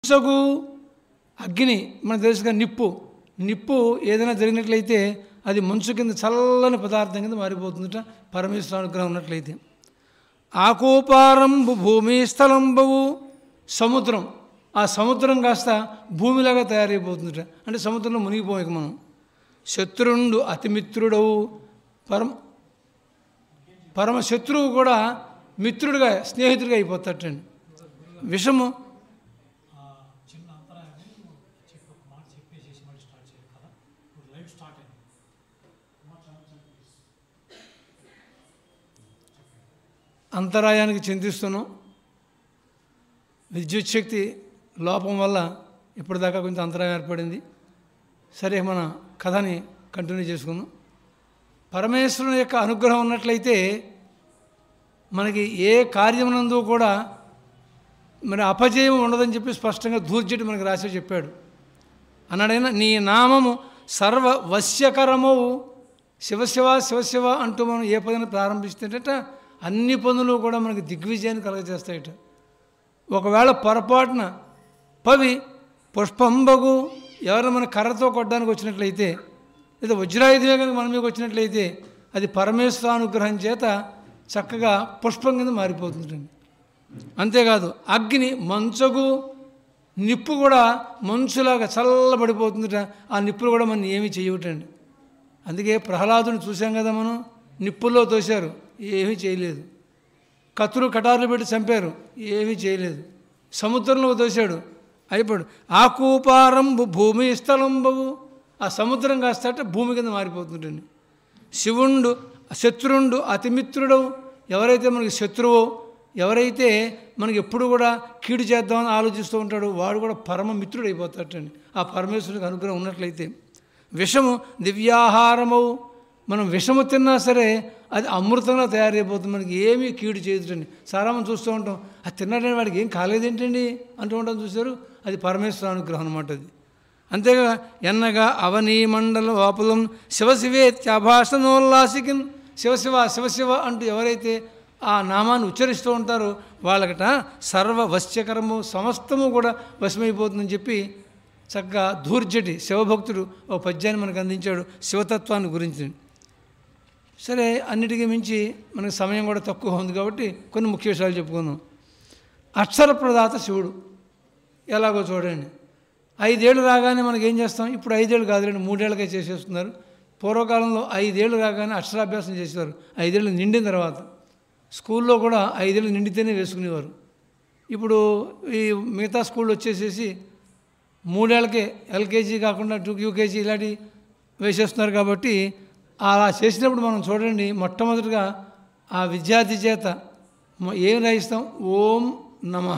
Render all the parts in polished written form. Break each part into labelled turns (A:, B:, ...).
A: మంచగు అగ్ని మనకు తెలుసుగా నిప్పు ఏదైనా జరిగినట్లయితే అది మంచు కింద చల్లని పదార్థం కింద మారిపోతుందట పరమేశ్వర అనుగ్రహం ఉన్నట్లయితే. ఆకోపారంబు భూమి స్థలంబవు సముద్రం, ఆ సముద్రం కాస్త భూమిలాగా తయారైపోతుందట, అంటే సముద్రంలో మునిగిపోయాక మనం. శత్రుండు అతిమిత్రుడవు, పరమ శత్రువు కూడా మిత్రుడిగా స్నేహితుడిగా అయిపోతాటండి. విషము అంతరాయానికి చింతిస్తున్నాం. విద్యుత్ శక్తి లోపం వల్ల ఇప్పటిదాకా కొంచెం అంతరాయం ఏర్పడింది. సరే, మన కథని కంటిన్యూ చేసుకుందాం. పరమేశ్వరుని యొక్క అనుగ్రహం ఉన్నట్లయితే మనకి ఏ కార్యమునందు కూడా మరి అపజయం ఉండదని చెప్పి స్పష్టంగా ధూర్జటి మనకి రాసి చెప్పాడు. అన్నాడైనా నీ నామము సర్వ వశ్యకరమవు, శివశివ శివశివ అంటూ మనం ఏ పదైనా ప్రారంభిస్తుంటట అన్ని పనులు కూడా మనకి దిగ్విజయాన్ని కలగజేస్తాయట. ఒకవేళ పొరపాటున పవి పుష్పంబగు ఎవరైనా మన కర్రతో కొట్టడానికి వచ్చినట్లయితే, లేదా వజ్రాయుధమే కనుక మన మీదకి వచ్చినట్లయితే అది పరమేశ్వరానుగ్రహం చేత చక్కగా పుష్పం కింద మారిపోతుందండి. అంతేకాదు అగ్ని మంచగు నిప్పు కూడా మంచులాగా చల్లబడిపోతుందట, ఆ నిప్పులు కూడా మనం ఏమీ చేయటండి. అందుకే ప్రహ్లాదుని చూసాం కదా మనం, నిప్పుల్లో తోశారు, ఏమీ చేయలేదు. కత్తులు కటార్లు పెట్టి చంపారు, ఏమీ చేయలేదు. సముద్రంలో తోశాడు, అయిపోయాడు. ఆకూపారంబు భూమి స్థలంబవు, ఆ సముద్రం కాస్తట భూమి కింద మారిపోతుంటండి. శివుండు శత్రుండు అతిమిత్రుడవు, ఎవరైతే మనకి శత్రువో, ఎవరైతే మనకి ఎప్పుడు కూడా కీడు చేద్దామని ఆలోచిస్తూ ఉంటాడో వాడు కూడా పరమ మిత్రుడు అయిపోతాడటండి ఆ పరమేశ్వరునికి అనుగ్రహం ఉన్నట్లయితే. విషము దివ్యాహారమవు, మనం విషము తిన్నా సరే అది అమృతంగా తయారైపోతుంది, మనకి ఏమీ కీడు చేయదండి. చాలామంది చూస్తూ ఉంటాం, అది తిన్నాడని వాడికి ఏం కాలేదేంటండి అంటూ ఉంటాం, చూశారు, అది పరమేశ్వర అనుగ్రహం అనమాట అది. అంతేగా ఎన్నగా అవనీ మండల వాపులం శివశివేత్యాభాషణోల్లాసికిన్, శివశివ శివశివ అంటూ ఎవరైతే ఆ నామాన్ని ఉచ్చరిస్తూ ఉంటారో వాళ్ళకట సర్వ వశ్యకరము సమస్తము కూడా వశమైపోతుందని చెప్పి చక్కగా ధూర్జటి శివభక్తుడు ఒక పద్యాన్ని మనకు అందించాడు శివతత్వాన్ని గురించి. సరే, అన్నిటికీ మించి మనకు సమయం కూడా తక్కువ ఉంది కాబట్టి కొన్ని ముఖ్య విషయాలు చెప్పుకుందాం. అక్షర ప్రదాత శివుడు ఎలాగో చూడండి. 5 ఏళ్ళు రాగానే మనకి ఏం చేస్తాం, ఇప్పుడు 5 ఏళ్ళు కాదు, 2 3 ఏళ్ళకే చేసేస్తున్నారు. పూర్వకాలంలో 5 ఏళ్ళు రాగానే అక్షరాభ్యాసం చేసేవారు. 5 ఏళ్ళు నిండిన తర్వాత స్కూల్లో కూడా 5 ఏళ్ళు నిండితేనే వేసుకునేవారు. ఇప్పుడు ఈ మిగతా స్కూళ్ళు వచ్చేసేసి 3 ఏళ్ళకే ఎల్కేజీ కాకుండా 2 యూకేజీ ఇలాంటి వేసేస్తున్నారు. కాబట్టి అలా చేసినప్పుడు మనం చూడండి, మొట్టమొదటిగా ఆ విద్యార్థి చేత ఏం రాయిస్తాం, ఓం నమః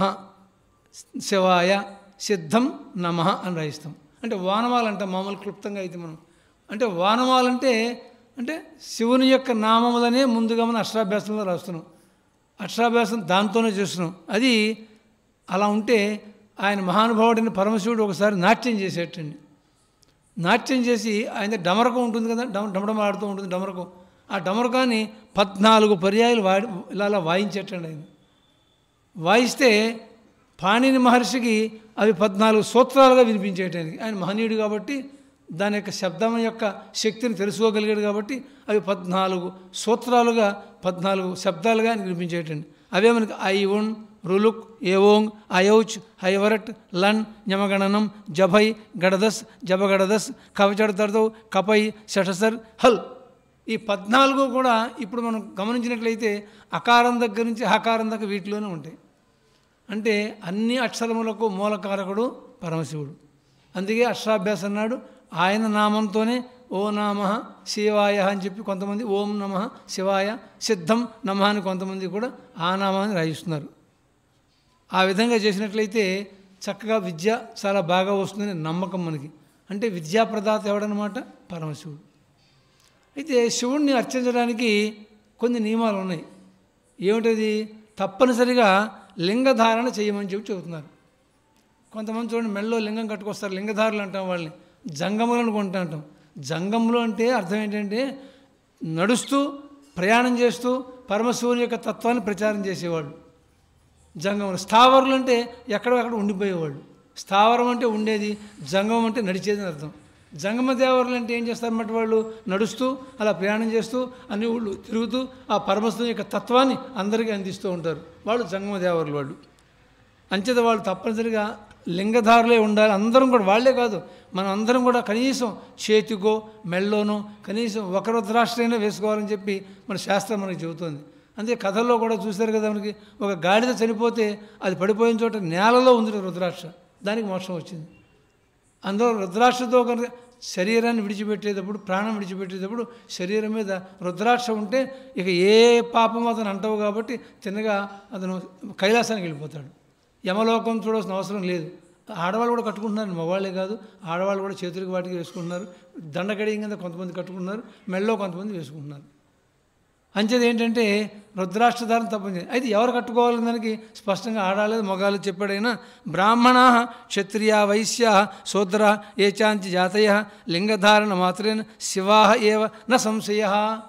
A: శివాయ సిద్ధం నమః అని రాయిస్తాం. అంటే వానమాలంట మామూలు క్లుప్తంగా అయితే మనం, అంటే వానమాలంటే అంటే శివుని యొక్క నామములనే ముందుగా మనం అక్షరాభ్యాసంలో రాస్తున్నాం, అక్షరాభ్యాసం దాంతోనే చేస్తున్నాం. అది అలా ఉంటే ఆయన మహానుభావుడైన పరమశివుడు ఒకసారి నాట్యం చేసేటండి. నాట్యం చేసి ఆయన డమరకం ఉంటుంది కదా, డమడమ ఆడుతూ ఉంటుంది డమరకం. ఆ డమరకాన్ని 14 పర్యాయాలు ఇలా వాయించేటండి ఆయన. వాయిస్తే పాణిని మహర్షికి అవి 14 సూత్రాలుగా వినిపించేటానికి, ఆయన మహనీయుడు కాబట్టి దాని యొక్క శబ్దం యొక్క శక్తిని తెలుసుకోగలిగాడు కాబట్టి అవి 14 సూత్రాలుగా 14 శబ్దాలుగా ఆయన వినిపించేటండి. అవే మనకి ఐ ఉన్ రులుక్ ఏవోంగ్ అయౌచ్ హైవరట్ లన్ ఞమగణనం జభై గడదస్ జబగడదస్ కవచడదర్దవ్ కపై షఠసర్ హల్. ఈ 14 కూడా ఇప్పుడు మనం గమనించినట్లయితే అకారం దగ్గర నుంచి హకారం దాకా వీటిలోనే ఉంటాయి. అంటే అన్ని అక్షరములకు మూలకారకుడు పరమశివుడు. అందుకే అక్షరాభ్యాసం అన్నాడు. ఆయన నామంతోనే ఓ నమః శివాయ అని చెప్పి కొంతమంది ఓం నమః శివాయ సిద్ధం నమః అని కొంతమంది కూడా ఆ నామాన్ని రాయిస్తున్నారు. ఆ విధంగా చేసినట్లయితే చక్కగా విద్య చాలా బాగా వస్తుందని నమ్మకం మనకి. అంటే విద్యాప్రదాత ఎవడనమాట, పరమశివుడు. అయితే శివుణ్ణి అర్చించడానికి కొన్ని నియమాలు ఉన్నాయి. ఏమిటది, తప్పనిసరిగా లింగధారణ చేయమని చెప్పి చెబుతున్నారు. కొంతమంది చూడండి మెళ్ళలో లింగం కట్టుకొస్తారు, లింగధారులు అంటాం వాళ్ళని, జంగములను కొంటూ అంటాం. జంగములు అంటే అర్థం ఏంటంటే నడుస్తూ ప్రయాణం చేస్తూ పరమశివుని యొక్క తత్వాన్ని ప్రచారం చేసేవాళ్ళు జంగములు. స్థావరులు అంటే ఎక్కడో అక్కడ ఉండిపోయేవాళ్ళు. స్థావరం అంటే ఉండేది, జంగమం అంటే నడిచేది అని అర్థం. జంగమ దేవతలు అంటే ఏం చేస్తారన్నమాట, వాళ్ళు నడుస్తూ అలా ప్రయాణం చేస్తూ అన్ని ఊళ్ళు తిరుగుతూ ఆ పరమశివుని యొక్క తత్వాన్ని అందరికీ అందిస్తూ ఉంటారు. వాళ్ళు జంగమ దేవతలు. వాళ్ళు అంచేత వాళ్ళు తప్పనిసరిగా లింగధారులే ఉండాలి. అందరం కూడా, వాళ్ళే కాదు మనం అందరం కూడా కనీసం చేతికో మెళ్ళోనో కనీసం ఒక రుద్రాక్షైనా వేసుకోవాలని చెప్పి మన శాస్త్రం మనకి చెబుతుంది. అంతే కథల్లో కూడా చూశారు కదా, మనకి ఒక గాడిద చనిపోతే అది పడిపోయిన చోట నేలలో ఉంది రుద్రాక్ష, దానికి మోక్షం వచ్చింది. అందులో రుద్రాక్షతో కనుక శరీరాన్ని విడిచిపెట్టేటప్పుడు, ప్రాణం విడిచిపెట్టేటప్పుడు శరీరం మీద రుద్రాక్ష ఉంటే ఇక ఏ పాపం అతను అంటవు కాబట్టి తిన్నగా అతను కైలాసానికి వెళ్ళిపోతాడు. యమలోకం చూడాల్సిన అవసరం లేదు. ఆడవాళ్ళు కూడా కట్టుకుంటున్నారు, మగవాళ్ళే కాదు, ఆడవాళ్ళు కూడా చేతులకు వాటికి వేసుకుంటున్నారు. దండగడియం కింద కొంతమంది కట్టుకుంటున్నారు, మెళ్ళలో కొంతమంది వేసుకుంటున్నారు. అంచేది ఏంటంటే రుద్రాక్షధారణ తప్పని. అయితే ఎవరు కట్టుకోవాలని దానికి స్పష్టంగా ఆడాలేదు మగాళ్ళు చెప్పాడైనా, బ్రాహ్మణ క్షత్రియ వైశ్య శూద్ర ఏచాంతి జాతయ లింగధారణ మాత్రేన శివా ఏవ న సంశయ.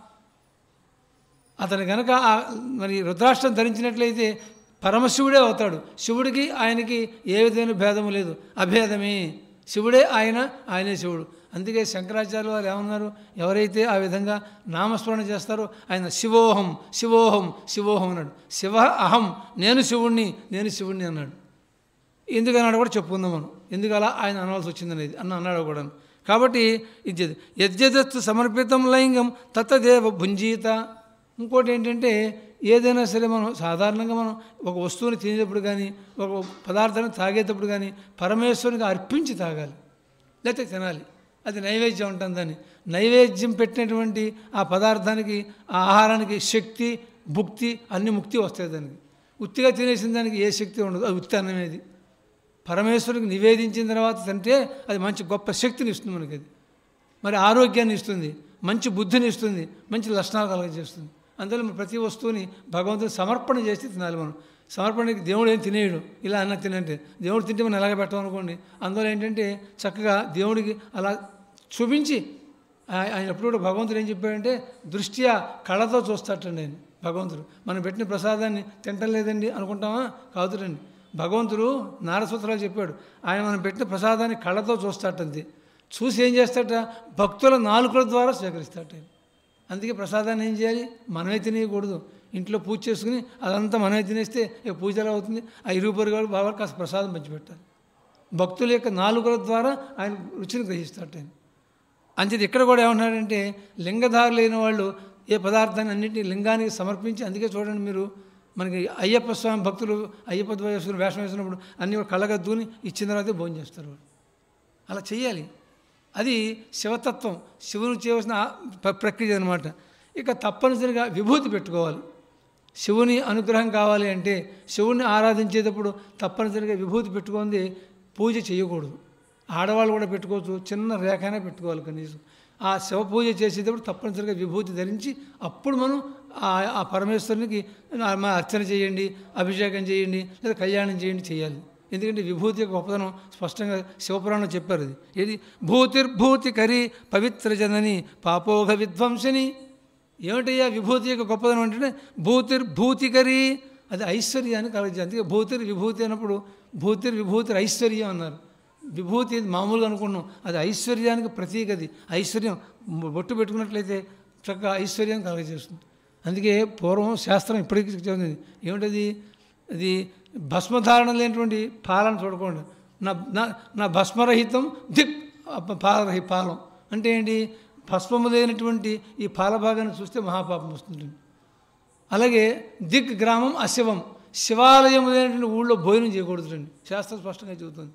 A: అతను కనుక మరి రుద్రాక్షం ధరించినట్లయితే పరమశివుడే అవుతాడు. శివుడికి ఆయనకి ఏ విధమైన భేదము లేదు, అభేదమే. శివుడే ఆయన, ఆయనే శివుడు. అందుకే శంకరాచార్య వారు ఏమన్నారు, ఎవరైతే ఆ విధంగా నామస్మరణ చేస్తారో ఆయన శివోహం శివోహం శివోహం అన్నాడు. శివ అహం, నేను శివుణ్ణి, నేను శివుణ్ణి అన్నాడు. ఎందుకన్నాడు కూడా చెప్పుకుందాం మనం, ఎందుకు అలా ఆయన అనవలసి వచ్చిందనేది అన్నాడు కూడా. కాబట్టి ఇది యద్యదత్తు సమర్పితం లైంగం తత్తదేవ భుంజీత. ఇంకోటి ఏంటంటే ఏదైనా సరే మనం సాధారణంగా మనం ఒక వస్తువుని తినేటప్పుడు కానీ ఒక పదార్థాన్ని తాగేటప్పుడు కానీ పరమేశ్వరునికి అర్పించి తాగాలి, లేకపోతే తినాలి. అది నైవేద్యం ఉంటుంది. దాన్ని నైవేద్యం పెట్టినటువంటి ఆ పదార్థానికి, ఆ ఆహారానికి శక్తి, భుక్తి, అన్ని ముక్తి వస్తాయి. దానికి ఉత్తిగా తినేసిన దానికి ఏ శక్తి ఉండదు, అది ఉత్తి అన్నమేది. పరమేశ్వరునికి నివేదించిన తర్వాత తింటే అది మంచి గొప్ప శక్తిని ఇస్తుంది మనకి. అది మరి ఆరోగ్యాన్ని ఇస్తుంది, మంచి బుద్ధిని ఇస్తుంది, మంచి లక్షణాలు కలగజేస్తుంది. అందులో ప్రతి వస్తువుని భగవంతుని సమర్పణ చేసి తినాలి. మనం సమర్పణకి దేవుడు ఏం తినేయడు, ఇలా అన్న తినంటే దేవుడు తింటే మనం ఎలాగ పెట్టామనుకోండి. అందులో ఏంటంటే చక్కగా దేవుడికి అలా చూపించి ఆయన ఎప్పుడు కూడా భగవంతుడు ఏం చెప్పాడంటే దృష్ట్యా కళ్ళతో చూస్తాటండి ఆయన. భగవంతుడు మనం పెట్టిన ప్రసాదాన్ని తింటలేదండి అనుకుంటామా, కాదురండి. భగవంతుడు నారసూత్రాలు చెప్పాడు, ఆయన మనం పెట్టిన ప్రసాదాన్ని కళ్ళతో చూస్తాటంతే. చూసి ఏం చేస్తాట, భక్తుల నాలుకల ద్వారా స్వీకరిస్తాట. అందుకే ప్రసాదాన్ని ఏం చేయాలి, మనమే తినేయకూడదు. ఇంట్లో పూజ చేసుకుని అదంతా మనమే తినేస్తే ఇక పూజ ఎలా అవుతుంది. ఆ ఇరుగు పొరుగు బాగా కాస్త ప్రసాదం పంచిపెట్టాలి. భక్తుల యొక్క నాలుకల ద్వారా ఆయన రుచిని గ్రహిస్తాట ఆయన. అంచేది ఇక్కడ కూడా ఏమన్నాడంటే లింగధారులైన వాళ్ళు ఏ పదార్థాన్ని అన్నింటినీ లింగానికి సమర్పించి, అందుకే చూడండి మీరు మనకి అయ్యప్ప స్వామి భక్తులు అయ్యప్ప వేసుకుని వేషం వేసినప్పుడు అన్నీ కళ్ళగద్దుని ఇచ్చిన తర్వాతే భోజనం చేస్తారు. అలా చెయ్యాలి. అది శివతత్వం, శివునికి చేయవలసిన ప్రక్రియ అనమాట. ఇక తప్పనిసరిగా విభూతి పెట్టుకోవాలి. శివుని అనుగ్రహం కావాలి అంటే శివుణ్ణి ఆరాధించేటప్పుడు తప్పనిసరిగా విభూతి పెట్టుకుంది పూజ చేయకూడదు. ఆడవాళ్ళు కూడా పెట్టుకోవచ్చు, చిన్న రేఖైనా పెట్టుకోవాలి కనీసం. ఆ శివ పూజ చేసేటప్పుడు తప్పనిసరిగా విభూతి ధరించి అప్పుడు మనం ఆ పరమేశ్వరునికి అర్చన చేయండి, అభిషేకం చేయండి, లేదా కళ్యాణం చేయండి చేయాలి. ఎందుకంటే విభూతి యొక్క గొప్పతనం స్పష్టంగా శివపురాణంలో చెప్పారు. అది ఏది, భూతిర్భూతికరి పవిత్ర జనని పాపోఘ విధ్వంసని. ఏమిటయ్యా విభూతి యొక్క గొప్పతనం అంటే భూతిర్భూతికరి, అది ఐశ్వర్యాన్ని కలగజేయాలి. అందుకే భూతిర్ విభూతి అన్నప్పుడు విభూతిర్ ఐశ్వర్యం అన్నారు. విభూతి మామూలుగా అనుకున్నాం, అది ఐశ్వర్యానికి ప్రతీక. అది ఐశ్వర్యం బొట్టు పెట్టుకున్నట్లయితే చక్కగా ఐశ్వర్యాన్ని కలగజేస్తుంది. అందుకే పూర్వం శాస్త్రం ఇప్పటికీ చెప్తుంది ఏమిటది, అది భస్మధారణ లేనటువంటి పాలను చూడకుండా నా భస్మరహితం దిక్ పాలం అంటే ఏంటి, భస్మము లేనటువంటి ఈ పాల భాగాన్ని చూస్తే మహాపాపం వస్తుంటుంది. అలాగే దిక్ గ్రామం అశివం, శివాలయం లేనటువంటి ఊళ్ళో భోజనం చేయకూడదండి, శాస్త్రం స్పష్టంగా చెబుతుంది.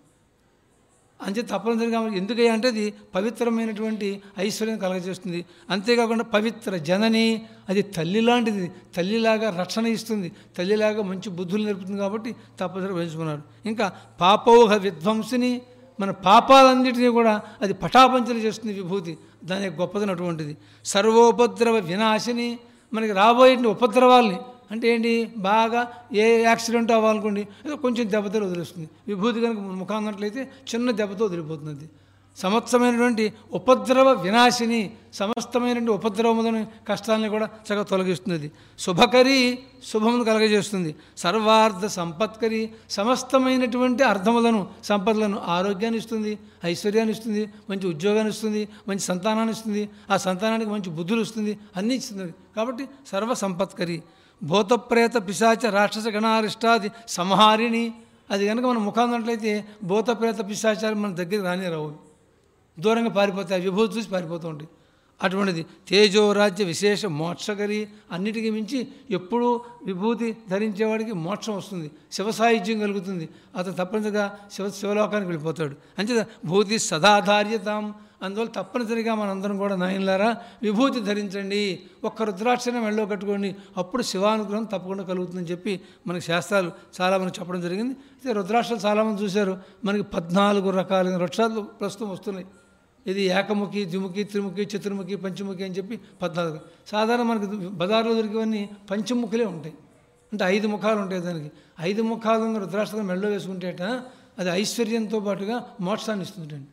A: అంతే తప్పనిసరిగా ఎందుకయ్యా అంటే అది పవిత్రమైనటువంటి ఐశ్వర్యం కలగజేస్తుంది. అంతేకాకుండా పవిత్ర జనని, అది తల్లి లాంటిది, తల్లిలాగా రక్షణ ఇస్తుంది, తల్లిలాగా మంచి బుద్ధులు నేర్పుతుంది. కాబట్టి తప్పనిసరిగా పెంచుకున్నాడు. ఇంకా పాపోహ విధ్వంసిని, మన పాపాలన్నింటినీ కూడా అది పటాపంచలు చేస్తుంది విభూతి, దాని గొప్పదనం అటువంటిది. సర్వోపద్రవ వినాశిని, మనకి రాబోయే ఉపద్రవాల్ని అంటే ఏంటి, బాగా ఏ యాక్సిడెంట్ అవ్వాలనుకోండి ఏదో కొంచెం దెబ్బతో వదిలేస్తుంది. విభూతి కనుక ముఖం అన్నట్లయితే చిన్న దెబ్బతో వదిలిపోతుంది. సమస్తమైనటువంటి ఉపద్రవ వినాశిని, సమస్తమైనటువంటి ఉపద్రవములను కష్టాలని కూడా చక్కగా తొలగిస్తుంది. శుభకరి, శుభమును కలగజేస్తుంది. సర్వార్థ సంపత్కరి, సమస్తమైనటువంటి అర్థములను సంపదలను, ఆరోగ్యాన్ని ఇస్తుంది, ఐశ్వర్యాన్ని ఇస్తుంది, మంచి ఉద్యోగాన్ని ఇస్తుంది, మంచి సంతానాన్ని ఇస్తుంది, ఆ సంతానానికి మంచి బుద్ధులు ఇస్తుంది, అన్నీ ఇస్తుంది. కాబట్టి సర్వ సంపత్కరి. భూతప్రేత పిశాచ రాక్షస గణారిష్టాది సంహారిణి. అది కనుక మనం ముఖాన్నట్లయితే భూతప్రేత పిశాచాలు మన దగ్గరికి రాని రావు, దూరంగా పారిపోతాయి, విభూతి చూసి పారిపోతూ ఉంటాయి. అటువంటిది తేజోరాజ్య విశేష మోక్షకరి. అన్నిటికీ మించి ఎప్పుడూ విభూతి ధరించేవాడికి మోక్షం వస్తుంది, శివసాయుధ్యం కలుగుతుంది, అతను తప్పనిసరిగా శివలోకానికి వెళ్ళిపోతాడు. అంచేత భూతి సదాధార్యతాం. అందువల్ల తప్పనిసరిగా మనందరం కూడా నాయనలారా విభూతి ధరించండి, ఒక్క రుద్రాక్షని మెళ్ళలో కట్టుకోండి, అప్పుడు శివానుగ్రహం తప్పకుండా కలుగుతుందని చెప్పి మనకి శాస్త్రాలు చాలామంది చెప్పడం జరిగింది. అయితే రుద్రాక్షలు చాలామంది చూశారు. మనకి 14 రకాలైన వృక్షాలు ప్రస్తుతం వస్తున్నాయి. ఇది ఏకముఖి, ద్విముఖి, త్రిముఖి, చతుర్ముఖి, పంచముఖి అని చెప్పి 14. సాధారణ మనకి బజార్లో దొరికేవన్నీ పంచముఖులే ఉంటాయి, అంటే 5 ముఖాలు ఉంటాయి. దానికి 5 ముఖాలు ఉన్న రుద్రాక్షలను మెళ్ళలో వేసుకుంటేట అది ఐశ్వర్యంతో పాటుగా మోక్షాన్ని ఇస్తుంటండి.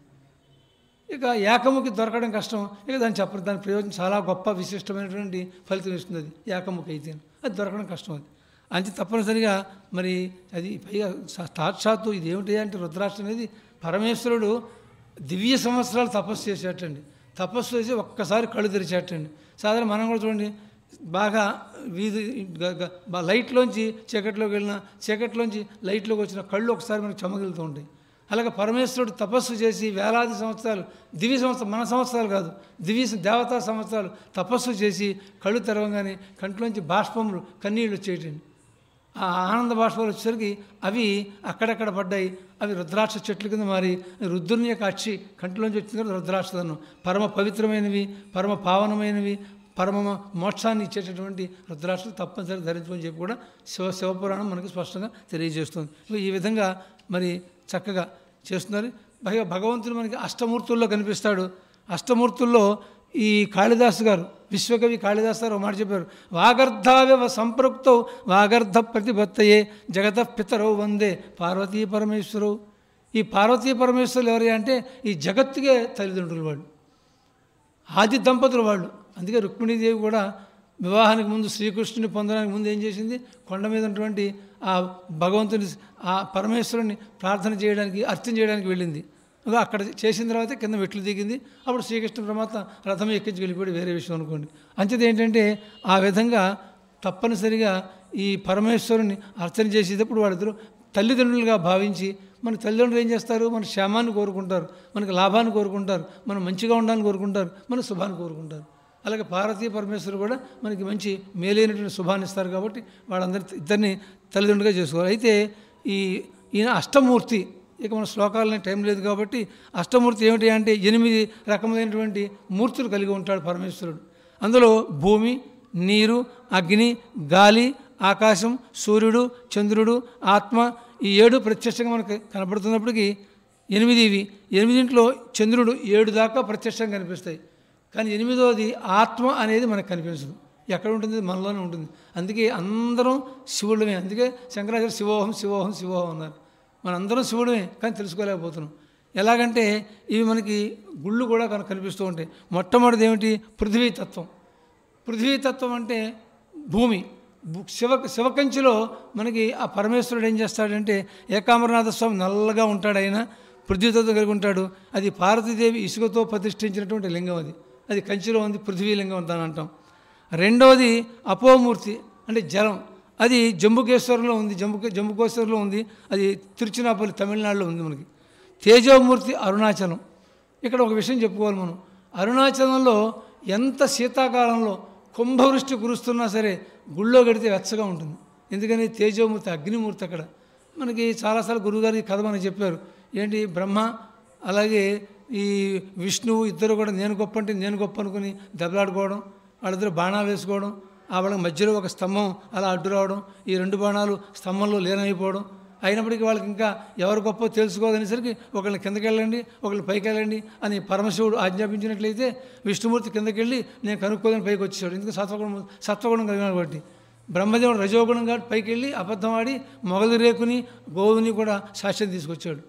A: ఇక ఏకముఖి దొరకడం కష్టం, ఇక దాన్ని చెప్పరు. దాని ప్రయోజనం చాలా గొప్ప విశిష్టమైనటువంటి ఫలితం ఇస్తుంది. అది ఏకముఖి అయితే అది దొరకడం కష్టం. అది అంతే తప్పనిసరిగా మరి అది పైగా సాక్షాత్తు ఇది ఏమిటి అంటే రుద్రాక్ష అనేది పరమేశ్వరుడు దివ్య సంవత్సరాలు తపస్సు చేసేటండి. తపస్సు చేసి ఒక్కసారి కళ్ళు తెరిచేటండి. సాధారణ మనం కూడా చూడండి, బాగా వీధి లైట్లోంచి చీకట్లోకి వెళ్ళిన, చీకట్లోంచి లైట్లోకి వచ్చిన కళ్ళు ఒకసారి మనకు చెమగిలుతూ ఉంటాయి. అలాగే పరమేశ్వరుడు తపస్సు చేసి వేలాది సంవత్సరాలు, దివ్య సంవత్సరం, మన సంవత్సరాలు కాదు, దేవతా సంవత్సరాలు తపస్సు చేసి కళ్ళు తెరవగానే కంట్లోంచి బాష్పములు, కన్నీళ్ళు వచ్చేటండి. ఆ ఆనంద బాష్పాలు వచ్చేసరికి అవి అక్కడక్కడ పడ్డాయి. అవి రుద్రాక్ష చెట్ల కింద మారి రుద్రుని యొక్క అక్షి కంటిలోంచి వచ్చింది కదా రుద్రాక్షలను. పరమ పవిత్రమైనవి, పరమ పావనమైనవి, పరమ మోక్షాన్ని ఇచ్చేటటువంటి రుద్రాక్షలు తప్పనిసరి ధరించమని చెప్పి కూడా శివపురాణం మనకి స్పష్టంగా తెలియజేస్తుంది. ఈ విధంగా మరి చక్కగా చేస్తున్నారు. భగవంతుడు మనకి అష్టమూర్తుల్లో కనిపిస్తాడు. అష్టమూర్తుల్లో ఈ కాళిదాసు గారు, విశ్వకవి కాళిదాసు గారు ఒక మాట చెప్పారు, వాగర్ధావ్యవ సంపృక్తౌ వాగర్ధ ప్రతిపత్తయే జగత పితరౌ వందే పార్వతీ పరమేశ్వరవు. ఈ పార్వతీ పరమేశ్వరులు ఎవరు అంటే ఈ జగత్తుకే తల్లిదండ్రులు వాళ్ళు, ఆది దంపతులు వాళ్ళు. అందుకే రుక్మిణీదేవి కూడా వివాహానికి ముందు శ్రీకృష్ణుని పొందడానికి ముందు ఏం చేసింది, కొండ మీద ఉన్నటువంటి ఆ భగవంతుని, ఆ పరమేశ్వరుని ప్రార్థన చేయడానికి, అర్చన చేయడానికి వెళ్ళింది. అక్కడ చేసిన తర్వాత కింద మెట్లు దిగింది. అప్పుడు శ్రీకృష్ణ పరమాత్మ రథం ఎక్కించి వెళ్ళిపోయి వేరే విషయం అనుకోండి. అంచేది ఏంటంటే ఆ విధంగా తప్పనిసరిగా ఈ పరమేశ్వరుని అర్చన చేసేటప్పుడు వాళ్ళిద్దరూ తల్లిదండ్రులుగా భావించి, మన తల్లిదండ్రులు ఏం చేస్తారు, మన క్షేమాన్ని కోరుకుంటారు, మనకి లాభాన్ని కోరుకుంటారు, మనం మంచిగా ఉండాలని కోరుకుంటారు, మన శుభాన్ని కోరుకుంటారు. అలాగే పార్వతీ పరమేశ్వరు కూడా మనకి మంచి మేలైనటువంటి శుభాన్ని ఇస్తారు. కాబట్టి ఇద్దరిని తల్లిదండ్రులుగా చేసుకోవాలి. అయితే ఈయన అష్టమూర్తి. ఇక మన శ్లోకాలనే టైం లేదు కాబట్టి అష్టమూర్తి ఏమిటి అంటే 8 రకమైనటువంటి మూర్తులు కలిగి ఉంటాడు పరమేశ్వరుడు. అందులో భూమి, నీరు, అగ్ని, గాలి, ఆకాశం, సూర్యుడు, చంద్రుడు, ఆత్మ, ఈ 7 ప్రత్యక్షంగా మనకు కనపడుతున్నప్పటికీ 8 ఇవి. 8 చంద్రుడు 7 దాకా ప్రత్యక్షంగా కనిపిస్తాయి. కానీ 8వది ఆత్మ అనేది మనకు కనిపించదు. ఎక్కడ ఉంటుంది, మనలోనే ఉంటుంది. అందుకే అందరం శివుడమే. అందుకే శంకరాచార్య శివోహం శివోహం శివోహం అన్నారు. మనందరం శివుడమే, కానీ తెలుసుకోలేకపోతున్నాం. ఎలాగంటే ఇవి మనకి గుళ్ళు కూడా కనిపిస్తూ ఉంటాయి. మొట్టమొదటిది ఏమిటి, పృథ్వీతత్వం. పృథ్వీతత్వం అంటే భూమి. శివకంచిలో మనకి ఆ పరమేశ్వరుడు ఏం చేస్తాడంటే, ఏకాంబరనాథ స్వామి నల్లగా ఉంటాడు, ఆయన పృథ్వీతత్వం కలిగి ఉంటాడు. అది పార్వతీదేవి ఇసుకతో ప్రతిష్ఠించినటువంటి లింగం. అది కంచిలో ఉంది, పృథ్వీలింగం అని అంటాం. రెండవది అపోమూర్తి అంటే జలం. అది జంబుకేశ్వరంలో ఉంది, జంబుకేశ్వరంలో ఉంది. అది తిరుచినాపల్లి తమిళనాడులో ఉంది మనకి. తేజోమూర్తి అరుణాచలం. ఇక్కడ ఒక విషయం చెప్పుకోవాలి మనం. అరుణాచలంలో ఎంత శీతాకాలంలో కుంభవృష్టి కురుస్తున్నా సరే గుళ్ళో గడితే వెచ్చగా ఉంటుంది. ఎందుకని తేజోమూర్తి, అగ్నిమూర్తి. అక్కడ మనకి చాలాసార్లు గురువుగారి కథ మనకి చెప్పారు. ఏంటి, బ్రహ్మ అలాగే ఈ విష్ణువు ఇద్దరు కూడా నేను గొప్ప అంటే నేను గొప్ప అనుకుని దెబ్బలాడుకోవడం, వాళ్ళిద్దరు బాణాలు వేసుకోవడం, వాళ్ళ మధ్యలో ఒక స్తంభం అలా అడ్డు రావడం, ఈ 2 బాణాలు స్తంభంలో లీనమైపోవడం. అయినప్పటికీ వాళ్ళకి ఇంకా ఎవరు గొప్ప తెలుసుకోదనేసరికి ఒకళ్ళని కిందకి వెళ్ళండి, ఒకళ్ళని పైకి వెళ్ళండి అని పరమశివుడు ఆజ్ఞాపించినట్లయితే విష్ణుమూర్తి కిందకి వెళ్ళి నేను కనుక్కోదని పైకి వచ్చేసాడు. ఎందుకంటే సత్వగుణం కలిగినాడు కాబట్టి. బ్రహ్మదేవుడు రజోగుణం కాబట్టి పైకి వెళ్ళి అబద్ధం ఆడి మొగలి రేకుని గోవుని కూడా సాక్ష్యం తీసుకొచ్చాడు.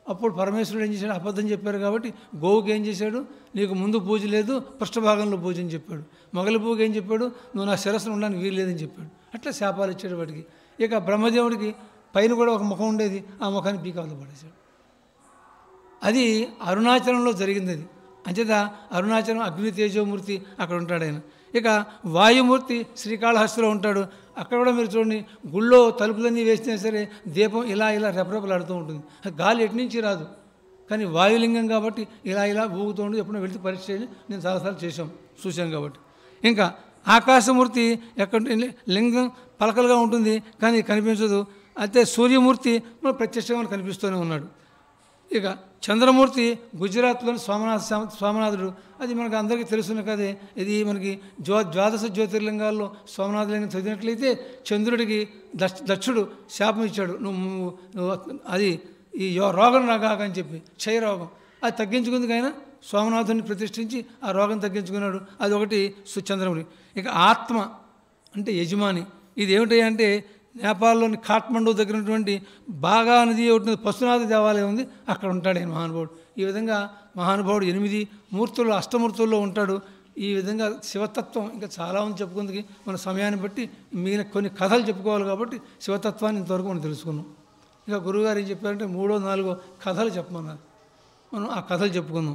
A: అప్పుడు పరమేశ్వరుడు ఏం చేశాడు, అబద్ధం చెప్పారు కాబట్టి గోవుకి ఏం చేశాడు, నీకు ముందు పూజ లేదు, పృష్ఠభాగంలో పూజ అని చెప్పాడు. మొగలి పువ్వుకి ఏం చెప్పాడు, నువ్వు నా శిరస్సును ఉండడానికి వీలు లేదని చెప్పాడు. అట్లా శాపాలు ఇచ్చాడు వాడికి. ఇక బ్రహ్మదేవుడికి పైన కూడా ఒక ముఖం ఉండేది, ఆ ముఖాన్ని పీకాలు పడేశాడు. అది అరుణాచలంలో జరిగింది. అది అంచేత అరుణాచలం అగ్ని తేజోమూర్తి అక్కడ ఉంటాడు ఆయన. ఇక వాయుమూర్తి శ్రీకాళహస్తిలో ఉంటాడు. అక్కడ కూడా మీరు చూడండి, గుళ్ళో తలుపులన్నీ వేసినా సరే దీపం ఇలా ఇలా రెపరెపలాడుతూ ఉంటుంది. గాలి ఎటు నుంచి రాదు, కానీ వాయులింగం కాబట్టి ఇలా ఇలా ఊగుతూ ఉంటుంది. ఎప్పుడో వెళితే పరీక్ష చేసి నేను చాలాసార్లు చూసాం కాబట్టి. ఇంకా ఆకాశమూర్తి ఎక్కడ లింగం పలకలుగా ఉంటుంది కానీ కనిపించదు. అయితే సూర్యమూర్తి మన ప్రత్యక్షంగా కనిపిస్తూనే ఉన్నాడు. ఇక చంద్రమూర్తి గుజరాత్లోని సోమనాథుడు. అది మనకు అందరికీ తెలుసున్న కదే. ఇది మనకి ద్వాదశ జ్యోతిర్లింగాల్లో సోమనాథలింగం చదివినట్లయితే చంద్రుడికి దక్షుడు శాపం ఇచ్చాడు, నువ్వు అది ఈ రోగం రాగాకని చెప్పి, క్షయరోగం. అది తగ్గించుకుందుకు ఆయన సోమనాథుని ప్రతిష్ఠించి ఆ రోగం తగ్గించుకున్నాడు. అది ఒకటి చంద్రముడి. ఇక ఆత్మ అంటే యజమాని. ఇది ఏమిటి అంటే నేపాల్లోని కాఠ్మండు దగ్గర ఉన్నటువంటి బాగా నది ఒకటి పశునాథ దేవాలయం ఉంది, అక్కడ ఉంటాడు ఆయన మహానుభావుడు. ఈ విధంగా మహానుభావుడు 8 మూర్తుల్లో అష్టమూర్తుల్లో ఉంటాడు. ఈ విధంగా శివతత్వం ఇంకా చాలా ఉంది చెప్పుకుందుకు. మన సమయాన్ని బట్టి మిగిలిన కొన్ని కథలు చెప్పుకోవాలి కాబట్టి శివతత్వాన్ని ఇంతవరకు మనం తెలుసుకున్నాం. ఇక గురువుగారు ఏం చెప్పారంటే 3, 4 కథలు చెప్పమన్నారు. మనం ఆ కథలు చెప్పుకుందాం.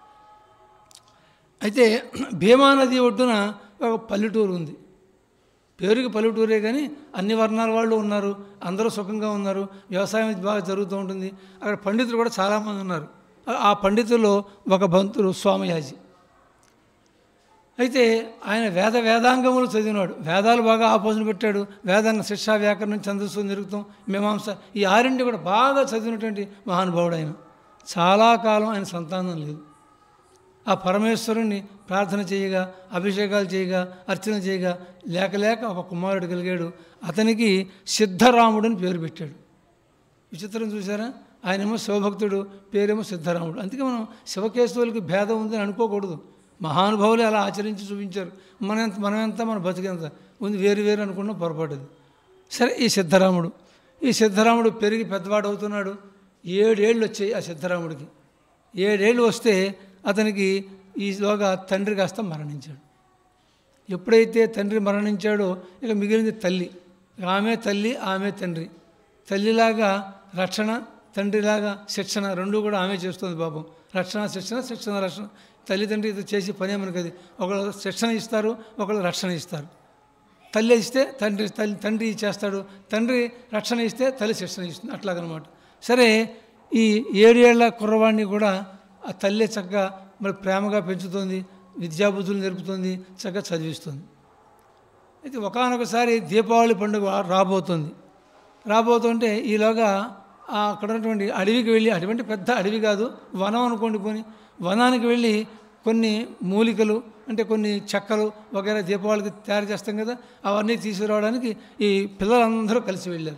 A: అయితే భీమానది ఒడ్డున ఒక పల్లెటూరు ఉంది. పేరుకి పల్లెటూరే కానీ అన్ని వర్ణాల వాళ్ళు ఉన్నారు, అందరూ సుఖంగా ఉన్నారు, వ్యవసాయం బాగా జరుగుతూ ఉంటుంది. అక్కడ పండితులు కూడా చాలామంది ఉన్నారు. ఆ పండితుల్లో ఒక భక్తుడు సోమయాజి. అయితే ఆయన వేదాంగములు చదివినాడు, వేదాలు బాగా ఆపోజన పెట్టాడు. వేదాంగ శిక్ష, వ్యాకరణం, ఛందస్సు, నిరుక్తం, మీమాంస ఈ 6 కూడా బాగా చదివినటువంటి మహానుభావుడు ఆయన. చాలా కాలం ఆయన సంతానం లేదు. ఆ పరమేశ్వరుణ్ణి ప్రార్థన చేయగా, అభిషేకాలు చేయగా, అర్చన చేయగా లేక ఒక కుమారుడు కలిగాడు. అతనికి సిద్ధరాముడు పేరు పెట్టాడు. విచిత్రం చూసారా, ఆయనేమో శివభక్తుడు, పేరేమో సిద్ధరాముడు. అందుకే మనం శివకేశవులకి భేదం ఉందని అనుకోకూడదు. మహానుభావులు అలా ఆచరించి చూపించారు. మనమెంత మన బతికెంత ఉంది వేరు అనుకున్న పొరపాటుది. సరే, ఈ సిద్ధరాముడు పెరిగి పెద్దవాడు అవుతున్నాడు. 7 ఏళ్ళు వచ్చాయి ఆ సిద్ధరాముడికి. 7 ఏళ్ళు వస్తే అతనికి ఈలోగా తండ్రి కాస్త మరణించాడు. ఎప్పుడైతే తండ్రి మరణించాడో ఇక మిగిలింది తల్లి. ఆమె తల్లి, ఆమె తండ్రి. తల్లిలాగా రక్షణ, తండ్రిలాగా శిక్షణ, 2 కూడా ఆమె చేస్తుంది పాపం. రక్షణ, రక్షణ. తల్లిదండ్రి ఇది చేసి పనే మనకి. అది ఒకళ్ళు శిక్షణ ఇస్తారు, ఒకళ్ళు రక్షణ ఇస్తారు. తల్లి ఇస్తే తండ్రి చేస్తాడు, తండ్రి రక్షణ ఇస్తే తల్లి శిక్షణ ఇస్తుంది, అట్లాగనమాట. సరే, ఈ 7 ఏళ్ల కుర్రవాడిని కూడా ఆ తల్లి చక్కగా మరి ప్రేమగా పెంచుతుంది, విద్యాబుద్ధులు నేర్పుతుంది, చక్కగా చదివిస్తుంది. అయితే ఒకానొకసారి దీపావళి పండుగ రాబోతుంటే ఈలోగా అక్కడ ఉన్నటువంటి అడవికి వెళ్ళి, అటువంటి పెద్ద అడవి కాదు, వనం అనుకోండి, వనానికి వెళ్ళి కొన్ని మూలికలు అంటే కొన్ని చెక్కలు వగైరా దీపావళికి తయారు చేస్తాం కదా, అవన్నీ తీసుకురావడానికి ఈ పిల్లలందరూ కలిసి వెళ్ళారు.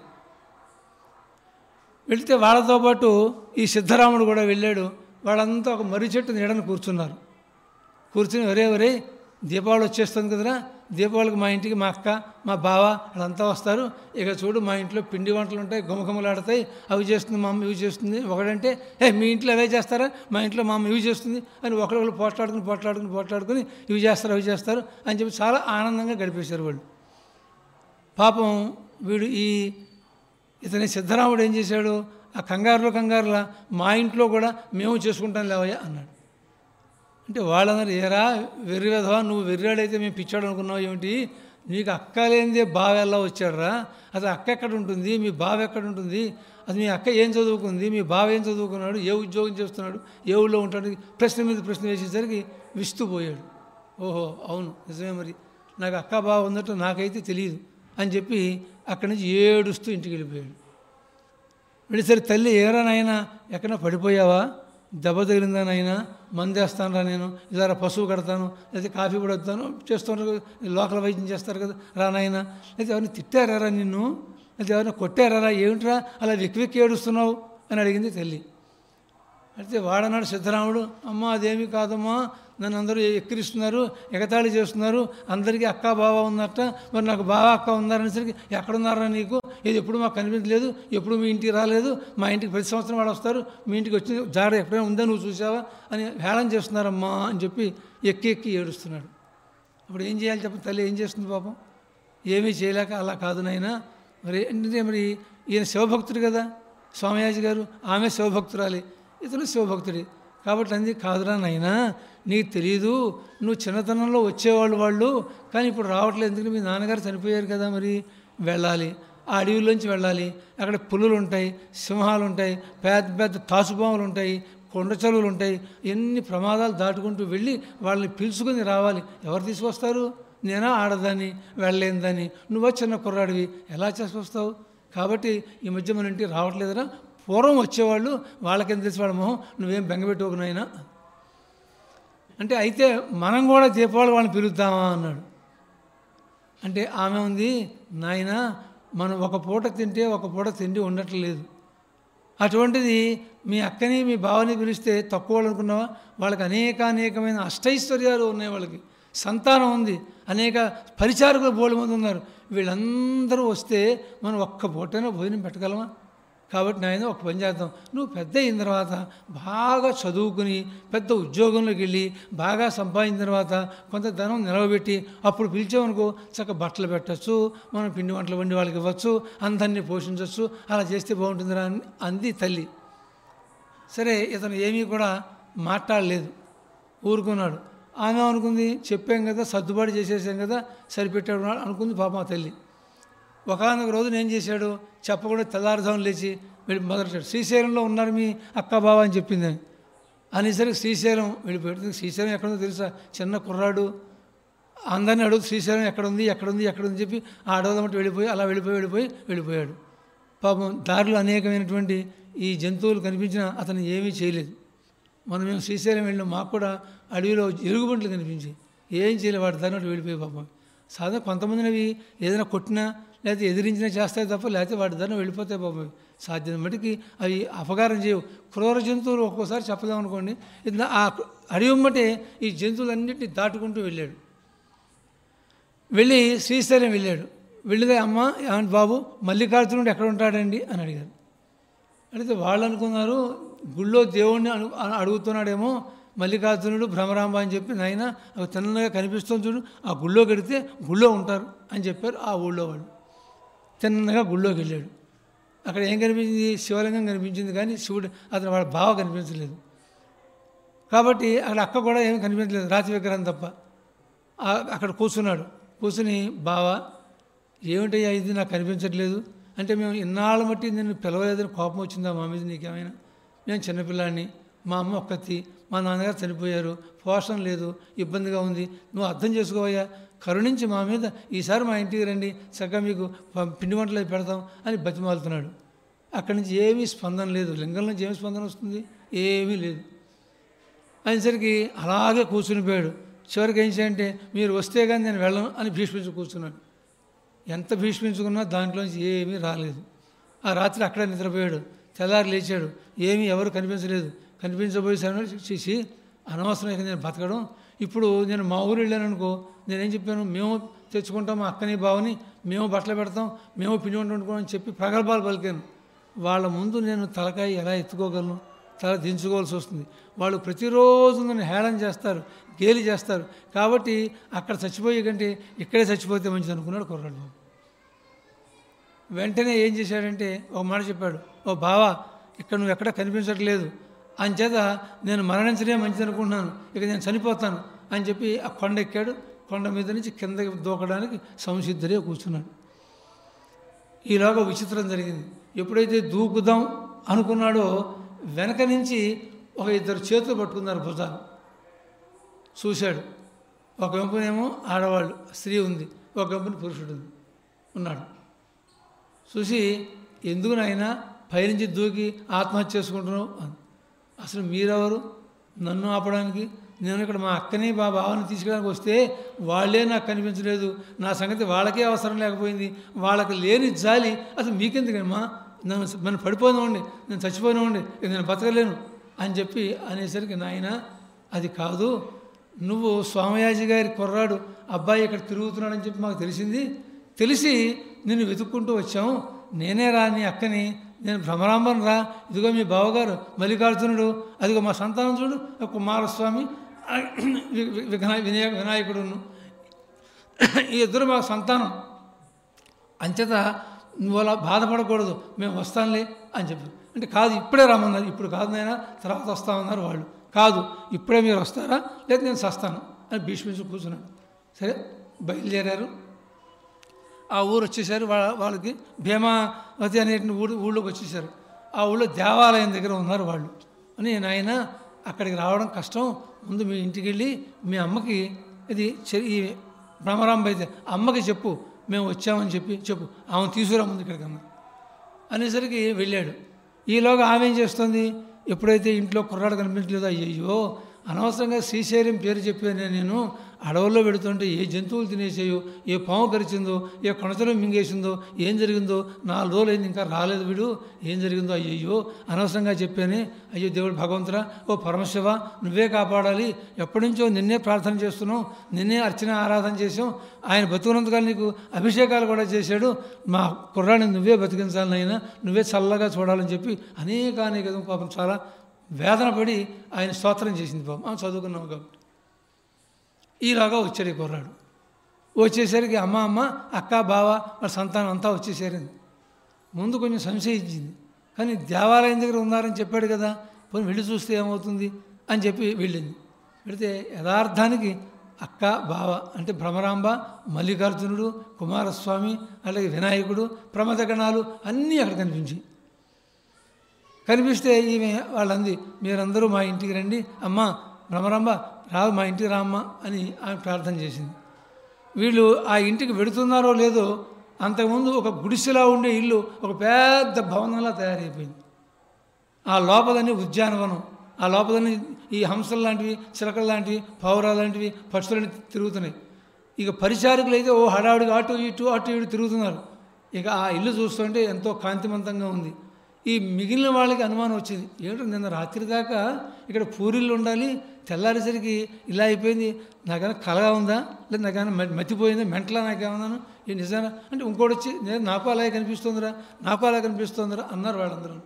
A: వెళితే వాళ్ళతో పాటు ఈ సిద్ధరాముడు కూడా వెళ్ళాడు. వాళ్ళంతా ఒక మర్రి చెట్టు నీడని కూర్చుని ఒరే దీపావళి వచ్చేస్తుంది కదరా, దీపావళికి మా ఇంటికి మా అక్క, మా బావ వాళ్ళంతా వస్తారు. ఇక చూడు, మా ఇంట్లో పిండి వంటలు ఉంటాయి, గుమగుమలాడతాయి, అవి చేస్తుంది మా అమ్మ, ఇవి చేస్తుంది. ఒకడంటే మీ ఇంట్లో అవే చేస్తారా, మా ఇంట్లో మా అమ్మ ఇవి చేస్తుంది అని ఒకళ్ళు పోట్లాడుకుని ఇవి చేస్తారు అవి చేస్తారు అని చెప్పి చాలా ఆనందంగా గడిపేశారు వాళ్ళు. పాపం వీడు ఇతని సిద్ధరాముడు ఏం చేశాడు, ఆ కంగారులా మా ఇంట్లో కూడా మేము చేసుకుంటాం లేవయ్యా అన్నాడు. అంటే వాళ్ళందరూ, ఏరా వెర్రి వెధవా, నువ్వు వెర్రాడైతే మేము పిచ్చాడు అనుకున్నావు ఏమిటి, నీకు అక్క లేనిదే బావ ఎలా వచ్చాడురా, అసలు అక్క ఎక్కడ ఉంటుంది, మీ బావ ఎక్కడ ఉంటుంది, అది మీ అక్క ఏం చదువుకుంది, మీ బావ ఏం చదువుకున్నాడు, ఏ ఉద్యోగం చేస్తున్నాడు, ఏ ఊళ్ళో ఉంటాడు, ప్రశ్న మీద ప్రశ్న వేసేసరికి విస్తుపోయాడు. ఓహో అవును నిజమే, మరి నాకు అక్క బావ ఉన్నట్టు నాకైతే తెలియదు అని చెప్పి అక్కడి నుంచి ఏడుస్తూ ఇంటికి వెళ్ళిపోయాడు. వెళ్ళేసరి తల్లి, ఏరా నాయనా ఎక్కడన్నా పడిపోయావా, దెబ్బ తగిలిందా నాయనా, మందేస్తాను రా, నేను ఇలా పశువు కడతాను, లేదా కాఫీ కూడా వస్తాను చేస్తుంటారు, లోకల్ వైద్యం చేస్తారు కదా, రా నాయనా, లేదా ఎవరిని తిట్టారా నిన్ను, లేదా ఎవరిని కొట్టారా, ఏమిట్రా అలా వెక్కి ఏడుస్తున్నావు అని అడిగింది తల్లి. అయితే వాడన్నాడు సిద్ధరాముడు, అమ్మ అదేమీ కాదమ్మా, నన్ను అందరూ ఎక్కిరిస్తున్నారు, ఎగతాళి చేస్తున్నారు, అందరికీ అక్క బావ ఉన్నట్ట, మరి నాకు బావ అక్క ఉన్నారనేసరికి ఎక్కడున్నారా నీకు, ఇది ఎప్పుడు మాకు కనిపించలేదు, ఎప్పుడు మీ ఇంటికి రాలేదు, మా ఇంటికి ప్రతి సంవత్సరం వాళ్ళు వస్తారు, మీ ఇంటికి వచ్చి జాడ ఎప్పుడైనా ఉందా నువ్వు చూసావా అని హేళన చేస్తున్నారమ్మా అని చెప్పి ఎక్కి ఎక్కి ఏడుస్తున్నాడు. అప్పుడు ఏం చేయాలి చెప్పండి, తల్లి ఏం చేస్తుంది పాపం, ఏమీ చేయలేక అలా కాదు నాయనా, మరి అంటే మరి ఈయన శివభక్తుడు కదా స్వామియాజీ గారు, ఆమె శివభక్తురాలి, ఇతను శివభక్తుడి కాబట్టి అంది, కాదురా నాయనా నీకు తెలియదు, నువ్వు చిన్నతనంలో వచ్చేవాళ్ళు వాళ్ళు, కానీ ఇప్పుడు రావట్లేదు, ఎందుకంటే మీ నాన్నగారు చనిపోయారు కదా, మరి వెళ్ళాలి, ఆ అడవిలోంచి వెళ్ళాలి, అక్కడ పులులు ఉంటాయి, సింహాలు ఉంటాయి, పెద్ద పెద్ద తాసుపాములు ఉంటాయి, కొండ చెరువులు ఉంటాయి, ఎన్ని ప్రమాదాలు దాటుకుంటూ వెళ్ళి వాళ్ళని పిలుచుకొని రావాలి, ఎవరు తీసుకొస్తారు, నేనా ఆడదాన్ని వెళ్ళలేనిదాన్ని, నువ్వో చిన్న కుర్రాడివి ఎలా చేసుకొస్తావు, కాబట్టి ఈ మధ్య మన ఇంటికి రావట్లేదురా, పూర్వం వచ్చేవాళ్ళు వాళ్ళకేం తెలిసి వాళ్ళ మొహం, నువ్వేం బెంగపెట్టుకోకు నాయనా అంటే, అయితే మనం కూడా దీపావళి వాళ్ళని పిలుద్దామా అన్నాడు. అంటే ఆమె ఉంది, నాయన మనం ఒక పూట తింటే ఒక పూట తిండి ఉండట్లేదు, అటువంటిది మీ అక్కని మీ బావని పిలిస్తే తక్కువ వాళ్ళు అనుకున్నావా, వాళ్ళకి అనేకమైన అష్టైశ్వర్యాలు ఉన్నాయి, వాళ్ళకి సంతానం ఉంది, అనేక పరిచారకులు బోళ్ళు మంది ఉన్నారు, వీళ్ళందరూ వస్తే మనం ఒక్క పూటైనా భోజనం పెట్టగలమా, కాబట్టి నాయన ఒక పని చేద్దాం, నువ్వు పెద్ద అయిన తర్వాత బాగా చదువుకుని పెద్ద ఉద్యోగంలోకి వెళ్ళి బాగా సంపాదించిన తర్వాత కొంత ధనం నిలవబెట్టి అప్పుడు పిలిచామనుకో చక్కగా బట్టలు పెట్టచ్చు, మనం పిండి వంటలు వండి వాళ్ళకి ఇవ్వచ్చు, అందరినీ పోషించవచ్చు, అలా చేస్తే బాగుంటుందిరా అని అంది తల్లి. సరే ఇతను ఏమీ కూడా మాట్లాడలేదు, ఊరుకున్నాడు. ఆమె అనుకుంది, చెప్పాం కదా, సర్దుబాటు చేసేసాం కదా, సరిపెట్టాడు అనుకుంది పాపం ఆ తల్లి. ఒకనొక రోజు ఏం చేశాడు, చెప్పకుండా తెల్లారుజామున లేచి వెళ్ళి మొదలెట్టాడు, శ్రీశైలంలో ఉన్నారు మీ అక్క బావ అని చెప్పింది అనేసరికి శ్రీశైలం వెళ్ళిపోయాడు. శ్రీశైలం ఎక్కడుందో తెలుసా, చిన్న కుర్రాడు అందరినీ అడుగు శ్రీశైలం ఎక్కడుంది చెప్పి ఆ అడవులమ్మటి వెళ్ళిపోయి అలా వెళ్ళిపోయాడు. పాపం దారిలో అనేకమైనటువంటి ఈ జంతువులు కనిపించినా అతను ఏమీ చేయలేదు. మేము శ్రీశైలం వెళ్ళిన మాకు కూడా అడవిలో ఎలుగుబంట్లు కనిపించి ఏం చేయలేదు, వాటి దారిలో వెళ్ళిపోయి పాపం. సాధారణ కొంతమందిని అవి ఏదైనా కొట్టినా లేకపోతే ఎదిరించినా చేస్తాయి తప్ప, లేకపోతే వాటి దారిలో వెళ్ళిపోతాయి పాపం. సాధ్యం మటుకి అవి అపకారం చేయవు. క్రూర జంతువులు ఒక్కోసారి చెప్పదామనుకోండి, ఆ అడవిమ్మటే ఈ జంతువులన్నింటినీ దాటుకుంటూ వెళ్ళి శ్రీశైలం వెళ్ళితే అమ్మ ఏమంటే బాబు మల్లికార్జునుడు ఎక్కడ ఉంటాడండి అని అడిగారు. అడిగితే వాళ్ళు అనుకున్నారు గుళ్ళో దేవుణ్ణి అడుగుతున్నాడేమో, మల్లికార్జునుడు భ్రమరాంబ అని చెప్పి, నాయన అవి తిన్నగా కనిపిస్తుంది చూడు, ఆ గుళ్ళోకి వెడితే గుళ్ళో ఉంటారు అని చెప్పారు. ఆ ఊళ్ళో వాళ్ళు తిన్నగా గుళ్ళోకి వెళ్ళాడు. అక్కడ ఏం కనిపించింది, శివలింగం కనిపించింది, కానీ శివుడు అతను వాళ్ళ బావ కనిపించలేదు. కాబట్టి అక్కడ అక్క కూడా ఏమీ కనిపించలేదు, రాతి విగ్రహం తప్ప. అక్కడ కూర్చుని బావ ఏమిటయ్యా ఇది నాకు కనిపించట్లేదు అంటే, మేము ఇన్నాళ్ళ మట్టి నిన్ను పిలవలేదని కోపం వచ్చిందా మా మీద నీకేమైనా, నేను చిన్నపిల్లాడిని, మా అమ్మ ఒక్కతి, మా నాన్నగారు చనిపోయారు, పోషణ లేదు, ఇబ్బందిగా ఉంది, నువ్వు అర్థం చేసుకోవయ్యా, కరుణించి మా మీద ఈసారి మా ఇంటికి రండి, చక్కగా మీకు పిండి వంటలు పెడతాం అని బతిమాలుతున్నాడు. అక్కడి నుంచి ఏమీ స్పందన లేదు, లింగం నుంచి ఏమి స్పందన వస్తుంది, ఏమీ లేదు. అనేసరికి అలాగే కూర్చుని పోయాడు. చివరికి ఏం చేయంటే, మీరు వస్తే కానీ నేను వెళ్ళను అని భీష్మించి కూర్చున్నాడు. ఎంత భీష్మించుకున్నా దాంట్లోంచి ఏమీ రాలేదు. ఆ రాత్రి అక్కడే నిద్రపోయాడు. తెల్లారి లేచాడు, ఏమీ ఎవరు కనిపించలేదు. కనిపించబోయేసాను చేసి అనవసరం ఇక నేను బతకడం, ఇప్పుడు నేను మా ఊరు వెళ్ళాను అనుకో, నేనేం చెప్పాను, మేము తెచ్చుకుంటాం మా అక్కని బావని, మేము బట్టలు పెడతాం, మేము పిండి వండుకుంటాం అని చెప్పి ప్రగల్భాలు పలికాను. వాళ్ళ ముందు నేను తలకాయ ఎలా ఎత్తుకోగలను, తల దించుకోవాల్సి వస్తుంది. వాళ్ళు ప్రతిరోజు నన్ను హేళన చేస్తారు, గేలి చేస్తారు, కాబట్టి అక్కడ చచ్చిపోయే కంటే ఇక్కడే చచ్చిపోతే మంచిది అనుకున్నాడు కుర్రాడు బాబు. వెంటనే ఏం చేశాడంటే ఒక మాట చెప్పాడు, ఓ బావా ఇక్కడ నువ్వు ఎక్కడ కనిపించట్లేదు, అంచేత నేను మరణించడే మంచిది అనుకుంటున్నాను, ఇక నేను చనిపోతాను అని చెప్పి ఆ కొండ ఎక్కాడు. కొండ మీద నుంచి కిందకి దూకడానికి సంసిద్ధుడే కూర్చున్నాడు. ఈలోగా విచిత్రం జరిగింది. ఎప్పుడైతే దూకుదాం అనుకున్నాడో వెనక నుంచి ఒక ఇద్దరు చేతులు పట్టుకున్నారు భుజాలు. చూశాడు, ఒక వెంపునేమో ఆడవాళ్ళు స్త్రీ ఉంది, ఒక వెంపుని పురుషుడు ఉన్నాడు. చూసి, ఎందుకు నాయనా పైనుంచి దూకి ఆత్మహత్య చేసుకుంటున్నావు అని. అసలు మీరెవరు నన్ను ఆపడానికి, నేను ఇక్కడ మా అక్కని మా బావని తీసుకెళ్ళడానికి వస్తే వాళ్ళే నాకు కనిపించలేదు, నా సంగతి వాళ్ళకే అవసరం లేకపోయింది, వాళ్ళకి లేని జాలి అసలు మీకెందుకమ్మా, నన్ను పడిపోయినవ్వండి, నేను చచ్చిపోయినవ్వండి, ఇక నేను బతకలేను అని చెప్పి అనేసరికి, నాయన అది కాదు, నువ్వు సోమయాజి గారి కుర్రాడు అబ్బాయి ఇక్కడ తిరుగుతున్నాడని చెప్పి మాకు తెలిసి నిన్ను వెతుక్కుంటూ వచ్చాము. నేనే రా నీ అక్కని, నేను భ్రమరాంబను రా, ఇదిగో మీ బావగారు మల్లికార్జునుడు, అదిగో మా సంతానం చూడు కుమారస్వామి వినాయకుడును, ఈ ఇద్దరు మా సంతానం. అంచేత నువ్వు అలా బాధపడకూడదు, మేము వస్తానులే అని చెప్పి. అంటే కాదు ఇప్పుడే రమ్మన్నారు. ఇప్పుడు కాదు నాయనా తర్వాత వస్తామన్నారు వాళ్ళు. కాదు ఇప్పుడే మీరు వస్తారా, లేదా నేను చస్తాను అని భీష్మించి కూర్చున్నాడు. సరే బయలుదేరారు. ఆ ఊరు వచ్చేసారు. వాళ్ళకి భీమావతి అనే ఊళ్ళోకి వచ్చేసారు. ఆ ఊళ్ళో దేవాలయం దగ్గర ఉన్నారు వాళ్ళు. అని నాయన అక్కడికి రావడం కష్టం, ముందు మీ ఇంటికి వెళ్ళి మీ అమ్మకి ఇది ఈ భ్రమరాంబ అయితే అమ్మకి చెప్పు మేము వచ్చామని చెప్పు, ఆమె తీసుకురా ముందు ఇక్కడికమ్మా అనేసరికి వెళ్ళాడు. ఈలోగా ఆమె ఏం చేస్తుంది, ఎప్పుడైతే ఇంట్లో కుర్రాడు కనిపించలేదో అయ్యయ్యో అనవసరంగా శ్రీశైలం పేరు చెప్పాను నేను, అడవుల్లో పెడుతుంటే ఏ జంతువులు తినేసాయో, ఏ పాము కరిచిందో, ఏ కొనతలో మింగేసిందో, ఏం జరిగిందో, 4 రోజులు అయింది ఇంకా రాలేదు వీడు, ఏం జరిగిందో అయ్యయ్యో అనవసరంగా చెప్పానే, అయ్యో దేవుడు భగవంతురా, ఓ పరమశివ నువ్వే కాపాడాలి, ఎప్పటి నుంచో నిన్నే ప్రార్థన చేస్తున్నాం, నిన్నే అర్చన ఆరాధన చేసాం, ఆయన బతుకున్నంతగా నీకు అభిషేకాలు కూడా చేశాడు, మా కుర్రాడిని నువ్వే బతికించాలని అయినా, నువ్వే చల్లగా చూడాలని చెప్పి అనేక పాపం చాలా వేదన పడి ఆయన స్తోత్రం చేసింది. పాపం చదువుకున్నాము కాబట్టి. ఈలాగా వచ్చాడు ఈ కుర్రాడు. వచ్చేసరికి అమ్మ అక్క బావ వాళ్ళ సంతానం అంతా వచ్చేసారింది. ముందు కొంచెం సంశయించింది, కానీ దేవాలయం దగ్గర ఉన్నారని చెప్పాడు కదా, పోనీ వెళ్ళి చూస్తే ఏమవుతుంది అని చెప్పి వెళ్ళింది. వెళితే యథార్థానికి అక్క బావ అంటే భ్రమరాంబ, మల్లికార్జునుడు, కుమారస్వామి, అలాగే వినాయకుడు, ప్రమదగణాలు అన్నీ అక్కడ కనిపించి కనిపిస్తే ఈమె వాళ్ళంది మీరందరూ మా ఇంటికి రండి, అమ్మ భ్రమరాంబ రాదు మా ఇంటికి రామ్మ అని ఆమె ప్రార్థన చేసింది. వీళ్ళు ఆ ఇంటికి వెడుతున్నారో లేదో అంతకుముందు ఒక గుడిసెలా ఉండే ఇల్లు ఒక పెద్ద భవనంలా తయారైపోయింది. ఆ లోపలని ఉద్యానవనం, ఆ లోపలని ఈ హంసలు లాంటివి, చిలకలు లాంటివి, పావురాలు లాంటివి పక్షులని తిరుగుతున్నాయి. ఇక పరిచారకులు అయితే ఓ హడావుడిగా అటు ఇటు తిరుగుతున్నారు. ఇక ఆ ఇల్లు చూస్తుంటే ఎంతో కాంతివంతంగా ఉంది. ఈ మిగిలిన వాళ్ళకి అనుమానం వచ్చింది, ఏమిటో నిన్న రాత్రి దాకా ఇక్కడ పూరీలు ఉండాలి, తెల్లారేసరికి ఇలా అయిపోయింది, నాకైనా కలగా ఉందా, లేదా నాకైనా మతిపోయిందా, మెంటలా నాకేమన్నాను, ఈ నిజానా అంటే ఇంకోటి వచ్చి నాకు అలాగే కనిపిస్తుందిరా అన్నారు వాళ్ళందరూ.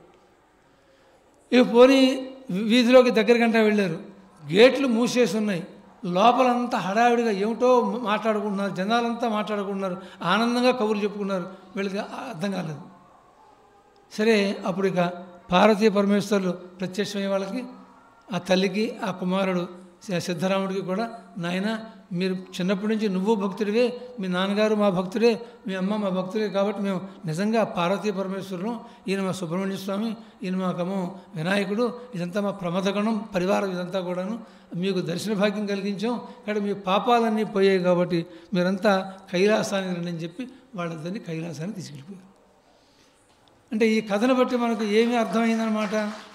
A: ఇక పోనీ వీధిలోకి దగ్గరకంటా వెళ్ళారు. గేట్లు మూసేసి ఉన్నాయి. లోపలంతా హడావిడిగా ఏమిటో మాట్లాడుకుంటున్నారు, జనాలంతా మాట్లాడుకుంటున్నారు, ఆనందంగా కబుర్లు చెప్పుకున్నారు. వీళ్ళకి అర్థం కాలేదు. సరే అప్పుడు ఇక పార్వతీ పరమేశ్వరులు ప్రత్యక్షమయ్యే వాళ్ళకి, ఆ తల్లికి ఆ కుమారుడు సిద్ధరాముడికి కూడా, నాయన మీరు చిన్నప్పటి నుంచి నువ్వు భక్తుడివే, మీ నాన్నగారు మా భక్తుడే, మీ అమ్మ మా భక్తుడే, కాబట్టి మేము నిజంగా పార్వతీ పరమేశ్వరులు, ఈయన మా సుబ్రహ్మణ్య స్వామి, ఈయన మాకేమో వినాయకుడు, ఇదంతా మా ప్రమదగణం పరివారం, ఇదంతా కూడాను మీకు దర్శన భాగ్యం కలిగించాం, కాబట్టి మీ పాపాలన్నీ పోయాయి, కాబట్టి మీరంతా కైలాసానికి రండి అని చెప్పి వాళ్ళందరినీ కైలాసానికి తీసుకెళ్ళిపోయారు. అంటే ఈ కథను బట్టి మనకు ఏమీ అర్థమైందనమాట,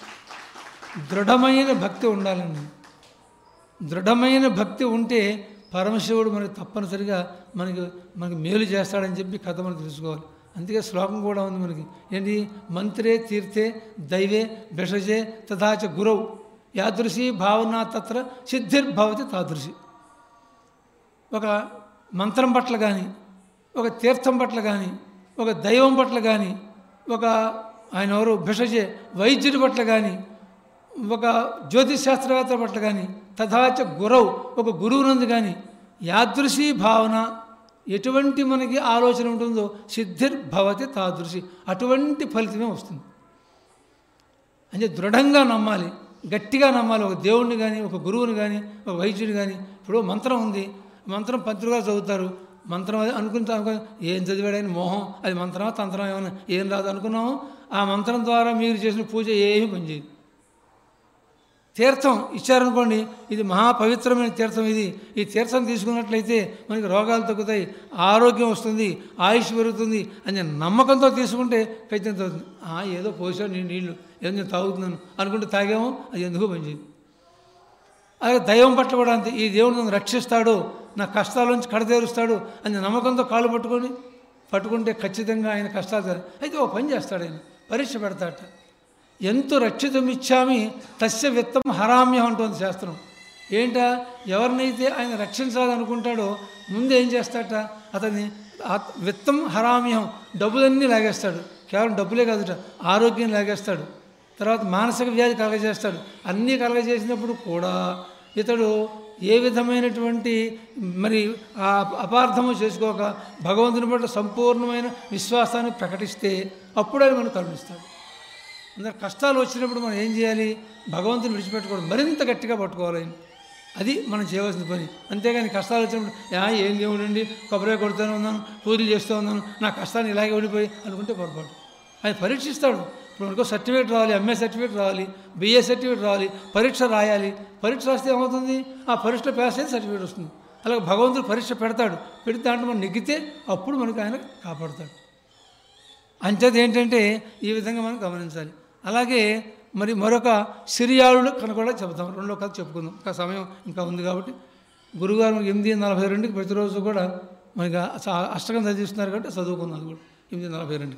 A: దృఢమైన భక్తి ఉండాలండి. దృఢమైన భక్తి ఉంటే పరమశివుడు మనకు తప్పనిసరిగా మనకి మేలు చేస్తాడని చెప్పి కథ మనం తెలుసుకోవాలి. అందుకే శ్లోకం కూడా ఉంది మనకి, ఏంటి, మంత్రే తీర్థే దైవే భెషజే తథాచ గురౌ యాదృశీ భావన తత్ర సిద్ధిర్భవతి తాదృశి. ఒక మంత్రం పట్ల కానీ, ఒక తీర్థం పట్ల కానీ, ఒక దైవం పట్ల కానీ, ఒక ఆయన ఎవరు భిషజే వైద్యుడి పట్ల కానీ, ఒక జ్యోతిశాస్త్రవేత్త పట్ల కానీ, తథాచ గురవు ఒక గురువునందు కానీ యాదృశీ భావన ఎటువంటి మనకి ఆలోచన ఉంటుందో సిద్ధిర్భవతి తాదృశి, అటువంటి ఫలితమే వస్తుంది. అంటే దృఢంగా నమ్మాలి, గట్టిగా నమ్మాలి. ఒక దేవుణ్ణి కానీ, ఒక గురువుని కానీ, ఒక వైద్యుని కానీ. ఇప్పుడు మంత్రం ఉంది, మంత్రం పంతులుగా చదువుతారు, మంత్రం అది అనుకుంటాం, ఏం చదివాడని మోహం, అది మంత్రమా తంత్రం ఏమన్నా ఏం రాదు అనుకున్నాము, ఆ మంత్రం ద్వారా మీరు చేసిన పూజ ఏమీ పనిచేయదు. తీర్థం ఇచ్చారనుకోండి, ఇది మహాపవిత్రమైన తీర్థం, ఈ తీర్థం తీసుకున్నట్లయితే మనకి రోగాలు తగ్గుతాయి, ఆరోగ్యం వస్తుంది, ఆయుష్ పెరుగుతుంది అని నమ్మకంతో తీసుకుంటే ఖచ్చితంగా తగ్గుతుంది. ఏదో పోసాడు నీళ్ళు ఏదో నేను తాగుతున్నాను అనుకుంటే తాగాము, అది ఎందుకో పనిచేయదు. అలాగే దైవం పట్ల కూడా అంతే, ఈ దేవుడు నన్ను రక్షిస్తాడు, నా కష్టాల నుంచి కడతేరుస్తాడు అని నమ్మకంతో కాళ్ళు పట్టుకుంటే ఖచ్చితంగా ఆయన కష్టాలు అయితే ఓ పని చేస్తాడు, ఆయన పరీక్ష పెడతాడట. ఎంతో రక్షితం ఇచ్చామి తస్య విత్తం హరామ్యం అంటుంది శాస్త్రం. ఏంటా ఎవరినైతే ఆయన రక్షించాలనుకుంటాడో ముందు ఏం చేస్తాడట, అతన్ని విత్తం హరామ్యం, డబ్బులన్నీ లాగేస్తాడు. కేవలం డబ్బులే కాదుట, ఆరోగ్యం లాగేస్తాడు. తర్వాత మానసిక వ్యాధి కలగజేస్తాడు. అన్నీ కలగజేసినప్పుడు కూడా ఇతడు ఏ విధమైనటువంటి మరి అపార్థము చేసుకోక భగవంతుని పట్ల సంపూర్ణమైన విశ్వాసాన్ని ప్రకటిస్తే అప్పుడు ఆయన మనం కరుణిస్తాడు. అందరు కష్టాలు వచ్చినప్పుడు మనం ఏం చేయాలి, భగవంతుని విడిచిపెట్టుకోవడం, మరింత గట్టిగా పట్టుకోవాలి. అది మనం చేయవలసిన పని. అంతేగాని కష్టాలు వచ్చినప్పుడు ఏం దేవుడండి కొబ్బరి కొడుతూనే ఉన్నాను, పూజలు చేస్తూ ఉన్నాను, నా కష్టాన్ని ఇలాగే ఉండిపోయి అనుకుంటే పొరపాటు. ఆయన పరీక్షిస్తాడు. ఇప్పుడు మనకు సర్టిఫికేట్ రావాలి, ఎంఏ సర్టిఫికేట్ రావాలి, బిఏ సర్టిఫికేట్ రావాలి, పరీక్ష రాయాలి. పరీక్ష రాస్తే ఏమవుతుంది, ఆ పరీక్షలో పాస్ అయితే సర్టిఫికేట్ వస్తుంది. అలాగే భగవంతుడు పరీక్ష పెడతాడు. పెడితే దాంట్లో మనం నెగ్గితే అప్పుడు మనకు ఆయన కాపాడుతాడు. అంచేది ఏంటంటే ఈ విధంగా మనం గమనించాలి. అలాగే మరి మరొక సిరియాళుడు కథ కూడా చెబుతాం. రెండో కథ చెప్పుకుందాం, ఇంకా సమయం ఇంకా ఉంది కాబట్టి. గురుగారు మనకి 8:42కి ప్రతిరోజు కూడా మనకి అష్టకం చదివిస్తున్నారు కాబట్టి చదువుకుందాం. అది కూడా 8:42కి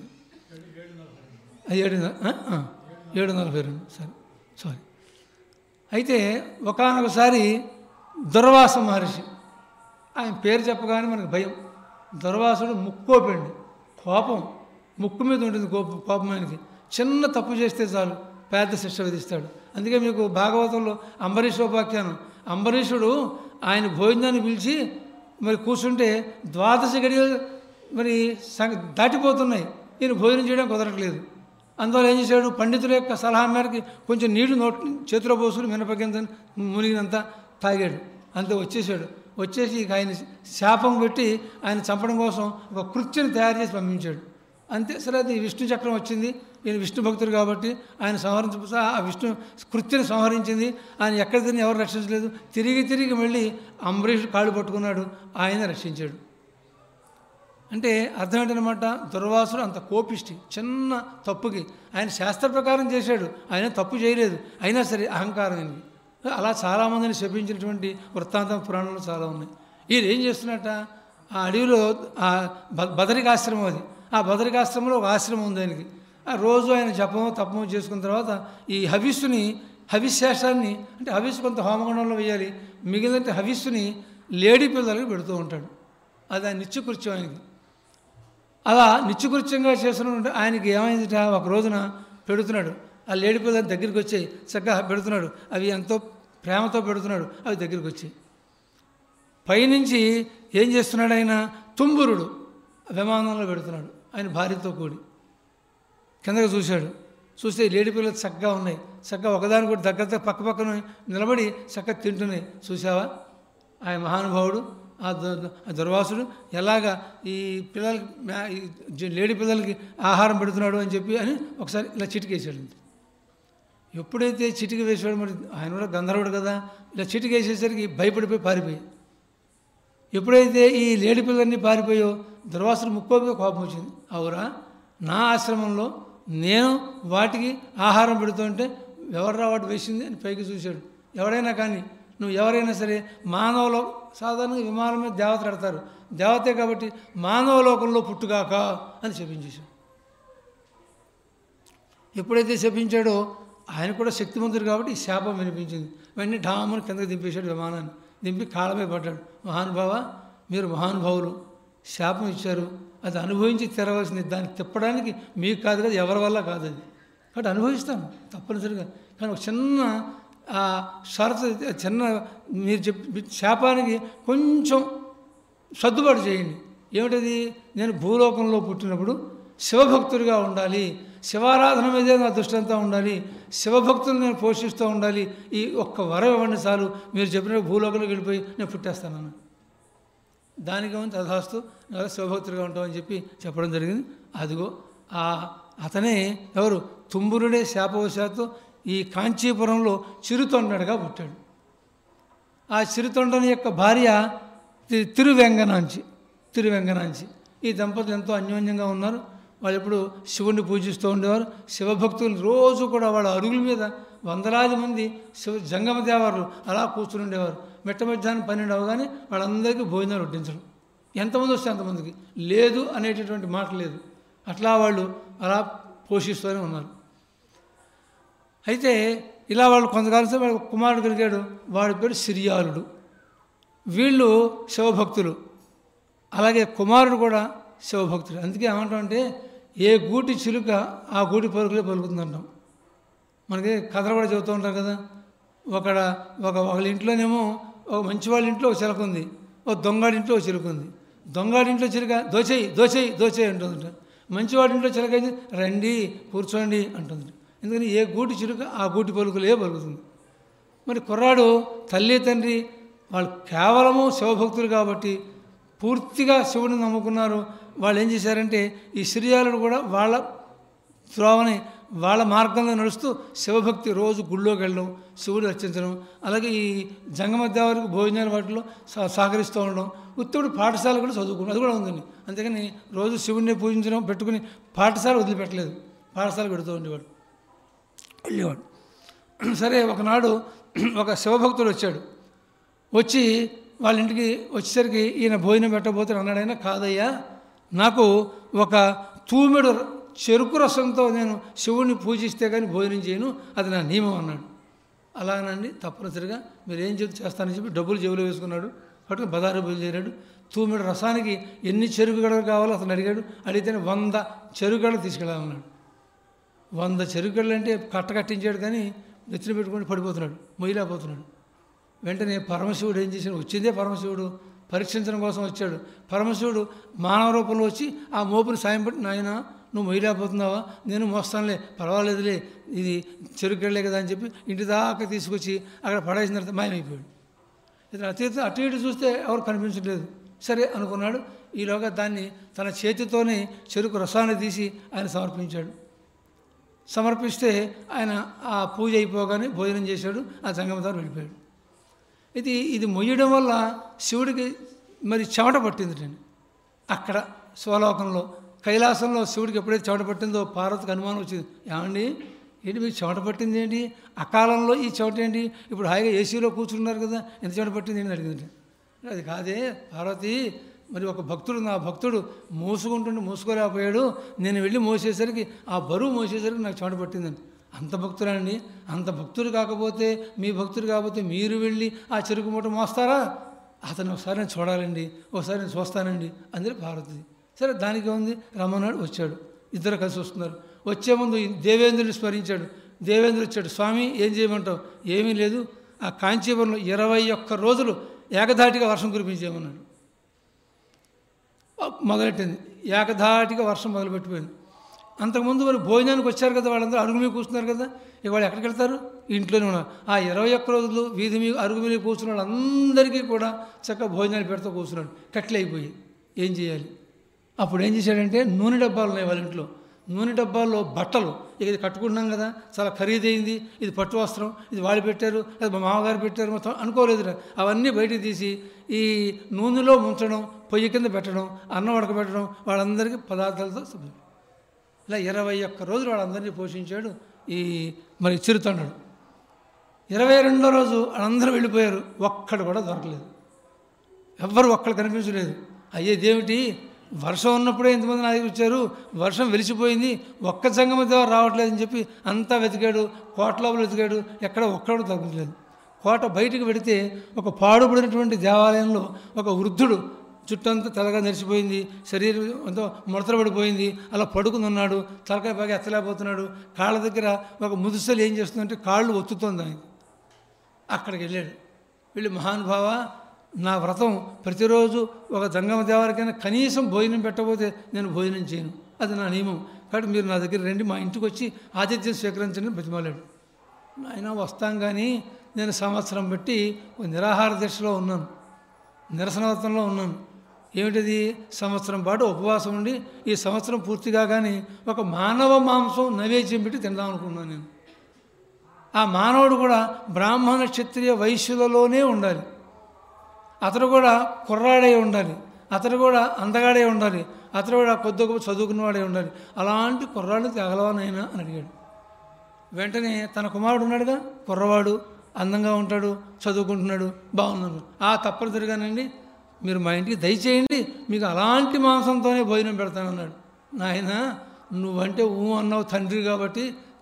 A: 7:42 సరే సారీ. అయితే ఒకానొకసారి దుర్వాస మహర్షి, ఆయన పేరు చెప్పగానే మనకు భయం. దుర్వాసుడు ముక్కోపండి, కోపం ముక్కు మీద ఉంటుంది. కోపం ఆయనకి చిన్న తప్పు చేస్తే చాలు పెద్ద శిక్ష విధిస్తాడు. అందుకే మీకు భాగవతంలో అంబరీషోపాఖ్యానం, అంబరీషుడు ఆయన భోజనాన్ని పిలిచి మరి కూర్చుంటే 12 గడియలు మరి దాటిపోతున్నాయి, ఈయన భోజనం చేయడం కుదరట్లేదు. అందువల్ల ఏం చేశాడు, పండితుల యొక్క సలహా మేరకు కొంచెం నీళ్లు చేతిలో పోసుకుని మినపగింజని మునిగినంత తాగాడు. అంతే వచ్చేసాడు. వచ్చేసి ఇక ఆయన శాపం పెట్టి ఆయన చంపడం కోసం ఒక కృత్యను తయారు చేసి పంపించాడు. అంతే. సరే, అది విష్ణు చక్రం వచ్చింది. ఈయన విష్ణు భక్తుడు కాబట్టి ఆయన ఆ విష్ణు కృత్యను సంహరించింది. ఆయన ఎక్కడ తిని ఎవరు రక్షించలేదు. తిరిగి మళ్ళీ అంబరీషుడు కాళ్ళు పట్టుకున్నాడు, ఆయన రక్షించాడు. అంటే అర్థం ఏంటనమాట, దుర్వాసుడు అంత కోపిష్టి. చిన్న తప్పుకి ఆయన శాస్త్ర ప్రకారం చేశాడు, ఆయన తప్పు చేయలేదు, అయినా సరే అహంకారం అయింది. అలా చాలామందిని శపించినటువంటి వృత్తాంతం పురాణంలో చాలా ఉన్నాయి. ఈయన ఏం చేస్తున్నట్ట, ఆ అడవిలో ఆ బదరికాశ్రమం, అది ఆ బదరికాశ్రమంలో ఒక ఆశ్రమం ఉంది ఆయనకి. ఆ రోజు ఆయన జపమో తపమో చేసుకున్న తర్వాత ఈ హవిశేషాన్ని, అంటే హవిస్సు కొంత హోమగుండంలో వేయాలి, మిగిలిన హవిస్సుని లేడీ పిల్లలకి పెడుతూ ఉంటాడు. అది ఆయన నిత్యకృత్యం ఆయనకి. అలా నిత్యకృత్యంగా చేస్తున్నట్టు ఆయనకి ఏమైందిట, ఒక రోజున పెడుతున్నాడు. ఆ లేడీ పిల్లల దగ్గరికి వచ్చాయి, చక్కగా పెడుతున్నాడు. అవి ఎంతో ప్రేమతో పెడుతున్నాడు, అవి దగ్గరికి వచ్చాయి. పైనుంచి ఏం చేస్తున్నాడు ఆయన, తుంబురుడు విమానంలో పెడుతున్నాడు ఆయన భార్యతో కూడి. కిందకు చూశాడు, చూస్తే లేడీ పిల్లలు చక్కగా ఉన్నాయి, చక్కగా ఒకదాని కూడా దగ్గర పక్కన నిలబడి చక్కగా తింటున్నాయి. చూసావా ఆయన మహానుభావుడు ఆ దుర్వాసుడు ఎలాగా ఈ పిల్లలకి లేడీ పిల్లలకి ఆహారం పెడుతున్నాడు అని చెప్పి అని ఒకసారి ఇలా చిటికేసాడు. ఎప్పుడైతే చిటికి వేసాడు, మరి ఆయన కూడా గంధర్వుడు కదా, ఇలా చిటికేసేసరికి భయపడిపోయి పారిపోయి. ఎప్పుడైతే ఈ లేడీ పిల్లలన్నీ పారిపోయో దుర్వాసుడు ముక్కోపిగా కోపం వచ్చింది. అవురా, నా ఆశ్రమంలో నేను వాటికి ఆహారం పెడుతుంటే ఎవర్రా వాటి వేసింది అని పైకి చూశాడు. ఎవడైనా కానీ నువ్వు ఎవరైనా సరే మానవలో సాధారణంగా విమానం మీద దేవతలు పెడతారు, దేవతే కాబట్టి మానవలోకంలో పుట్టుగాక అని శపించేశాడు. ఎప్పుడైతే శపించాడో ఆయన కూడా శక్తిమంతుడు కాబట్టి ఈ శాపం వినిపించింది. వెంటనే ఢామని కిందకి దింపేశాడు, విమానాన్ని దింపి కాళ్ళమే పడ్డాడు. మహానుభావ, మీరు మహానుభావులు, శాపం ఇచ్చారు, అది అనుభవించి తెరవలసింది, దాన్ని తిప్పడానికి మీకు కాదు కదా, ఎవరి వల్ల కాదు అది, కాబట్టి అనుభవిస్తాను తప్పనిసరిగా. కానీ ఒక చిన్న షరతు, చిన్న మీరు శాపానికి కొంచెం సర్దుబాటు చేయండి. ఏమిటది, నేను భూలోకంలో పుట్టినప్పుడు శివభక్తుడిగా ఉండాలి, శివారాధన మీదే నా దృష్టంతా ఉండాలి, శివభక్తులు నేను పోషిస్తూ ఉండాలి, ఈ ఒక్క వరం ఇవ్వండి చాలు, మీరు చెప్పిన భూలోకంలోకి వెళ్ళిపోయి నేను పుట్టేస్తానన్నా. దానికేమో తథాస్తు శివభక్తుడిగా ఉంటామని చెప్పి చెప్పడం జరిగింది. అదిగో అతనే ఎవరు, తుంబురుడే శాపవశాత్తు ఈ కాంచీపురంలో చిరుతొండగా పుట్టాడు. ఆ చిరుతొండని యొక్క భార్య తిరువెంగనాంచి. ఈ దంపతులు ఎంతో అన్యోన్యంగా ఉన్నారు. వాళ్ళు ఎప్పుడు శివుణ్ణి పూజిస్తూ ఉండేవారు. శివభక్తులు రోజు కూడా వాళ్ళ అరుగుల మీద వందలాది మంది జంగమ దేవరు అలా కూర్చుని ఉండేవారు. మిట్ట మధ్యాహ్నం 12 అవగానే వాళ్ళందరికీ భోజనాలు వడ్డించడం, ఎంతమంది వస్తే అంతమందికి, లేదు అనేటటువంటి మాట లేదు. అట్లా వాళ్ళు అలా పోషిస్తూనే ఉన్నారు. అయితే ఇలా వాళ్ళు కొంతకాలం సేపు వాడు కుమారుడు కలిగాడు. వాడి పేరు సిరియాలుడు. వీళ్ళు శివభక్తులు. అలాగే కుమారుడు కూడా శివభక్తుడు. అందుకే ఏమంటామంటే ఏ గూటి చిలుక ఆ గూటి పలుకులే పలుకుతుందంటాం. మనకి కథలు కూడా చెబుతూ ఉంటారు కదా. వాళ్ళ ఇంట్లోనేమో ఒక మంచి వాళ్ళ ఇంట్లో ఒక చిలుక ఉంది, ఒక దొంగాడి ఇంట్లో ఒక చిలుక ఉంది. దొంగాడి ఇంట్లో చిలుక దోచేయి దోచేయి దోచేయి అంటుందంట. మంచివాడి ఇంట్లో చిలుక అయితే రండి కూర్చోండి అంటుంది. ఎందుకని ఏ గూటి చిలుక ఆ గూటి పలుకులే పలుకుతుంది. మరి కుర్రాడు తల్లి తండ్రి వాళ్ళు కేవలము శివభక్తులు కాబట్టి పూర్తిగా శివుడిని నమ్ముకున్నారు. వాళ్ళు ఏం చేశారంటే ఈ సిరియాలుడు కూడా వాళ్ళ త్రోవని వాళ్ళ మార్గంలో నడుస్తూ శివభక్తి రోజు గుళ్ళోకి వెళ్ళడం, శివుడు రచించడం, అలాగే ఈ జంగమదేవరికి భోజనాలు వాటిలో సహకరిస్తూ ఉండడం, ఉత్తముడు పాఠశాల కూడా చదువుకోవడం అది కూడా ఉందండి. అంతేకాని రోజు శివుడిని పూజించడం పెట్టుకుని పాఠశాల వదిలిపెట్టలేదు, పాఠశాల పెడుతూ ఉండేవాడు, వెళ్ళేవాడు. సరే ఒకనాడు ఒక శివభక్తుడు వచ్చాడు. వచ్చి వాళ్ళ ఇంటికి వచ్చేసరికి ఈయన భోజనం పెట్టబోతే అన్నాడైనా కాదయ్యా, నాకు ఒక తూమెడు చెరుకు రసంతో నేను శివుడిని పూజిస్తే కానీ భోజనం చేయను, అది నా నియమం అన్నాడు. అలాగనండి తప్పనిసరిగా మీరు ఏం చెప్తే చేస్తానని చెప్పి డబ్బులు జేబులో వేసుకున్నాడు. పట్టుకుని బజారు బయలుదేరాడు. తూమెడు రసానికి ఎన్ని చెరుకు గడలు కావాలో అతను అడిగాడు. అడిగితేనే 100 చెరుకు గడలు తీసుకెళ్ళాలన్నాడు. 100 చెరుకు గడలు అంటే కట్టించాడు కానీ నెత్తిన పెట్టుకొని పడిపోతున్నాడు, మొయ్యలేకపోతున్నాడు. వెంటనే పరమశివుడు ఏం చేశాడు, వచ్చిందే పరమశివుడు పరీక్షించడం కోసం వచ్చాడు. పరమశివుడు మానవ రూపంలో వచ్చి ఆ మోపుని సాయం పట్టి, నాయన నువ్వు మొయ్యలేకపోతున్నావా, నేను మోస్తానులే పర్వాలేదులే, ఇది చెరుకెళ్ళే కదా అని చెప్పి ఇంటి దాకా తీసుకొచ్చి అక్కడ పడేసిన తర్వాత మాయమైపోయాడు. ఇతను అటు ఇటు చూస్తే ఎవరు కనిపించలేదు. సరే అనుకున్నాడు. ఈలోగా దాన్ని తన చేతితోనే చెరుకు రసాన్ని తీసి ఆయన సమర్పించాడు. సమర్పిస్తే ఆయన ఆ పూజ అయిపోగానే భోజనం చేశాడు. ఆ జంగమదారు వెళ్ళిపోయాడు. ఇది మొయ్యడం వల్ల శివుడికి మరి చెమట పట్టిందిటండి. అక్కడ స్వలోకంలో కైలాసంలో శివుడికి ఎప్పుడైతే చెమట పట్టిందో పార్వతికి అనుమానం వచ్చింది. ఏమండి ఏంటి మీకు చెమట పట్టింది ఏంటి, అకాలంలో ఈ చెమట ఏంటి, ఇప్పుడు హాయిగా ఏసీలో కూర్చున్నారు కదా, ఎంత చెమట పట్టింది ఏంటి అడిగింది. అది కాదే పార్వతి, మరి ఒక భక్తుడు నా భక్తుడు మోసుకోలేకపోయాడు, నేను వెళ్ళి మోసేసరికి ఆ బరువు మోసేసరికి నాకు చెమట పట్టిందండి. అంత భక్తులండి, అంత భక్తుడు కాకపోతే మీ భక్తుడు కాకపోతే మీరు వెళ్ళి ఆ చెరుకు మూట మోస్తారా, అతను ఒకసారి నేను చూడాలండి, ఒకసారి నేను చూస్తానండి అందులో పార్వతి. సరే దానికి ఉంది రమ్మన్నాడు. వచ్చాడు. ఇద్దరు కలిసి వస్తున్నారు. వచ్చే ముందు దేవేంద్రుడిని స్మరించాడు. దేవేంద్రుడు వచ్చాడు. స్వామి ఏం చేయమంటావు, ఏమీ లేదు, ఆ కాంచీపురంలో 21 రోజులు ఏకధాటిగా వర్షం కురిపించేయమన్నాడు. మొదలెట్టింది, ఏకధాటిగా వర్షం మొదలుపెట్టిపోయింది. అంతకుముందు మరి భోజనానికి వచ్చారు కదా, వాళ్ళందరూ అరుగు మీద కూర్చున్నారు కదా, ఇవాళ ఎక్కడికి వెళ్తారు, ఇంట్లోనే ఉన్నారు. ఆ 21 రోజులు వీధి మీద అరుగు మీద కూర్చున్న వాళ్ళందరికీ కూడా చక్కగా భోజనాలు పెడుతూ కూర్చున్నాడు. కట్లు అయిపోయి ఏం చేయాలి. అప్పుడు ఏం చేశాడంటే నూనె డబ్బాలు ఉన్నాయి వాళ్ళ ఇంట్లో. నూనె డబ్బాల్లో బట్టలు, ఇక ఇది కట్టుకుంటున్నాం కదా చాలా ఖరీదైంది, ఇది పట్టు వస్త్రం, ఇది వాళ్ళు పెట్టారు, అది మా మామగారు పెట్టారు, మొత్తం అనుకోలేదు. అవన్నీ బయటికి తీసి ఈ నూనెలో ముంచడం, పొయ్యి కింద పెట్టడం, అన్నం ఉడకబెట్టడం, వాళ్ళందరికీ పదార్థాలతో ఇలా 21 రోజులు వాళ్ళందరినీ పోషించాడు ఈ మరి చిరుతండ్రుడు. 22వ రోజు వాళ్ళందరూ వెళ్ళిపోయారు. ఒక్కడు కూడా దొరకలేదు, ఎవ్వరు ఒక్కడు కనిపించలేదు. అయ్యేదేమిటి, వర్షం ఉన్నప్పుడే ఎంతమంది నా దగ్గర వచ్చారు, వర్షం వెలిసిపోయింది, ఒక్క జంగమదేవరు రావట్లేదని చెప్పి అంతా వెతికాడు. కోట లోపల వెతికాడు, ఎక్కడ ఒక్కడు తగ్గలేదు. కోట బయటికి పెడితే ఒక పాడుపడినటువంటి దేవాలయంలో ఒక వృద్ధుడు, చుట్టంతా తెల్లగా నెరిసిపోయింది, శరీరం ఎంతో ముడతపడిపోయింది, అలా పడుకుని ఉన్నాడు. తలకాయ బాగా ఎత్తలేకపోతున్నాడు. కాళ్ళ దగ్గర ఒక ముదుసలు ఏం చేస్తుందంటే కాళ్ళు ఒత్తుతోంది ఆయనకి. అక్కడికి వెళ్ళాడు. వెళ్ళి మహానుభావ, నా వ్రతం ప్రతిరోజు ఒక జంగమదేవారికైనా కనీసం భోజనం పెట్టకపోతే నేను భోజనం చేయను, అది నా నియమం. కాబట్టి మీరు నా దగ్గర రండి, మా ఇంటికి వచ్చి ఆతిథ్యం స్వీకరించండి బతిమాలాడు. ఆయన వస్తాం కానీ నేను సంవత్సరం బట్టి నిరాహార దీక్షలో ఉన్నాను, నిరసనవ్రతంలో ఉన్నాను. ఏమిటిది, సంవత్సరం పాటు ఉపవాసం ఉండి ఈ సంవత్సరం పూర్తిగా కానీ ఒక మానవ మాంసం నైవేద్యం పెట్టి తిందాం అనుకున్నాను నేను. ఆ మానవుడు కూడా బ్రాహ్మణ క్షత్రియ వైశ్యులలోనే ఉండాలి, అతడు కూడా కుర్రాడే ఉండాలి, అతడు కూడా అందగాడే ఉండాలి, అతడు కూడా కొద్ది గొప్ప చదువుకున్నవాడే ఉండాలి. అలాంటి కుర్రాడు తగలవానైనా అని అడిగాడు. వెంటనే తన కుమారుడు ఉన్నాడుగా, కుర్రవాడు అందంగా ఉంటాడు, చదువుకుంటున్నాడు, బాగున్నాడు. తప్పనిసరిగానండి మీరు మా ఇంటికి దయచేయండి, మీకు అలాంటి మాంసంతోనే భోజనం పెడతానన్నాడు. నాయన నువ్వంటే అన్నావు తండ్రి కాబట్టి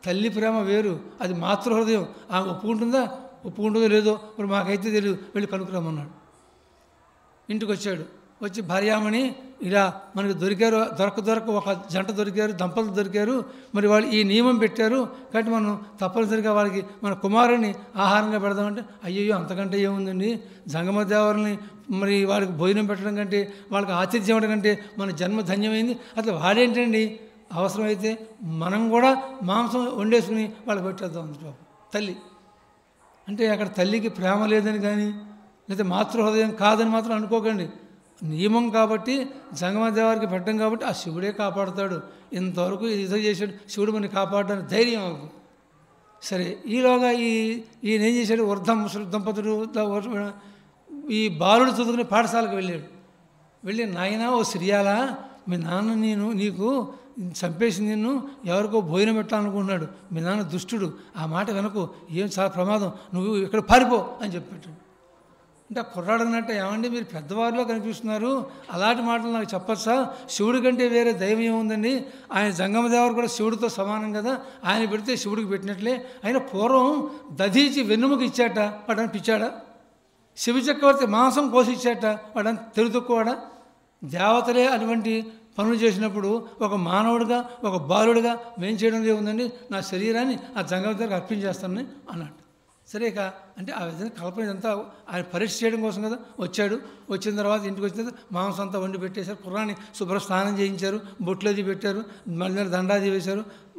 A: తల్లి ప్రేమ వేరు, అది మాతృహృదయం. ఆమె ఒప్పుకుంటుందా, ఒప్పుకుంటుందో లేదో మరి మాకైతే తెలియదు, వెళ్ళి కనుక్కురమ్మన్నాడు. ఇంటికి వచ్చాడు. వచ్చి భార్యామణి ఇలా మనకు దొరక ఒక జంట దొరికారు, దంపతులు దొరికారు, మరి వాళ్ళు ఈ నియమం పెట్టారు కాబట్టి మనం తప్పనిసరిగా వాళ్ళకి మన కుమారుని ఆహారంగా పెడదామంటే, అయ్యయ్యో అంతకంటే ఏముందండి, జంగమదేవరిని మరి వాళ్ళకి భోజనం పెట్టడం కంటే, వాళ్ళకి ఆతిథ్యం ఇవ్వడం కంటే మన జన్మ ధన్యమైంది. అసలు వాడేంటండి, అవసరమైతే మనం కూడా మాంసం వండేసుకుని వాళ్ళకి పెట్టేద్దాం తల్లి. అంటే అక్కడ తల్లికి ప్రేమ లేదని కానీ లేదా మాతృహృదయం కాదని మాత్రం అనుకోకండి. నియమం కాబట్టి జంగమదేవారికి పెట్టడం కాబట్టి ఆ శివుడే కాపాడుతాడు. ఇంతవరకు ఇది చేశాడు శివుడు మనని కాపాడడానికి ధైర్యం అవుతుంది. సరే, ఈలోగా ఈయన ఏం చేశాడు, ముసలి దంపతుడు ఈ బాలుడు చదువుకునే పాఠశాలకు వెళ్ళాడు. వెళ్ళి, నాయనా ఓ సిరియాలా, మీ నాన్న నీకు చంపేసి నిన్ను ఎవరికో భోజనం పెట్టాలనుకుంటున్నాడు, మీ నాన్న దుష్టుడు, ఆ మాట వెనకు, ఏం చాలా ప్రమాదం, నువ్వు ఇక్కడ పారిపో అని చెప్పాడు. అంటే ఆ కుర్రాడు అన్నట్టు, ఏమండి మీరు పెద్దవారిలో కనిపిస్తున్నారు, అలాంటి మాటలు నాకు చెప్పచ్చా, శివుడి కంటే వేరే దైవం ఏముందండి, ఆయన జంగమదేవరు కూడా శివుడితో సమానం కదా, ఆయన పెడితే శివుడికి పెట్టినట్లే, ఆయన పూర్వం దధీచి వెన్నుముక ఇచ్చాట, వాడని పిచ్చాడా, శివ చక్రవర్తి మాంసం కోసి ఇచ్చాట, వాడని తెలుతొక్కువాడా, దేవతలే అటువంటి పనులు చేసినప్పుడు ఒక మానవుడిగా ఒక బాలుడిగా మేం చేయడం ఏముందండి, నా శరీరాన్ని ఆ జంగమదేవరికి అర్పించేస్తానని అన్నాడు. సరే ఇక అంటే ఆ విధంగా కల్పన ఇదంతా ఆయన పరీక్ష చేయడం కోసం కదా వచ్చాడు. వచ్చిన తర్వాత ఇంటికి వచ్చిన తర్వాత మాంసం అంతా వండి పెట్టేశారు, కుర్రాన్ని శుభ్ర స్నానం చేయించారు, బొట్లది పెట్టారు, మళ్ళీ దండాది వేశారు.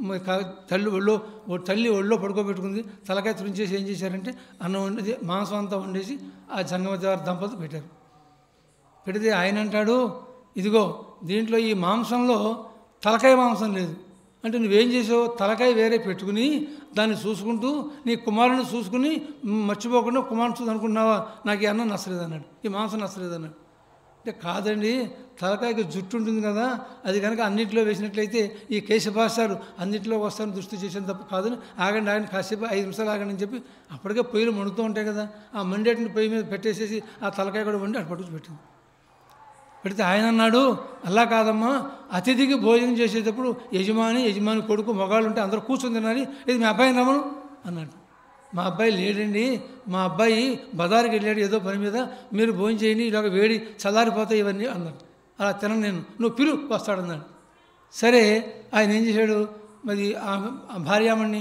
A: తల్లి ఒళ్ళో పడుకోబెట్టుకుంది, తలకాయ తుంచేసి ఏం చేశారంటే అన్నం వండి మాంసం అంతా వండేసి ఆ జంగమదేవర దంపతులు పెట్టారు. పెడితే ఆయన అంటాడు, ఇదిగో దీంట్లో ఈ మాంసంలో తలకాయ మాంసం లేదు, అంటే నువ్వేం చేసావు, తలకాయ వేరే పెట్టుకుని దాన్ని చూసుకుంటూ నీ కుమారుని చూసుకుని మర్చిపోకుండా కుమారుని చూసి అనుకుంటున్నావా, నాకు ఈ అన్నం నచ్చలేదు అన్నాడు, ఈ మాంసం నచ్చలేదు అన్నాడు. అంటే కాదండి, తలకాయకి జుట్టు ఉంటుంది కదా, అది కనుక అన్నింటిలో వేసినట్లయితే ఈ కేశభాషాలు అన్నింటిలో వస్తాను దృష్టి చేసేది తప్ప కాదని, ఆగండి కాసేపు 5 నిమిషాలు ఆగండి అని చెప్పి అప్పటికే పొయ్యిలు మండుతూ ఉంటాయి కదా, ఆ మండేటిని పొయ్యి మీద పెట్టేసేసి ఆ తలకాయ కూడా వండి అటు పట్టుకు పెట్టింది. పెడితే ఆయన అన్నాడు, అలా కాదమ్మా, అతిథికి భోజనం చేసేటప్పుడు యజమాని కొడుకు మగాళ్ళు ఉంటే అందరూ కూర్చొని తినాలి, ఇది మీ అబ్బాయిని రమ్మను అన్నాడు. మా అబ్బాయి లేడండి, మా అబ్బాయి బజారుకి వెళ్ళాడు ఏదో పని మీద, మీరు భోజనం చేయండి, ఇలాగ వేడి చల్లారిపోతాయి ఇవన్నీ అన్నాడు. అలా తినను నేను, నువ్వు పిలు వస్తాడన్నాడు. సరే ఆయన ఏం చేశాడు, మరి ఆ భార్యామణ్ణి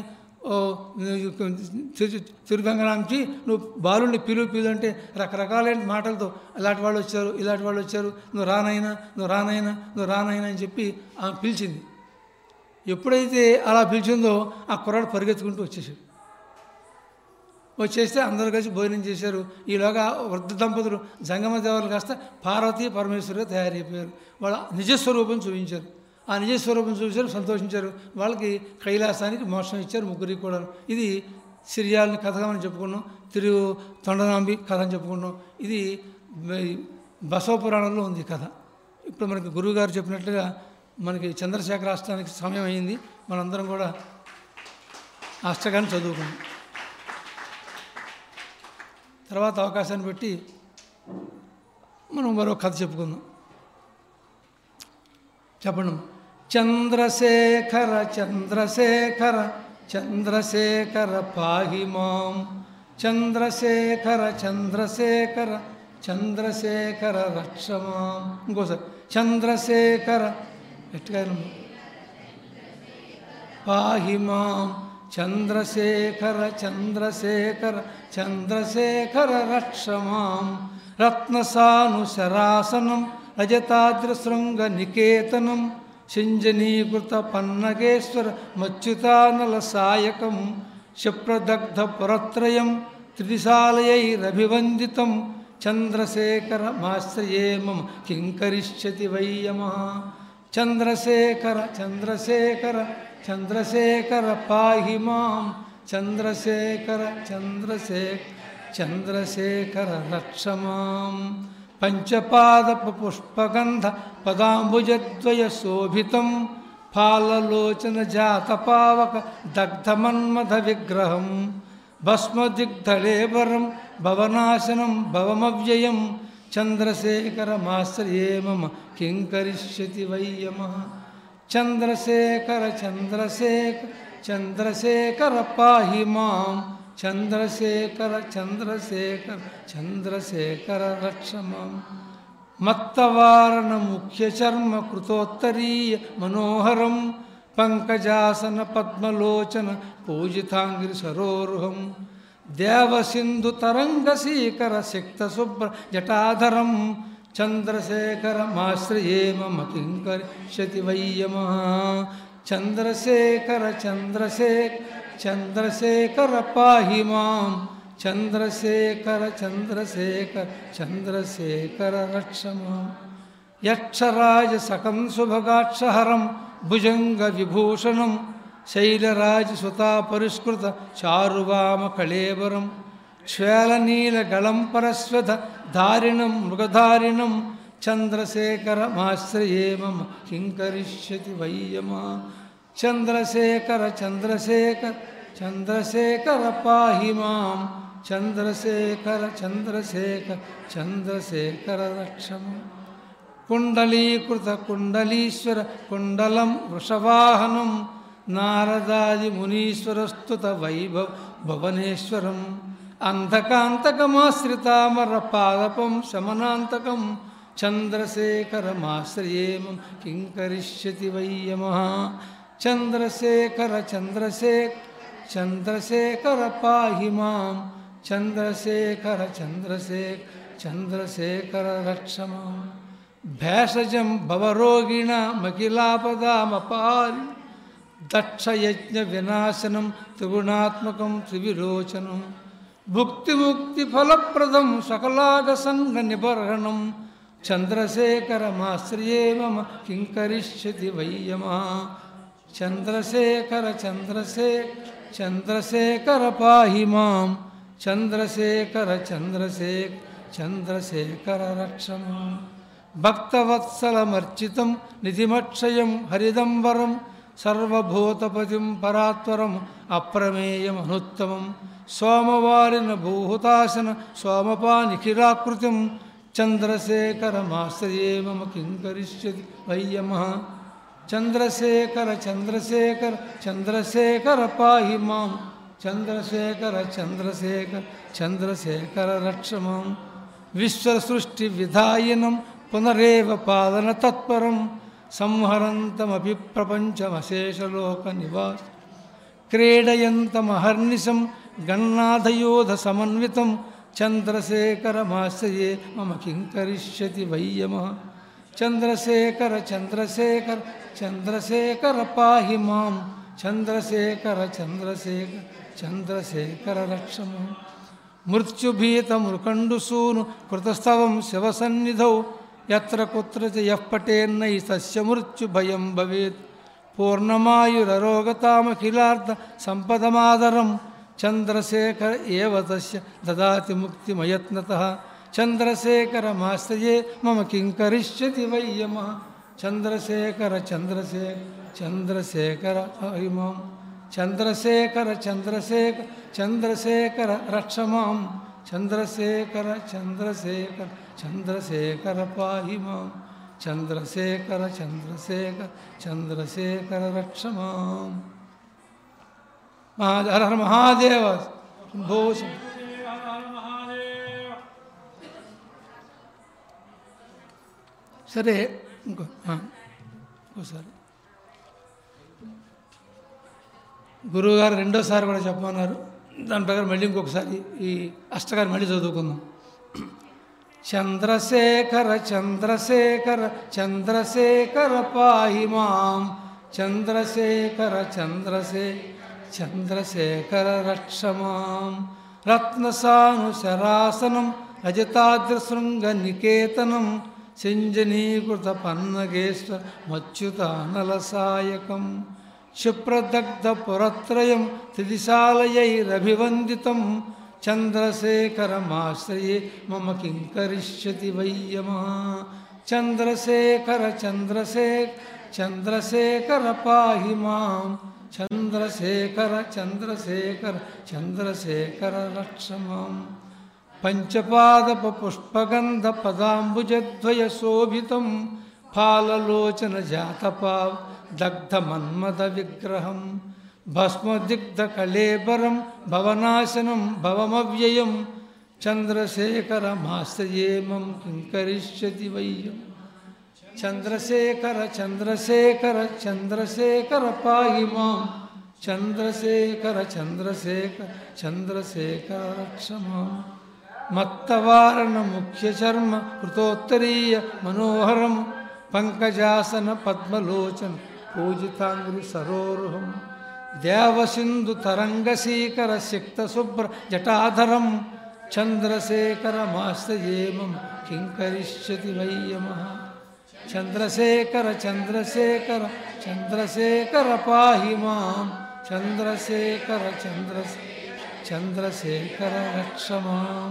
A: తిరుగంగనాంచి నువ్వు బాలుని పిలు అంటే రకరకాలైన మాటలతో ఇలాంటి వాళ్ళు వచ్చారు, నువ్వు రానైనా అని చెప్పి ఆమె పిలిచింది. ఎప్పుడైతే అలా పిలిచిందో ఆ కుర్రాడు పరిగెత్తుకుంటూ వచ్చేస్తే అందరూ కలిసి భోజనం చేశారు. ఈలోగా వృద్ధ దంపతులు జంగమదేవతలు కాస్త పార్వతీ పరమేశ్వరుగా తయారైపోయారు. వాళ్ళ నిజస్వరూపం చూపించారు. ఆ నిజస్వరూపం చూశారు, సంతోషించారు. వాళ్ళకి కైలాసానికి మోక్షం ఇచ్చారు ముగ్గురికి కూడా. ఇది సిరియాలని కథగా మనం చెప్పుకున్నాం, తొండనాంబి కథ అని చెప్పుకున్నాం. ఇది బసవపురాణంలో ఉంది కథ. ఇప్పుడు మనకి గురువుగారు చెప్పినట్లుగా మనకి చంద్రశేఖర అష్టానికి సమయం అయింది. మనందరం కూడా అష్టకాన్ని చదువుకున్నాం. తర్వాత అవకాశాన్ని బట్టి మనం మరో కథ చెప్పుకుందాం. చెప్పండి. చంద్రశేఖర చంద్రశేఖర చంద్రశేఖర పాహి మాం, చంద్రశేఖర చంద్రశేఖర చంద్రశేఖర రక్ష మాం. ఇంకోసారి చంద్రశేఖర గట్టిగా పాహి మాం, చంద్రశేఖర చంద్రశేఖర చంద్రశేఖర రక్ష మాం. రత్నసానుశరాసనం రజతాద్రశృంగ నికేతనం, సింజనీకృత పన్నగేశ్వర మచ్యుతానల సాయకం, క్షిప్రదగ్ధ పురత్రయం త్రిదిశాలయైరభివందితం, చంద్రశేఖర మాశ్రయే మమ కింకరిష్యతి వయ్యమః. చంద్రశేఖర చంద్రశేఖర చంద్రశేఖర పాహి మాం, చంద్రశేఖర చంద్రశేఖర చంద్రశేఖర రక్ష మాం. పంచపాదప పుష్పగంధ పదాంబుజద్వయ శోభితం, ఫాలలోచన జాతపావక దగ్ధమన్మథ విగ్రహం, భస్మదిగ్ధలేబరం భవనాశనం భవమవ్యయం, చంద్రశేఖర మాశ్రయే మమ కింకరిష్యతి వయ్యమః. చంద్రశేఖర చంద్రశేఖర చంద్రశేఖర పాహి మాం చంద్రశేఖర చంద్రశేఖర చంద్రశేఖర రక్ష మాం మత్తవారణ ముఖ్య చర్మ కృతోత్తరీయ మనోహరం పంకజాసన పద్మలోచన పూజితాంగిరి సరోరుహం దేవసింధు తరంగశీకర సిక్త శుభ్ర జటాధరం చంద్రశేఖరమాశ్రయే మమ కింకరిష్యతి వయ్యమః చంద్రశేఖర చంద్రశేఖర చంద్రశేఖర పాహి మాం చంద్రశేఖర చంద్రశేఖర చంద్రశేఖర రక్ష మాం యక్షరాజ సకం శుభగాక్షహరం భుజంగ విభూషణం శైలరాజ సుతా పరిష్కృత చారువామ కళేవరం క్షేళనీలగళం పరస్వత ధారిణం మృగధారిణం చంద్రశేఖరమాశ్రయే మమ కింకరిష్యతి వయ్యమః చంద్రశేఖర చంద్రశేఖర చంద్రశేఖర పాహి మాం చంద్రశేఖర చంద్రశేఖర చంద్రశేఖర రక్ష మాం కుండలీకృత కుండలీశ్వర కుండలం వృషవాహనం నారదాది మునీశ్వరస్తుత వైభవ భువనేశ్వరం అంధకాంతకమాశ్రితామర పాదపం శమనాంతకం చంద్రశేఖరమాశ్రయే మమ కింకరిష్యతి వయ్యమః చంద్రశేఖర చంద్రశేఖర చంద్రశేఖర పాహి మాం చంద్రశేఖర చంద్రశేఖర చంద్రశేఖర రక్ష మాం భేషజం భవరోగిణమఖిలాపదామపారి దక్షయజ్ఞ వినాశనం త్రిగుణాత్మకం త్రివిరోచనం భుక్తిముక్తి ఫలప్రదం సకలాగ సంగ నిబర్హణం చంద్రశేఖరమాశ్రయే మమ కింకరిష్యతి వయ్యమః చంద్రశేఖర చంద్రశేఖర చంద్రశేఖర పాహి మాం చంద్రశేఖర చంద్రశేఖర చంద్రశేఖర రక్ష మాం భక్తవత్సలమర్చితం నిధిమక్షయం హరిదంబరం సర్వభూతపతిం పరాత్వరం అప్రమేయం అనుత్తమం సోమవారిన భూహుతాసన సోమపానిఖిలాకృతిం చంద్రశేఖరమాశ్రయే మమ కింకరిష్యతి వయ్యమః చంద్రశేఖర చంద్రశేఖర చంద్రశేఖర పాహి మాం చంద్రశేఖర చంద్రశేఖర చంద్రశేఖర రక్ష మాం విశ్వసృష్టి విధాయినం పునరేవ పాలన తత్పరం సంహరంతమపి ప్రపంచమశేషలోక నివాస క్రీడయంతమహర్నిశం గణనాథయోధ సమన్వితం చంద్రశేఖరమాశ్రయే మమ కింకరిష్యతి వయ్యమః చంద్రశేఖర చంద్రశేఖర చంద్రశేఖర పాహి మాం చంద్రశేఖర చంద్రశేఖర చంద్రశేఖర రక్ష మాం మృత్యుభీతమృకండుసూను కృతస్తవం శివసన్నిధౌ యత్ర కుత్ర చ యః పఠేన్నై తస్య మృత్యుభయం భవేత్ పూర్ణమాయురరోగతామఖిలార్థ సంపదమాదరం చంద్రశేఖర ఏవ తస్య దదాతి ముక్తిమయత్నతః చంద్రశేఖరమాశ్రయే మమ కింకరిష్యతి వయ్యమః చంద్రశేఖర చంద్రశేఖర చంద్రశేఖర పాహి మాం చంద్రశేఖర చంద్రశేఖర చంద్రశేఖర రక్ష మాం చంద్రశేఖర చంద్రశేఖర చంద్రశేఖర పాహి మాం చంద్రశేఖర చంద్రశేఖర చంద్రశేఖర రక్ష మాం హర హర మహాదేవ శంభో సరే ఇంకోసారి గురువుగారు రెండోసారి కూడా చెప్పమన్నారు. దాని ప్రకారం మళ్ళీ ఇంకొకసారి ఈ అష్టకాన్ని మళ్ళీ చదువుకుందాం. చంద్రశేఖర చంద్రశేఖర చంద్రశేఖర పాహి మాం చంద్రశేఖర చంద్రశేఖర చంద్రశేఖర రక్ష మాం రత్నసాను శరాసనం రజతాద్రశృంగనికేతనం సింజనీకృత పన్నగేశ్వర మచ్యుతానలసాయకం క్షిప్రదగ్ధపురత్రయం త్రిదిశాలయైరభివందితం చంద్రశేఖరమాశ్రయే మమ కింకరిష్యతి వయ్యమః చంద్రశేఖర చంద్రశేఖర చంద్రశేఖర పాహి మాం చంద్రశేఖర చంద్రశేఖర చంద్రశేఖర రక్ష మాం పంచపాదప పుష్పగంధ పదాంబుజద్వయ శోభితం ఫాలలోచన జాతపావ దగ్ధ మన్మథ విగ్రహం భస్మదిగ్ధకళేబరం భవనాశనం భవమవ్యయం చంద్రశేఖరమాశ్రయే మం కిం కరిష్యతి వయ్యం. చంద్రశేఖర చంద్రశేఖర చంద్రశేఖర పాహి మాం. చంద్రశేఖర చంద్రశేఖర చంద్రశేఖర రక్ష మాం. మత్తవారణ ముఖ్యచర్మ కృతోత్తరీయ మనోహరం పంకజాసన పద్మలోచన పూజితాంగ్రి సరోరుహం. దేవసింధు తరంగశీకర సిక్తశుభ్ర జటాధరం చంద్రశేఖరమాశ్రయే మం కిం కరిష్యతి వయ్యమః. చంద్రశేఖర చంద్రశేఖర చంద్రశేఖర పాహి మాం. చంద్రశేఖర చంద్రశేఖర రక్ష మాం.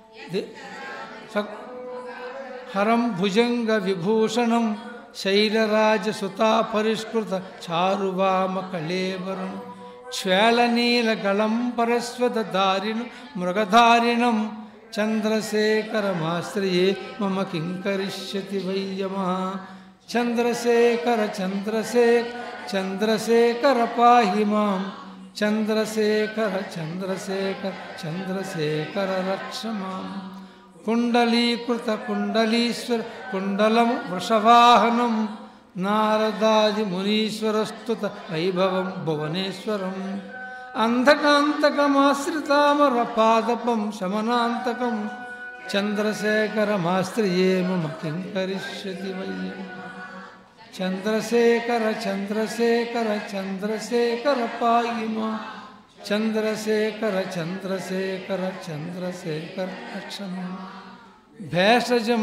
A: హరం భుజంగ విభూషణం శైలరాజసుతా పరిష్కృత చారువామ కళేవరం శ్వేళనీలగళం పరస్వత దారిణం మృగధారిణం చంద్రశేఖరమాశ్రయే మమ కిం కరిష్యతి వయ్యమః. చంద్రశేఖర చంద్రశేఖర చంద్రశేఖర పాహి మాం. చంద్రశేఖర చంద్రశేఖర చంద్రశేఖర రక్ష మాం. కుండలీకృత కుండలీశ్వర కుండలం వృషవాహనం నారదాది మునీశ్వరస్తుత వైభవం భువనేశ్వరం. అంధకాంతకమాశ్రితామర పాదపం శమనాంతకం చంద్రశేఖరమాశ్రయే మమ కిం కరిష్యతి వయ్యం. చంద్రశేఖర చంద్రశేఖర చంద్రశేఖర పాహి మాం. చంద్రశేఖర చంద్రశేఖర చంద్రశేఖర రక్ష మాం. భేషజం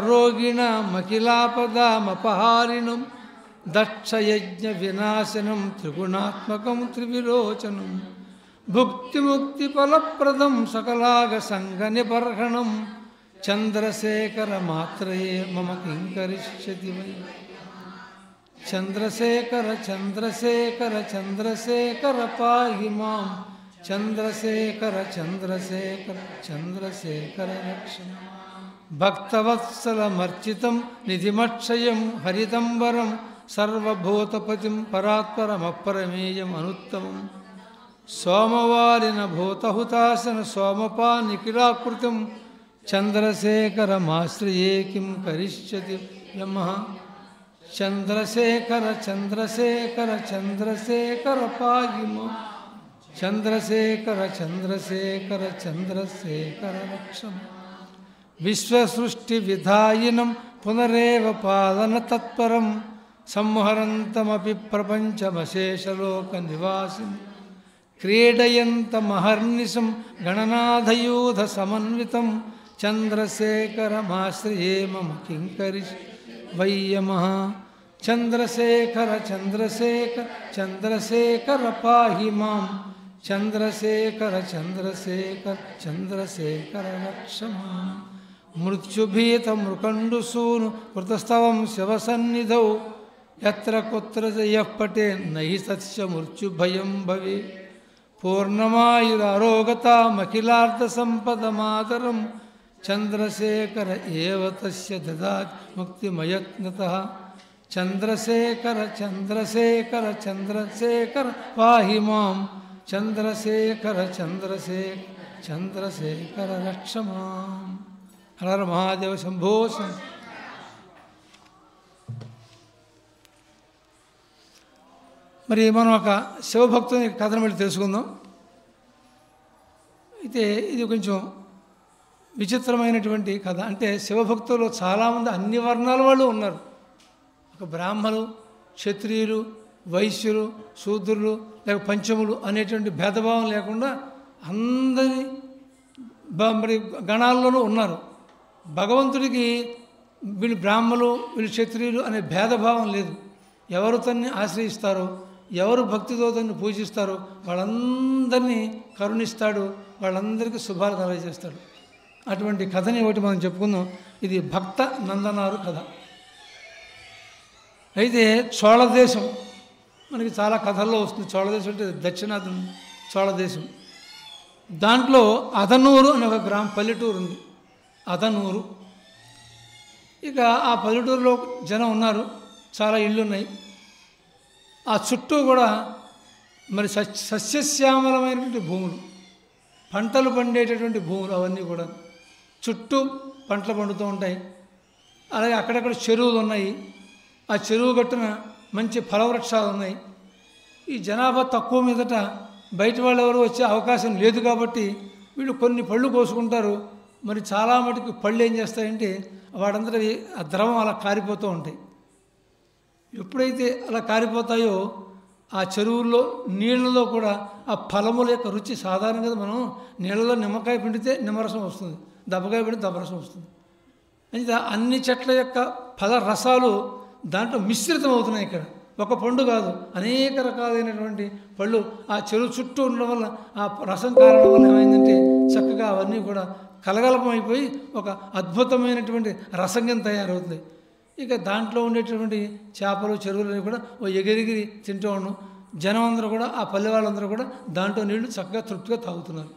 A: భవరోగిణమఖిలాపదామపహారిణం దక్షయజ్ఞ వినాశనం త్రిగుణాత్మకం త్రివిలోచనం భుక్తిముక్తిఫలప్రదం సకలాగ సంగ నిబర్హణం చంద్రశేఖరమాత్రయే మమ కిం కరిష్యతి వై. చంద్రశేఖర చంద్రశేఖర చంద్రశేఖర పాహి మాం. చంద్రశేఖర చంద్రశేఖర చంద్రశేఖర రక్ష. భక్తవత్సలమర్చితం నిధిమక్షయం హరితంబరం సర్వభూతపతిం పరాత్పరమపరమేయం అనుత్తమం సోమవారిన భూతహుతాసన సోమపానిఖిలాకృతం చంద్రశేఖరమాశ్రయే కిం కరిష్యతి యమః. చంద్రశేఖర చంద్రశేఖర చంద్రశేఖర పాహి మాం. చంద్రశేఖర చంద్రశేఖర చంద్రశేఖర రక్ష. విశ్వసృష్టి విధాయినం పునరేవ పాలన తత్పరం సంహరంతమపి ప్రపంచమశేషలోక నివాసిం క్రీడయంతమహర్నిశం గణనాథయూధ సమన్వితం చంద్రశేఖరమాశ్రయే మమ కిం కరిష్యతి వయ్యమః. చంద్రశేఖర చంద్రశేఖర చంద్రశేఖర పాహి మాం. చంద్రశేఖర చంద్రశేఖర చంద్రశేఖర రక్ష మాం. మృత్యుభీత మృకండుసూను కృతస్తవం శివసన్నిధౌ యత్ర కుత్ర యః పటే నహి తస్య మృత్యుభయం భవే. పూర్ణమాయురారోగతామఖిలార్థసంపదమాతరం చంద్రశేఖర ఏవ తస్య దదాతి ముక్తిమయత్నతః. చంద్రశేఖర చంద్రశేఖర చంద్రశేఖర పాహి మాం. చంద్రశేఖర చంద్రశేఖర చంద్రశేఖర రక్ష మాం. హర మహాదేవ శంభో. మరి మనం ఒక శివభక్తుని కథను వెళ్ళి తెలుసుకుందాం. అయితే ఇది కొంచెం విచిత్రమైనటువంటి కథ. అంటే శివభక్తులు చాలామంది అన్ని వర్ణాల వాళ్ళు ఉన్నారు. ఒక బ్రాహ్మణులు, క్షత్రియులు, వైశ్యులు, శూద్రులు లేక పంచములు అనేటువంటి భేదభావం లేకుండా అందరి మరి గణాల్లోనూ ఉన్నారు. భగవంతుడికి వీళ్ళు బ్రాహ్మణులు వీళ్ళు క్షత్రియులు అనే భేదభావం లేదు. ఎవరు తన్ని ఆశ్రయిస్తారో, ఎవరు భక్తితో తన్ని పూజిస్తారో వాళ్ళందరినీ కరుణిస్తాడు, వాళ్ళందరికీ శుభాలు కలగజేస్తాడు. అటువంటి కథని ఒకటి మనం చెప్పుకుందాం. ఇది భక్త నందనారు కథ. అయితే చోళదేశం మనకి చాలా కథల్లో వస్తుంది. చోళదేశం అంటే దక్షిణాది చోళదేశం. దాంట్లో అదనూరు అనే ఒక పల్లెటూరు ఉంది. అదనూరు. ఇక ఆ పల్లెటూరులో జనం ఉన్నారు, చాలా ఇళ్ళు ఉన్నాయి. ఆ చుట్టూ కూడా మరి సస్యశ్యామలమైనటువంటి భూములు, పంటలు పండేటటువంటి భూములు అవన్నీ కూడా చుట్టూ పంటలు పండుతూ ఉంటాయి. అలాగే అక్కడక్కడ చెరువులు ఉన్నాయి. ఆ చెరువు గట్టున మంచి ఫలవృక్షాలు ఉన్నాయి. ఈ జనాభా తక్కువ మీదట బయట వాళ్ళు ఎవరు వచ్చే అవకాశం లేదు కాబట్టి వీళ్ళు కొన్ని పళ్ళు కోసుకుంటారు. మరి చాలా మటుకు పళ్ళు ఏం చేస్తాయంటే వాడంతట ఆ ద్రవం అలా కారిపోతూ ఉంటాయి. ఎప్పుడైతే అలా కారిపోతాయో ఆ చెరువుల్లో నీళ్ళలో కూడా ఆ ఫలముల యొక్క రుచి సాధారణంగా మనం నీళ్ళలో నిమ్మకాయ పిండితే నిమ్మరసం వస్తుంది, దబ్బకాయ పిండితే దబ్బరసం వస్తుంది. అంటే అన్ని చెట్ల యొక్క ఫల రసాలు దాంట్లో మిశ్రితం అవుతున్నాయి. ఇక్కడ ఒక పండు కాదు, అనేక రకాలైనటువంటి పళ్ళు ఆ చెరువు చుట్టూ ఉండడం వల్ల ఆ రసం కారడం వల్ల ఏమైందంటే చక్కగా అవన్నీ కూడా కలగలపమైపోయి ఒక అద్భుతమైనటువంటి రసంగం తయారవుతుంది. ఇక దాంట్లో ఉండేటటువంటి చేపలు చెరువులని కూడా ఓ ఎగిరిగిరి తింటూ ఉన్నాం. జనం అందరూ కూడా ఆ పల్లె వాళ్ళందరూ కూడా దాంట్లో నీళ్లు చక్కగా తృప్తిగా తాగుతున్నారు.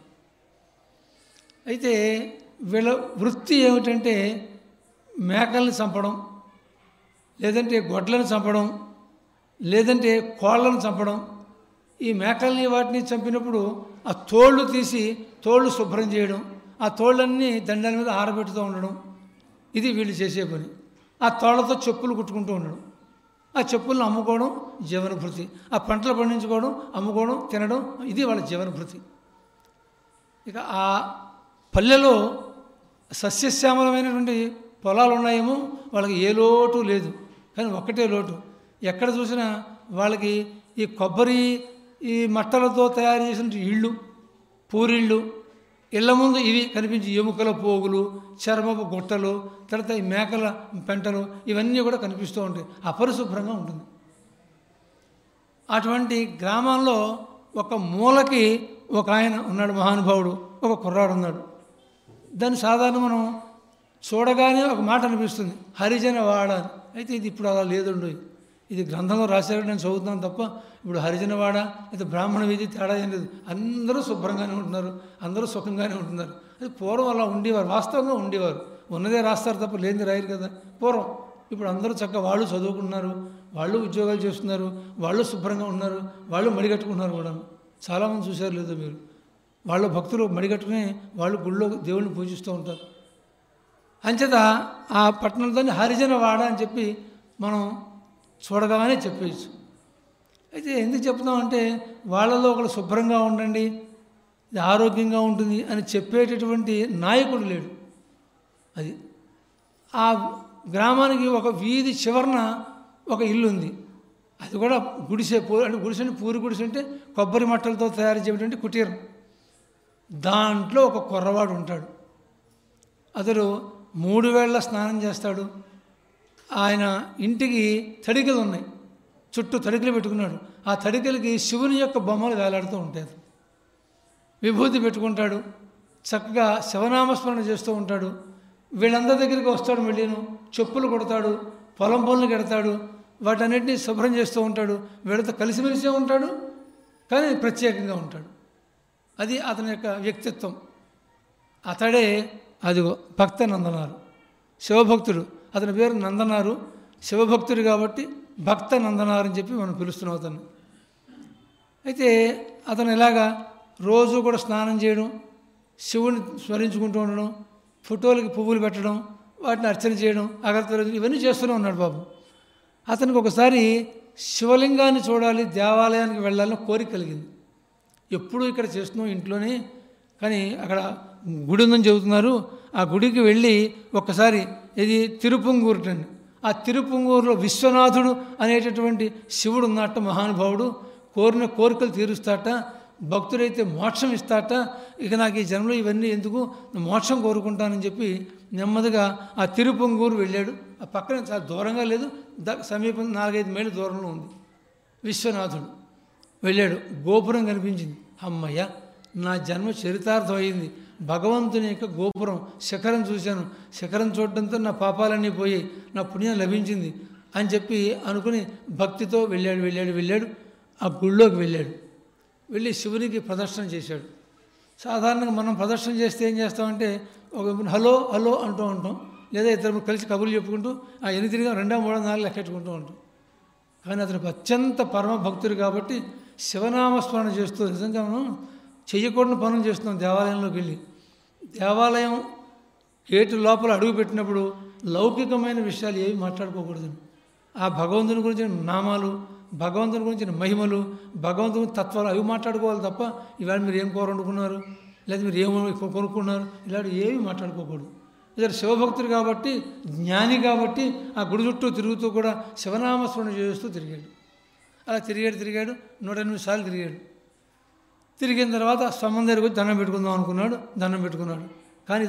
A: అయితే వీళ్ళ వృత్తి ఏమిటంటే మేకల్ని చంపడం, లేదంటే గొడ్లను చంపడం, లేదంటే కోళ్ళను చంపడం. ఈ మేకల్ని వాటిని చంపినప్పుడు ఆ తోళ్ళు తీసి తోళ్ళు శుభ్రం చేయడం, ఆ తోళ్ళన్నీ దండాల మీద ఆరబెట్టుతూ ఉండడం, ఇది వీళ్ళు చేసే పని. ఆ తోళ్లతో చెప్పులు కుట్టుకుంటూ ఉండడం, ఆ చెప్పులను అమ్ముకోవడం జీవనభృతి. ఆ పంటలు పండించుకోవడం, అమ్ముకోవడం, తినడం, ఇది వాళ్ళ జీవనభృతి. ఇక ఆ పల్లెలో సస్యశ్యామలమైనటువంటి పొలాలు ఉన్నాయేమో, వాళ్ళకి ఏ లోటు లేదు. కానీ ఒక్కటే లోటు, ఎక్కడ చూసినా వాళ్ళకి ఈ కొబ్బరి ఈ మట్టలతో తయారు చేసిన ఇళ్ళు, పూరిళ్ళు, ఇళ్ల ముందు ఇవి కనిపించి ఎముకల పోగులు, చర్మపు గుట్టలు, తర్వాత ఈ మేకల పెంటలు ఇవన్నీ కూడా కనిపిస్తూ ఉంటాయి. అపరిశుభ్రంగా ఉంటుంది. అటువంటి గ్రామంలో ఒక మూలకి ఒక ఆయన ఉన్నాడు, మహానుభావుడు, ఒక కుర్రాడు ఉన్నాడు. దాన్ని సాధారణ మనం చూడగానే ఒక మాట అనిపిస్తుంది, హరిజన వాడ. అయితే ఇది ఇప్పుడు అలా లేదండి, ఇది గ్రంథంలో రాశారు, నేను చదువుతున్నాను తప్ప ఇప్పుడు హరిజనవాడ అయితే బ్రాహ్మణ వీధి తేడా ఏం లేదు. అందరూ శుభ్రంగానే ఉంటున్నారు, అందరూ సుఖంగానే ఉంటున్నారు. అది పూర్వం అలా ఉండేవారు, వాస్తవంగా ఉండేవారు. ఉన్నదే రాస్తారు తప్ప లేనిది రాయరు కదా పూర్వం. ఇప్పుడు అందరూ చక్కగా వాళ్ళు చదువుకుంటున్నారు, వాళ్ళు ఉద్యోగాలు చేస్తున్నారు, వాళ్ళు శుభ్రంగా ఉన్నారు, వాళ్ళు మడిగట్టుకుంటున్నారు కూడా. చాలామంది చూశారు లేదో మీరు, వాళ్ళ భక్తులు మడిగట్టుకుని వాళ్ళు గుళ్ళో దేవుళ్ళని పూజిస్తూ ఉంటారు. అంచేత ఆ పట్టణంలోని హరిజనవాడ అని చెప్పి మనం చూడగానే చెప్పేయచ్చు. అయితే ఎందుకు చెప్తామంటే వాళ్ళలో ఒకళ్ళు శుభ్రంగా ఉండండి, ఇది ఆరోగ్యంగా ఉంటుంది అని చెప్పేటటువంటి నాయకుడు లేడు. అది ఆ గ్రామానికి ఒక వీధి చివరన ఒక ఇల్లు ఉంది. అది కూడా గుడిసె, అంటే గుడిసెని పూరి గుడిసె అంటే కొబ్బరి మట్టలతో తయారు చేయటువంటి కుటీరం. దాంట్లో ఒక కుర్రవాడు ఉంటాడు. అతడు 3 వేళ స్నానం చేస్తాడు. ఆయన ఇంటికి తడికలు ఉన్నాయి, చుట్టూ తడికలు పెట్టుకున్నాడు. ఆ తడికలకి శివుని యొక్క బొమ్మలు వేలాడుతూ ఉంటాయి. విభూతి పెట్టుకుంటాడు, చక్కగా శివనామస్మరణ చేస్తూ ఉంటాడు. వీళ్ళందరి దగ్గరికి వస్తాడు, మళ్ళీను చెప్పులు కొడతాడు, పొలం పనులు కడతాడు, వాటన్నిటినీ శుభ్రం చేస్తూ ఉంటాడు. వీళ్ళతో కలిసిమెలిసే ఉంటాడు, కానీ ప్రత్యేకంగా ఉంటాడు. అది అతని యొక్క వ్యక్తిత్వం. అతడే అదిగో భక్త నందనారు, శివభక్తుడు. అతని పేరు నందనారు, శివభక్తుడు కాబట్టి భక్త నందనారు అని చెప్పి మనం పిలుస్తున్నాం అతన్ని. అయితే అతను ఇలాగా రోజు కూడా స్నానం చేయడం, శివుని స్మరించుకుంటూ ఉండడం, ఫోటోలకి పువ్వులు పెట్టడం, వాటిని అర్చన చేయడం, అగరత్తులు ఇవన్నీ చేస్తూనే ఉన్నాడు బాబు. అతనికి ఒకసారి శివలింగాన్ని చూడాలి, దేవాలయానికి వెళ్ళాలని కోరిక కలిగింది. ఎప్పుడూ ఇక్కడ చేస్తున్నాం ఇంట్లోనే, కానీ అక్కడ గుడి ఉందని చెబుతున్నారు. ఆ గుడికి వెళ్ళి ఒక్కసారి, ఇది తిరుపుంగూరుటండి, ఆ తిరుపుంగూరులో విశ్వనాథుడు అనేటటువంటి శివుడు ఉన్నట్ట, మహానుభావుడు. కోరిన కోరికలు తీరుస్తాట, భక్తుడైతే మోక్షం ఇస్తాట. ఇక నాకు ఈ జన్మలో ఇవన్నీ ఎందుకు, మోక్షం కోరుకుంటానని చెప్పి నెమ్మదిగా ఆ తిరుపుంగూరు వెళ్ళాడు. ఆ పక్కన చాలా దూరంగా లేదు, సమీపం 4-5 మైళ్ళ దూరంలో ఉంది. విశ్వనాథుడు వెళ్ళాడు, గోపురం కనిపించింది. అమ్మయ్య, నా జన్మ చరితార్థం అయింది. భగవంతుని యొక్క గోపురం శిఖరం చూశాను, శిఖరం చూడడంతో నా పాపాలన్నీ పోయి నా పుణ్యం లభించింది అని చెప్పి అనుకుని భక్తితో వెళ్ళాడు. ఆ గుళ్ళోకి వెళ్ళి శివునికి ప్రదర్శన చేశాడు. సాధారణంగా మనం ప్రదర్శన చేస్తే ఏం చేస్తామంటే ఒక హలో హలో అంటూ ఉంటాం, లేదా ఇద్దరు కలిసి కబుర్లు చెప్పుకుంటూ ఆ 8 2 3 4 లెక్కెట్టుకుంటూ ఉంటాం. కానీ అతనికి అత్యంత పరమ భక్తుడు కాబట్టి శివనామస్మరణ చేస్తూ నిజంగా మనం చెయ్యకూడని పనులు చేస్తున్నాం. దేవాలయంలోకి వెళ్ళి దేవాలయం గేటు లోపల అడుగు పెట్టినప్పుడు లౌకికమైన విషయాలు ఏవి మాట్లాడుకోకూడదు. ఆ భగవంతుని గురించిన నామాలు, భగవంతుని గురించిన మహిమలు, భగవంతుని తత్వాలు అవి మాట్లాడుకోవాలి తప్ప ఇవాళ మీరు ఏం కూర వండుకున్నారు, లేదా మీరు ఏమో కొనుక్కున్నారు, ఇలాంటి ఏవి మాట్లాడుకోకూడదు. ఇద్దరు శివభక్తుడు కాబట్టి, జ్ఞాని కాబట్టి ఆ గుడి చుట్టూ తిరుగుతూ కూడా శివనామస్మరణ చేస్తూ తిరిగాడు. అలా తిరిగాడు 108 సార్లు తిరిగాడు. తిరిగిన తర్వాత స్తంభం దగ్గరికి వచ్చి దండం పెట్టుకుందాం అనుకున్నాడు. దండం పెట్టుకున్నాడు. కానీ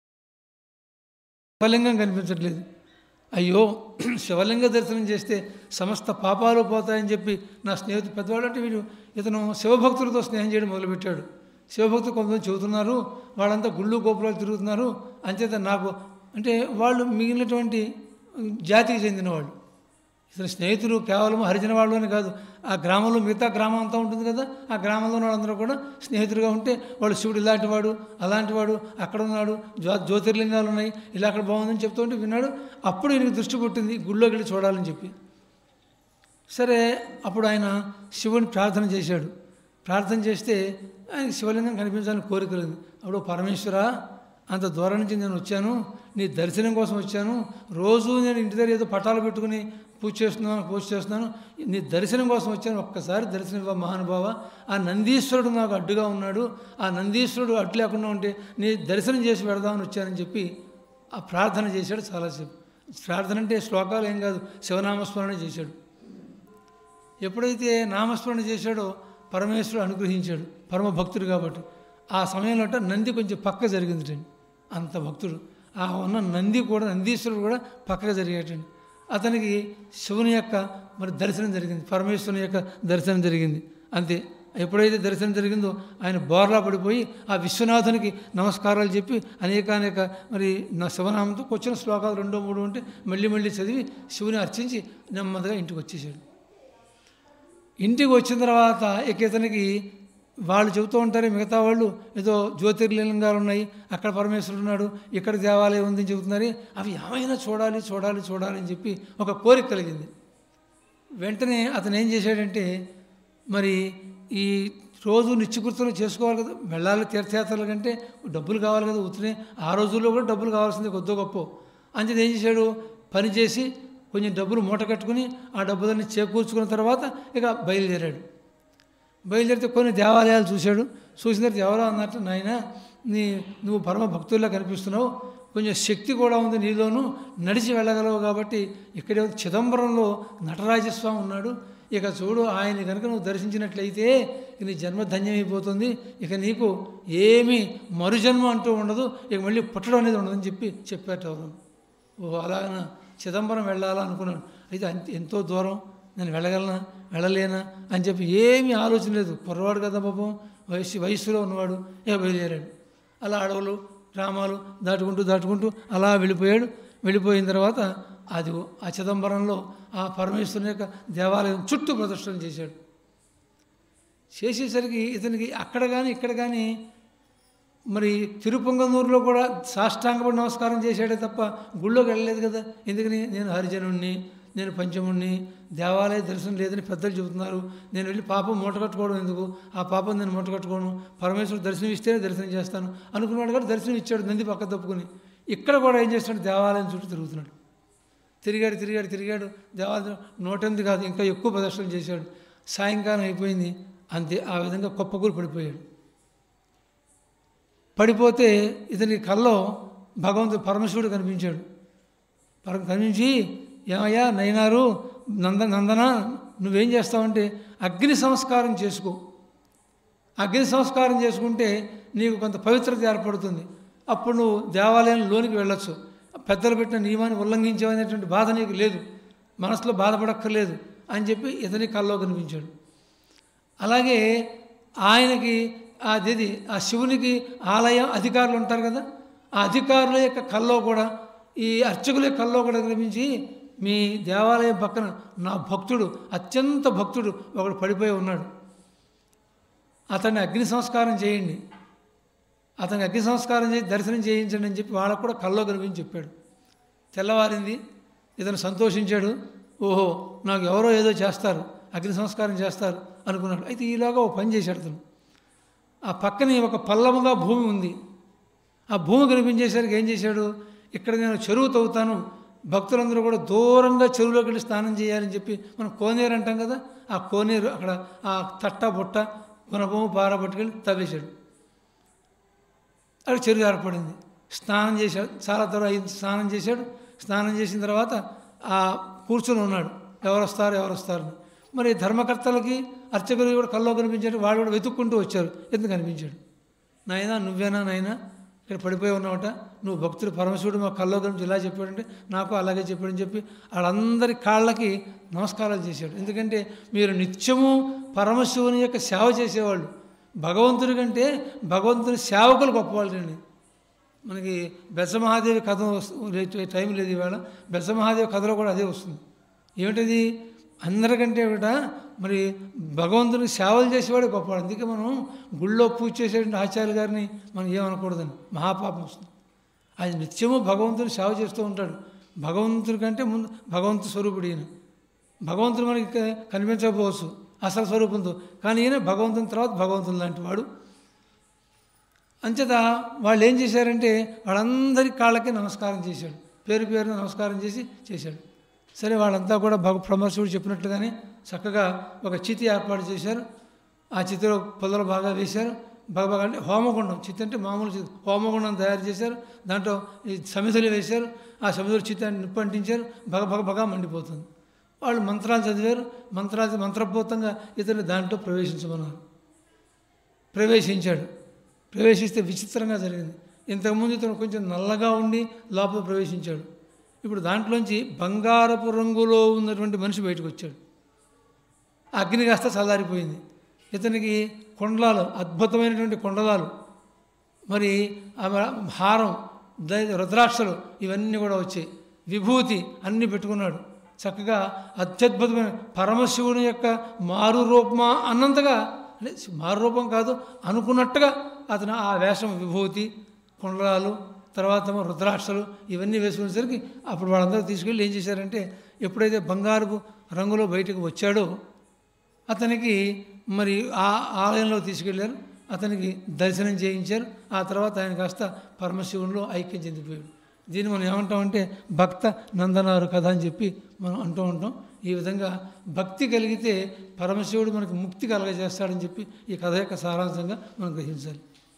A: శివలింగం కనిపించట్లేదు. అయ్యో, శివలింగ దర్శనం చేస్తే సమస్త పాపాలు పోతాయని చెప్పి నా స్నేహితుడు పెద్దవాడు అంటే వీడు ఇతను శివభక్తులతో స్నేహం చేయడం మొదలుపెట్టాడు. శివభక్తులు కొంతమంది చెబుతున్నారు, వాళ్ళంతా గుళ్ళు గోపురాలు తిరుగుతున్నారు, అంచేత నాకు అంటే వాళ్ళు మిగిలినటువంటి జాతికి చెందిన వాళ్ళు. ఇతని స్నేహితులు కేవలం హరిజన వాళ్ళు అని కాదు, ఆ గ్రామంలో మిగతా గ్రామం అంతా ఉంటుంది కదా, ఆ గ్రామంలో వాళ్ళందరూ కూడా స్నేహితులుగా ఉంటే వాళ్ళు శివుడు ఇలాంటి వాడు, అలాంటి వాడు, అక్కడ ఉన్నాడు, జ్యోతిర్లింగాలు ఉన్నాయి, ఇలా అక్కడ బాగుందని చెప్తూ ఉంటే విన్నాడు. అప్పుడు ఈయనకి దృష్టి పుట్టింది గుళ్ళోకి వెళ్ళి చూడాలని చెప్పి. సరే, అప్పుడు ఆయన శివుని ప్రార్థన చేశాడు. ప్రార్థన చేస్తే ఆయనకి శివలింగం కనిపించాలని కోరిక లేదు. అప్పుడు పరమేశ్వర, అంత దూరం నుంచి నేను వచ్చాను, నీ దర్శనం కోసం వచ్చాను, రోజు నేను ఇంటి దగ్గర ఏదో పటాలు పెట్టుకుని పూజ చేస్తున్నాను, నీ దర్శనం కోసం వచ్చాను, ఒక్కసారి దర్శనం ఇవ్వ మహానుభావ. ఆ నందీశ్వరుడు నాకు అడ్డుగా ఉన్నాడు, ఆ నందీశ్వరుడు అడ్డు లేకుండా ఉంటే నీ దర్శనం చేసి పెడదామని వచ్చానని చెప్పి ఆ ప్రార్థన చేశాడు. చాలాసేపు ప్రార్థన అంటే శ్లోకాలు ఏం కాదు, శివనామస్మరణ చేశాడు. ఎప్పుడైతే నామస్మరణ చేశాడో పరమేశ్వరుడు అనుగ్రహించాడు, పరమ భక్తుడు కాబట్టి. ఆ సమయంలో నంది కొంచెం పక్క జరిగిందిటండి, అంత భక్తుడు. ఆ ఉన్న నంది కూడా, నందీశ్వరుడు కూడా పక్కగా జరిగేటండి. అతనికి శివుని యొక్క మరి దర్శనం జరిగింది, పరమేశ్వరుని యొక్క దర్శనం జరిగింది. అంతే. ఎప్పుడైతే దర్శనం జరిగిందో ఆయన బోర్లా పడిపోయి ఆ విశ్వనాథునికి నమస్కారాలు చెప్పి అనేక మరి నా శివనామంతో వచ్చిన శ్లోకాలు 2, 3 ఉంటే మళ్ళీ చదివి శివుని అర్చించి నెమ్మదిగా ఇంటికి వచ్చేసాడు. ఇంటికి వచ్చిన తర్వాత ఇతనికి వాళ్ళు చెబుతూ ఉంటారు, మిగతా వాళ్ళు ఏదో జ్యోతిర్లింగాలు ఉన్నాయి, అక్కడ పరమేశ్వరుడు ఉన్నాడు, ఇక్కడ దేవాలయం ఉందని చెబుతున్నారు, అవి ఏమైనా చూడాలి అని చెప్పి ఒక కోరిక కలిగింది. వెంటనే అతను ఏం చేశాడంటే, మరి ఈ రోజు నిత్యకృత్యం చేసుకోవాలి కదా, వెళ్ళాలి తీర్థయాత్రల కంటే డబ్బులు కావాలి కదా, ఉత్తనే ఆ రోజుల్లో కూడా డబ్బులు కావాల్సిందే కొద్దో గొప్ప. అంచేది ఏం చేశాడు, పని చేసి కొంచెం డబ్బులు మూట కట్టుకుని ఆ డబ్బులన్నీ చేకూర్చుకున్న తర్వాత ఇక బయలుదేరితే కొన్ని దేవాలయాలు చూశాడు. చూసిన తర్వాత ఎవరో అన్నట్టు, నాయన నువ్వు పరమ భక్తుల్లా కనిపిస్తున్నావు, కొంచెం శక్తి కూడా ఉంది నీలోనూ, నడిచి వెళ్ళగలవు కాబట్టి ఇక్కడే చిదంబరంలో నటరాజస్వామి ఉన్నాడు, ఇక చూడు, ఆయన కనుక నువ్వు దర్శించినట్లయితే నీ జన్మ ధన్యమైపోతుంది, ఇక నీకు ఏమీ మరుజన్మ అంటూ ఉండదు, ఇక మళ్ళీ పుట్టడం అనేది ఉండదని చెప్పారు ఎవరు. ఓ అలాగన చిదంబరం వెళ్ళాలా అనుకున్నాను. అయితే ఎంతో దూరం, నేను వెళ్ళలేనా అని చెప్పి ఏమీ ఆలోచన లేదు. కుర్రవాడు కదా పాపం, వయస్సులో ఉన్నవాడు. ఇక బయలుదేరాడు. అలా అడవులు గ్రామాలు దాటుకుంటూ అలా వెళ్ళిపోయిన తర్వాత అది ఆ చిదంబరంలో ఆ పరమేశ్వరుని యొక్క దేవాలయం చుట్టూ ప్రదర్శన చేశాడు. చేసేసరికి ఇతనికి అక్కడ కానీ ఇక్కడ కానీ మరి తిరుపంగనూరులో కూడా సాష్టాంగపడి నమస్కారం చేశాడే తప్ప గుళ్ళోకి వెళ్ళలేదు కదా. ఎందుకని, నేను హరిజనుణ్ణి, నేను పంచముణ్ణి, దేవాలయ దర్శనం లేదని పెద్దలు చెబుతున్నారు, నేను వెళ్ళి పాపం మూటకట్టుకోవడం ఎందుకు, ఆ పాపం నేను మూటకట్టుకోను, పరమేశ్వరుడు దర్శనం ఇస్తేనే దర్శనం చేస్తాను అనుకున్నాడు. కూడా దర్శనం ఇచ్చాడు, నంది పక్క తప్పుకుని. ఇక్కడ కూడా ఏం చేస్తాడు, దేవాలయం చుట్టూ తిరుగుతున్నాడు. తిరిగాడు. దేవాలయం 108 కాదు, ఇంకా ఎక్కువ ప్రదర్శన చేశాడు. సాయంకాలం అయిపోయింది, అంతే. ఆ విధంగా కుప్పకూరు పడిపోయాడు. పడిపోతే ఇతనికి కల్లో భగవంతుడు పరమశివుడు కనిపించాడు. కనిపించి, ఏమయ్యా నయనారు, నందన నువ్వేం చేస్తావంటే అగ్ని సంస్కారం చేసుకో, అగ్ని సంస్కారం చేసుకుంటే నీకు కొంత పవిత్రత ఏర్పడుతుంది, అప్పుడు నువ్వు దేవాలయంలోనికి వెళ్ళొచ్చు, పెద్దలు పెట్టిన నియమాన్ని ఉల్లంఘించేవనేటువంటి బాధ నీకు లేదు, మనసులో బాధపడక్కర్లేదు అని చెప్పి ఇతని కల్లో కనిపించాడు. అలాగే ఆయనకి ఆ శివునికి ఆలయం అధికారులు ఉంటారు కదా, ఆ అధికారుల యొక్క కల్లో కూడా, ఈ అర్చకుల కల్లో కూడా కనిపించి, మీ దేవాలయం పక్కన నా భక్తుడు, అత్యంత భక్తుడు ఒకడు పడిపోయి ఉన్నాడు, అతన్ని అగ్ని సంస్కారం చేయండి, అతనికి అగ్ని సంస్కారం చేసి దర్శనం చేయించండి అని చెప్పి వాళ్ళకు కూడా కల్లో కనిపించి చెప్పాడు. తెల్లవారింది, ఇతను సంతోషించాడు. ఓహో, నాకు ఎవరో ఏదో చేస్తారు, అగ్ని సంస్కారం చేస్తారు అనుకున్నాడు. అయితే ఈలోగా ఓ పని చేశాడు అతను. ఆ పక్కనే ఒక పల్లముగా భూమి ఉంది. ఆ భూమి కనిపించేసరికి ఏం చేశాడు, ఇక్కడ నేను చెరువు తవ్వుతాను, భక్తులందరూ కూడా దూరంగా చెరువులోకి వెళ్ళి స్నానం చేయాలని చెప్పి మనం కోనేరు అంటాం కదా, ఆ కోనేరు అక్కడ ఆ తట్ట బుట్ట గుణభూమి పార పట్టుకెళ్ళి తవ్వేశాడు. అక్కడ చెరువు ఏర్పడింది. స్నానం చేశాడు, చాలా త్వర అయింది. స్నానం చేశాడు. స్నానం చేసిన తర్వాత ఆ కూర్చొని ఉన్నాడు, ఎవరు వస్తారు. మరి ధర్మకర్తలకి అర్చకులకి కూడా కల్లో కనిపించాడు. వాళ్ళు కూడా వెతుక్కుంటూ వచ్చారు, ఎందుకు కనిపించాడు. నాయనా నువ్వేనా నాయనా ఇక్కడ పడిపోయి ఉన్నావట, నువ్వు భక్తుడు పరమశివుడు మా కల్లో గురించి ఇలా చెప్పాడంటే నాకు అలాగే చెప్పాడని చెప్పి వాళ్ళందరి కాళ్ళకి నమస్కారాలు చేశాడు. ఎందుకంటే మీరు నిత్యము పరమశివుని యొక్క సేవ చేసేవాళ్ళు, భగవంతుడి కంటే భగవంతుని సేవకులు గొప్పవాళ్ళండి. మనకి బెస్సమహాదేవి కథ టైం లేదు ఇవాళ. బెస్సమహాదేవి కథలో కూడా అదే వస్తుంది. ఏమిటది, అందరికంటే కూడా మరి భగవంతునికి సేవలు చేసేవాడే గొప్పవాడు. అందుకే మనం గుళ్ళో పూజ చేసేటువంటి ఆచార్య గారిని మనం ఏమనకూడదని, మహాపాపం వస్తుంది. ఆయన నిత్యము భగవంతుని సేవ చేస్తూ ఉంటాడు. భగవంతుడి కంటే ముందు భగవంతు స్వరూపుడు ఈయన. భగవంతుడు మనకి కనిపించకపోవచ్చు అసలు స్వరూపంతో, కానీ ఈయన భగవంతుని తర్వాత భగవంతుని లాంటి వాడు. అంచేత వాళ్ళు ఏం చేశారంటే వాళ్ళందరి కాళ్ళకి నమస్కారం చేశాడు, పేరు పేరున నమస్కారం చేశాడు. సరే వాళ్ళంతా కూడా పరమశివుడు చెప్పినట్లుగానే చక్కగా ఒక చితి ఏర్పాటు చేశారు. ఆ చితిలో పొదలు బాగా వేశారు. బాగా అంటే హోమగుండం, చితి అంటే మామూలు చితి, హోమగుండం తయారు చేశారు. దాంట్లో ఈ సమిధులు వేశారు. ఆ సమిధులు చితి నిప్పు అంటించారు. బగ మండిపోతుంది. వాళ్ళు మంత్రాలు చదివారు. మంత్రపూతంగా ఇతరులు దాంట్లో ప్రవేశించమన్నారు. ప్రవేశిస్తే విచిత్రంగా జరిగింది. ఇంతకుముందు ఇతను కొంచెం నల్లగా ఉండి లోపల ప్రవేశించాడు. ఇప్పుడు దాంట్లోంచి బంగారపు రంగులో ఉన్నటువంటి మనిషి బయటకు వచ్చాడు. అగ్ని కాస్త చల్లారిపోయింది. ఇతనికి కుండలాలు, అద్భుతమైనటువంటి కుండలాలు, మరి హారం, రుద్రాక్షలు ఇవన్నీ కూడా వచ్చాయి. విభూతి అన్నీ పెట్టుకున్నాడు. చక్కగా అత్యద్భుతమైన పరమశివుని యొక్క మారు రూపమా అన్నంతగా, అంటే మారు రూపం కాదు అనుకున్నట్టుగా అతను ఆ వేషం, విభూతి, కుండలాలు, తర్వాత రుద్రాక్షలు ఇవన్నీ వేసుకునేసరికి అప్పుడు వాళ్ళందరూ తీసుకెళ్ళి ఏం చేశారంటే, ఎప్పుడైతే బంగారపు రంగులో బయటకు వచ్చాడో అతనికి మరి ఆ ఆలయంలో తీసుకెళ్ళారు. అతనికి దర్శనం చేయించారు. ఆ తర్వాత ఆయన కాస్త పరమశివునిలో ఐక్యం చెందిపోయాడు. దీన్ని మనం ఏమంటామంటే భక్త నందనారు కథ అని చెప్పి మనం అంటూ ఉంటాం. ఈ విధంగా భక్తి కలిగితే పరమశివుడు మనకు ముక్తి కలగజేస్తాడని చెప్పి ఈ కథ యొక్క సారాంశంగా మనం గ్రహించాలి.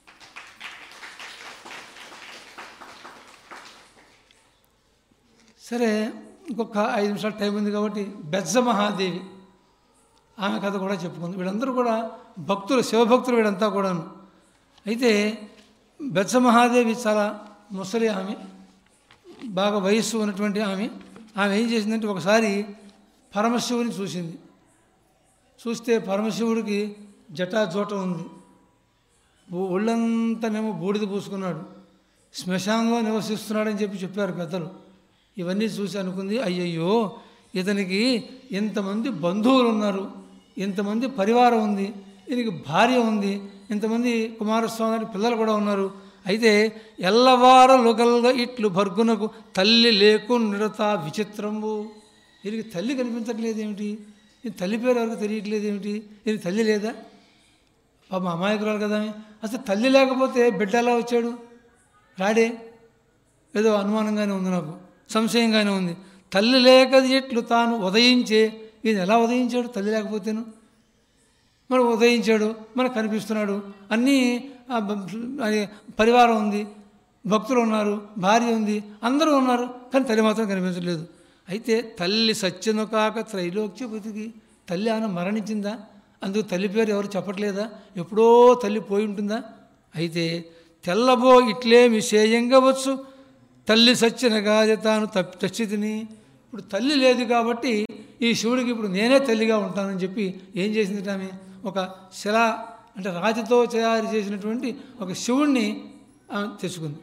A: సరే, ఇంకొక 5 నిమిషాలు టైం ఉంది కాబట్టి బెస్సమహాదేవి ఆమె కథ కూడా చెప్పుకుంది. వీళ్ళందరూ కూడా భక్తులు, శివభక్తులు వీళ్ళంతా కూడాను. అయితే బెస్సమహాదేవి చాలా ముసలి ఆమె, బాగా వయస్సు ఉన్నటువంటి ఆమె. ఏం చేసిందంటే ఒకసారి పరమశివుని చూసింది. చూస్తే పరమశివుడికి జటాజోటం ఉంది, ఒళ్ళంతానేమో బూడిద పూసుకున్నాడు, శ్మశానంలో నివసిస్తున్నాడని చెప్పారు పెద్దలు. ఇవన్నీ చూసి అనుకుంది, అయ్యయ్యో ఇతనికి ఇంతమంది బంధువులు ఉన్నారు, ఇంతమంది పరివారం ఉంది, ఈయనకి భార్య ఉంది, ఇంతమంది కుమారస్వామి పిల్లలు కూడా ఉన్నారు. అయితే ఎల్లవారలుగల్గా ఇట్లు భర్గునకు తల్లి లేకుండతా విచిత్రంబు. ఈయనకి తల్లి కనిపించట్లేదు ఏమిటి, ఈయన తల్లి పేరు ఎవరికి తెలియట్లేదు ఏమిటి, ఈయన తల్లి లేదా, పాపం అమాయకురాలు కదా. అసలు తల్లి లేకపోతే బిడ్డ ఎలా వచ్చాడు, రాడే, ఏదో అనుమానంగానే ఉంది, నాకు సంశయంగానే ఉంది. తల్లి లేక ఎట్లు తాను ఉదయించే, ఈయన ఎలా ఉదయించాడు తల్లి లేకపోతేను. మరి ఉదయించాడు, మనకు కనిపిస్తున్నాడు, అన్నీ పరివారం ఉంది, భక్తులు ఉన్నారు, భార్య ఉంది, అందరూ ఉన్నారు, కానీ తల్లి మాత్రం కనిపించలేదు. అయితే తల్లి సత్యను కాక త్రైలోక్యపతికి, తల్లి ఆమె మరణించిందా, అందుకు తల్లి పేరు ఎవరు చెప్పట్లేదా, ఎప్పుడో తల్లి పోయి ఉంటుందా. అయితే తెల్లబో ఇట్లేమి చేయంగవచ్చు, తల్లి సత్యనగా తాను తచ్చితిని. ఇప్పుడు తల్లి లేదు కాబట్టి ఈ శివుడికి ఇప్పుడు నేనే తల్లిగా ఉంటానని చెప్పి ఏం చేసింది ఆమె, ఒక శిల అంటే రాతితో తయారు చేసినటువంటి ఒక శివుణ్ణి తెచ్చుకుంది.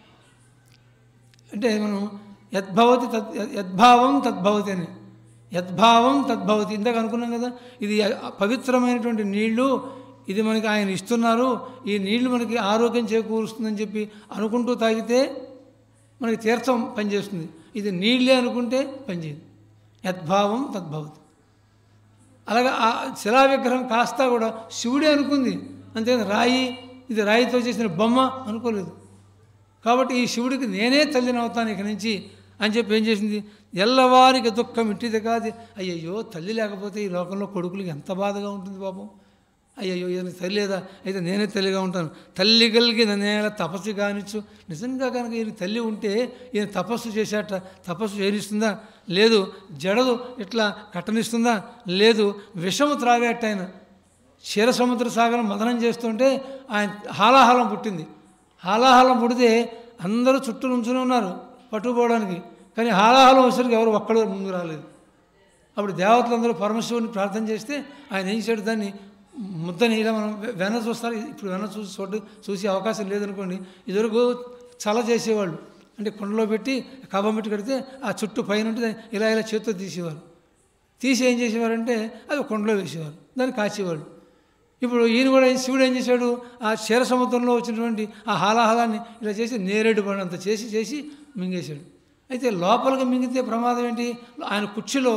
A: అంటే మనం యద్భావం తద్భవతి అని, యద్భావం తద్భవతి ఇందాక అనుకున్నాం కదా. ఇది పవిత్రమైనటువంటి నీళ్లు, ఇది మనకి ఆయన ఇస్తున్నారు, ఈ నీళ్లు మనకి ఆరోగ్యం చేకూరుస్తుందని చెప్పి అనుకుంటూ తాగితే మనకి తీర్థం పనిచేస్తుంది. ఇది నీళ్ళే అనుకుంటే పనిచేయదు. యద్భావం తద్భవతి. అలాగే ఆ శిలా విగ్రహం కాస్త కూడా శివుడే అనుకుంది, అంతేకాదు రాయి, ఇది రాయితో చేసిన బొమ్మ అనుకోలేదు. కాబట్టి ఈ శివుడికి నేనే తల్లిని అవుతాను ఇక నుంచి అని చెప్పి ఏం చేసింది, ఎల్లవారికి దుఃఖం ఇట్టిది కాదు. అయ్యయ్యో తల్లి లేకపోతే ఈ లోకంలో కొడుకులకి ఎంత బాధగా ఉంటుంది పాపం. అయ్యయ్యో ఈయన తల్లి లేదా, అయితే నేనే తల్లిగా ఉంటాను. తల్లి కలిగిన నేల తపస్సు కానిచ్చు. నిజంగా కనుక ఈయన తల్లి ఉంటే ఈయన తపస్సు చేశాట, తపస్సు చేయనిస్తుందా? లేదు. జడదు ఇట్లా కట్టనిస్తుందా? లేదు. విషము త్రాగేట ఆయన క్షీరసముద్ర సాగరం మదనం చేస్తుంటే ఆయన హాలాహలం పుట్టింది. హాలాహలం పుడితే అందరూ చుట్టూ నుంచుని ఉన్నారు పట్టుకుపోవడానికి, కానీ హాలాహలం వచ్చరికి ఎవరు ఒక్కడు ముందు రాలేదు. అప్పుడు దేవతలందరూ పరమశివుని ప్రార్థన చేస్తే ఆయన ఏం చేశాడు, దాన్ని ముద్దని ఇలా మనం వెన చూస్తారు, ఇప్పుడు వెన చూసే అవకాశం లేదనుకోండి. ఇదివరకు చల చేసేవాళ్ళు, అంటే కుండలో పెట్టి కవ్వం పెట్టి కడితే ఆ చుట్టూ పైన ఉంటే ఇలా ఇలా చేత్తో తీసేవారు. తీసి ఏం చేసేవారంటే అది కుండలో వేసేవారు, దాన్ని కాచేవాళ్ళు. ఇప్పుడు ఈయన కూడా శివుడు ఏం చేశాడు, ఆ క్షీర సముద్రంలో వచ్చినటువంటి ఆ హాలాహలాన్ని ఇలా చేసి నేరేడు పడి అంత చేసి మింగేశాడు. అయితే లోపలికి మింగితే ప్రమాదం ఏంటి, ఆయన కుర్చీలో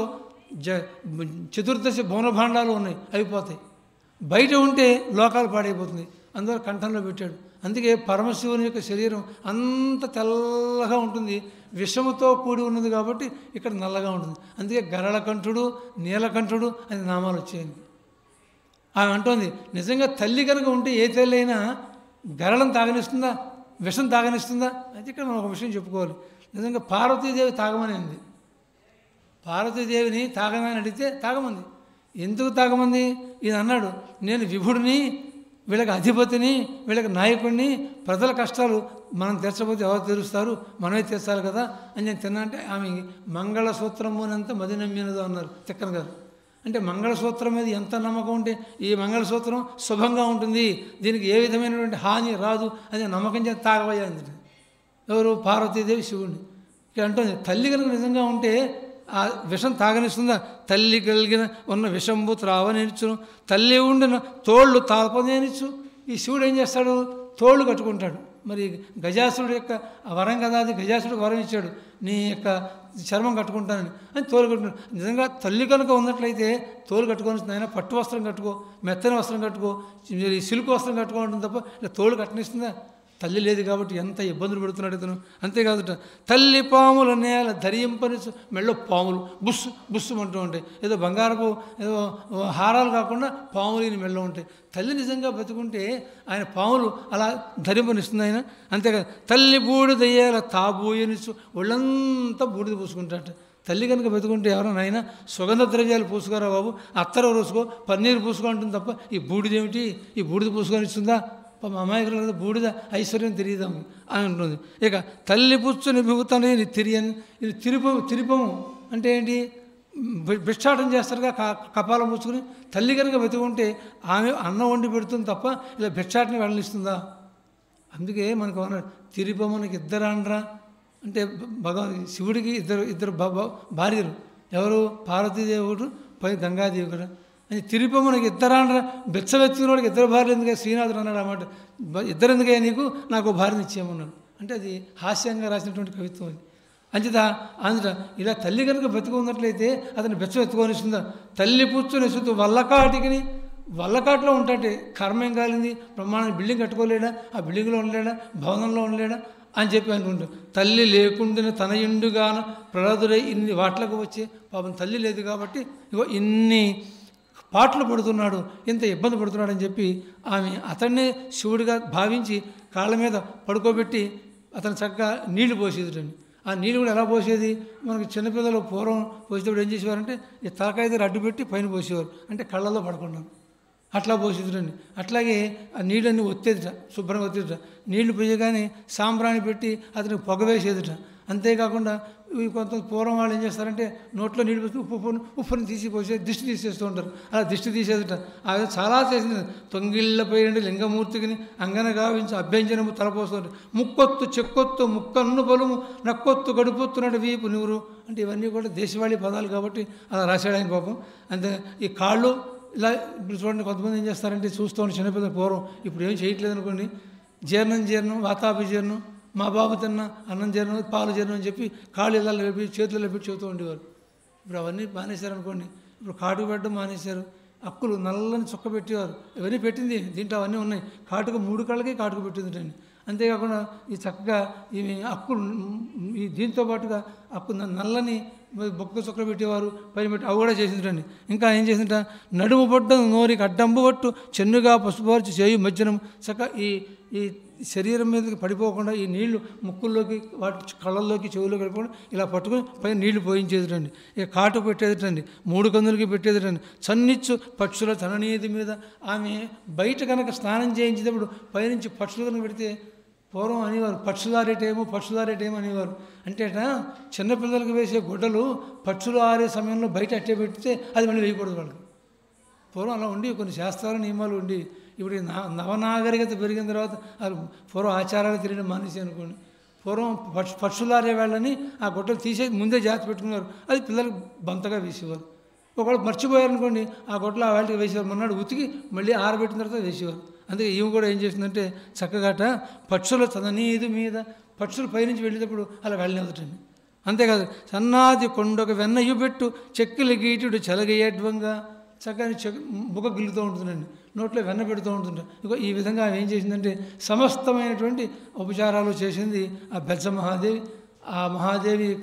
A: చతుర్దశి భువనభాండాలు ఉన్నాయి, అయిపోతాయి. బయట ఉంటే లోకాలు పాడైపోతుంది, అందువల్ల కంఠంలో పెట్టాడు. అందుకే పరమశివుని యొక్క శరీరం అంత తెల్లగా ఉంటుంది, విషముతో కూడి ఉన్నది కాబట్టి ఇక్కడ నల్లగా ఉంటుంది. అందుకే గరళకంఠుడు, నీలకంఠుడు అని నామాలు వచ్చాయండి. ఆమె అంటోంది, నిజంగా తల్లి కనుక ఉంటే ఏ తల్లి అయినా గరళం తాగనిస్తుందా, విషం తాగనిస్తుందా? అయితే ఇక్కడ మనం ఒక విషయం చెప్పుకోవాలి. నిజంగా పార్వతీదేవి తాగమని అంది. పార్వతీదేవిని తాగమని అడిగితే తాగమంది. ఎందుకు తాగమంది? ఈయన అన్నాడు, నేను విభుడిని, వీళ్ళకి అధిపతిని, వీళ్ళకి నాయకుడిని, ప్రజల కష్టాలు మనం తీర్చకపోతే ఎవరు తీరుస్తారు, మనమే తీర్చాలి కదా అని నేను తిన్నా. అంటే ఆమె మంగళసూత్రము అనంత మది నమ్మినదో అన్నారు తిక్కన గారు. అంటే మంగళసూత్రం మీద ఎంత నమ్మకం ఉంటే ఈ మంగళసూత్రం శుభంగా ఉంటుంది, దీనికి ఏ విధమైనటువంటి హాని రాదు అని నమ్మకం చేత తాగబోయింది. ఎవరు? పార్వతీదేవి శివుడిని. ఇక్కడ అంటుంది, తల్లి కనుక నిజంగా ఉంటే ఆ విషం తాగనిస్తుందా? తల్లి కలిగిన ఉన్న విషంబు త్రావనిచ్చును, తల్లి ఉండిన తోళ్ళు తాపనేనిచ్చు. ఈ శివుడు ఏం చేస్తాడు, తోళ్ళు కట్టుకుంటాడు. మరి గజాసురుడు యొక్క వరం కదా అది, గజాసురుడికి వరం ఇచ్చాడు, నీ యొక్క చర్మం కట్టుకుంటానని, అని తోలు కట్టుకుంటాడు. నిజంగా తల్లి కనుక ఉన్నట్లయితే తోలు కట్టుకొని ఆయన పట్టు వస్త్రం కట్టుకో, మెత్తని వస్త్రం కట్టుకో, సిల్క్ వస్త్రం కట్టుకో ఉంటుంది తప్ప ఇలా తోలు కట్టనిస్తుందా? తల్లి లేదు కాబట్టి ఎంత ఇబ్బందులు పెడుతున్నాడు ఇతను. అంతేకాదుట తల్లి పాముల నేల ధరింపని, మెళ్ళో పాములు బుస్సు బుస్సు అంటూ ఉంటాయి. ఏదో బంగారపు ఏదో హారాలు కాకుండా పాములు ఈయన మెళ్ళో ఉంటాయి. తల్లి నిజంగా బతుకుంటే ఆయన పాములు అలా ధరింపనిస్తుంది ఆయన. అంతేకాదు తల్లి బూడిదయ్యేలా తాబూయనిచ్చు, ఒళ్ళంతా బూడిద పూసుకుంటాట. తల్లి కనుక బతుకుంటే ఎవరైనా అయినా సుగంధ ద్రవ్యాలు పూసుకోరా బాబు, అత్తర పూసుకో, పన్నీరు పూసుకో అంటుంది తప్ప ఈ బూడిదేమిటి, ఈ బూడిద పూసుకొని ఇస్తుందా? అమాయకులు బూడిద ఐశ్వర్యం తెలియదాము అని ఉంటుంది. ఇక తల్లి పుచ్చుని బిగుతని తిరియని, ఇది తిరిపము అంటే ఏంటి, భిక్షాటం చేస్తారుగా కపాలం పుచ్చుకుని. తల్లి కనుక బతుకుంటే ఆమె అన్నం వండి పెడుతుంది తప్ప ఇలా భిక్షాటని వెళ్ళనిస్తుందా? అందుకే మనకు అన్నాడు, తిరిపమునకి ఇద్దరు అనరా అంటే శివుడికి ఇద్దరు భార్యలు, ఎవరు? పార్వతీదేవుడు పై గంగాదేవి కూడా. అని తిరిపమునకి ఇద్దరు అనరా, బెచ్చవెత్తిన వాడికి ఇద్దరు భార్యలు ఎందుకే శ్రీనాథుడు అన్నాడు అన్నమాట. ఇద్దరు ఎందుకే నీకు, నాకు భార్యను ఇచ్చేయమన్నాడు. అంటే అది హాస్యంగా రాసినటువంటి కవిత్వం అది. అందుట ఇలా తల్లి కనుక బతుకున్నట్లయితే అతను బెచ్చవెత్తుకొనిస్తుందా? తల్లి పుచ్చుని సుతు వల్లకాటికి, వల్లకాట్లో ఉంటాటే కర్మేం కాలింది, బ్రహ్మాండ బిల్డింగ్ కట్టుకోలేడా, ఆ బిల్డింగ్లో ఉండలేడా, భవనంలో ఉండలేడా అని చెప్పి అనుకుంటాడు. తల్లి లేకుండా తన ఇండుగాన ప్రళదుడై ఇన్ని వాట్లకు వచ్చే పాపం తల్లి లేదు కాబట్టి ఇగో ఇన్ని పాటలు పడుతున్నాడు, ఇంత ఇబ్బంది పడుతున్నాడు అని చెప్పి ఆమె అతన్నే శివుడిగా భావించి కాళ్ళ మీద పడుకోబెట్టి అతను చక్కగా నీళ్లు పోసేదండి. ఆ నీళ్ళు కూడా ఎలా పోసేది, మనకి చిన్నపిల్లలు పూర్వం పోసేటప్పుడు ఏం చేసేవారంటే ఈ తలకాయ దగ్గర అడ్డు పెట్టి పైన పోసేవారు, అంటే కళ్ళల్లో పడకుండా అట్లా పోసేదండి. అట్లాగే ఆ నీళ్ళన్నీ ఒత్తేదిట, శుభ్రంగా ఒత్తేదిట. నీళ్లు పోయగానే సాంబ్రాణి పెట్టి అతనికి పొగ వేసేదిట. అంతేకాకుండా కొంత పూర్వం వాళ్ళు ఏం చేస్తారంటే నోట్లో నీళ్ళు పోసి ఉప్పుని తీసిపోసే దిష్టి తీసేస్తూ ఉంటారు, అలా దిష్టి తీసేదిట. అది చాలా చేసింది. తొంగిళ్ళపై లింగమూర్తికి అంగన గావించి అభ్యంజనము తలపోస్తుంటారు. ముక్కొత్తు చెక్కొత్తు ముక్కన్ను పలుము నక్కొత్తు గడుపుతున్నాడు వీపు నువ్వు అంటే ఇవన్నీ కూడా దేశవాళీ పదాలు కాబట్టి అలా రాశాడు ఆయన పాపం. అంతే ఈ కాళ్ళు ఇలా ఇప్పుడు చూడండి, కొంతమంది ఏం చేస్తారంటే చూస్తూ ఉంటే చిన్నపిల్లలు పూర్వం, ఇప్పుడు ఏం చేయట్లేదు అనుకోండి, జీర్ణం వాతాభిజీర్ణం, మా బాబు తిన్న అన్నం జీర్ణం, పాలు జీర్ణం అని చెప్పి కాళ్ళు ఇలా లేపి చేతుల్లో పెట్టి చెబుతూ ఉండేవారు. ఇప్పుడు అవన్నీ మానేశారనుకోండి, ఇప్పుడు కాటుకు పెట్టడం మానేశారు. అక్కులు నల్లని చుక్క పెట్టేవారు. ఇవన్నీ పెట్టింది దీంట్లో అవన్నీ ఉన్నాయి. కాటుక 3 కళ్ళకి కాటుక పెట్టిందిటండి. అంతేకాకుండా ఈ చక్కగా ఇవి అక్కులు ఈ దీంతో పాటుగా అక్కు నల్లని బొక్క చుక్కలు పెట్టేవారు, పైన పెట్టి అవి కూడా చేసిందండి. ఇంకా ఏం చేసిందట, నడుము బొడ్డ నోరికి అడ్డంబు పట్టు చెన్నుగా పసుపుపరిచి చేయు మజ్జనం. చక్క ఈ శరీరం మీదకి పడిపోకుండా ఈ నీళ్లు ముక్కుల్లోకి వాటి కళ్ళల్లోకి చెవుల్లోకి వెళ్ళిపోకుండా ఇలా పట్టుకుని పైన నీళ్లు పోయించేదిటండి. ఇక కాటు పెట్టేదిటండి, 3 కందులకి పెట్టేదిటండి. చన్నిచ్చు పక్షుల తననీది మీద ఆమె బయట కనుక స్నానం చేయించేటప్పుడు పైనుంచి పక్షులు కనుక పెడితే పూర్వం అనేవారు పక్షులారేటేమో అనేవారు. అంటేట చిన్నపిల్లలకు వేసే గుడ్డలు పక్షులు ఆరే సమయంలో బయట అట్టే పెడితే అది మళ్ళీ వేయకూడదు వాళ్ళకి. పూర్వం అలా ఉండి కొన్ని శాస్త్రాల నియమాలు ఉండి. ఇప్పుడు నవనాగరికత పెరిగిన తర్వాత అది పూర్వం ఆచారాలు తెలియడం మానేసి అనుకోండి. పూర్వం పక్షులారే వాళ్ళని ఆ గుడ్డలు తీసేసి ముందే జాగ్రత్త పెట్టుకున్నారు. అది పిల్లలకు బంతగా వేసేవారు. ఒకవేళ మర్చిపోయారనుకోండి ఆ గుడ్డలు ఆ వాళ్ళకి వేసేవారు. మొన్నడు ఉతికి మళ్ళీ ఆరబెట్టిన తర్వాత వేసేవారు. అందుకే ఈమె కూడా ఏం చేసిందంటే చక్కగాట పక్షుల తననీది మీద పక్షులు పైనుంచి వెళ్ళేటప్పుడు అలా వెళ్ళనివ్వటండి. అంతేకాదు సన్నాది కొండొక వెన్నయ్య పెట్టు చెక్కులు గీటుడు చెలగేయడ్వంగా చక్కని బుగ గిల్లుతూ ఉంటుందండి, నోట్లో వెన్న పెడుతూ ఉంటుంది. ఇక ఈ విధంగా ఆమె ఏం చేసిందంటే సమస్తమైనటువంటి ఉపచారాలు చేసింది ఆ బెజ్జ మహాదేవి. ఆ మహాదేవి యొక్క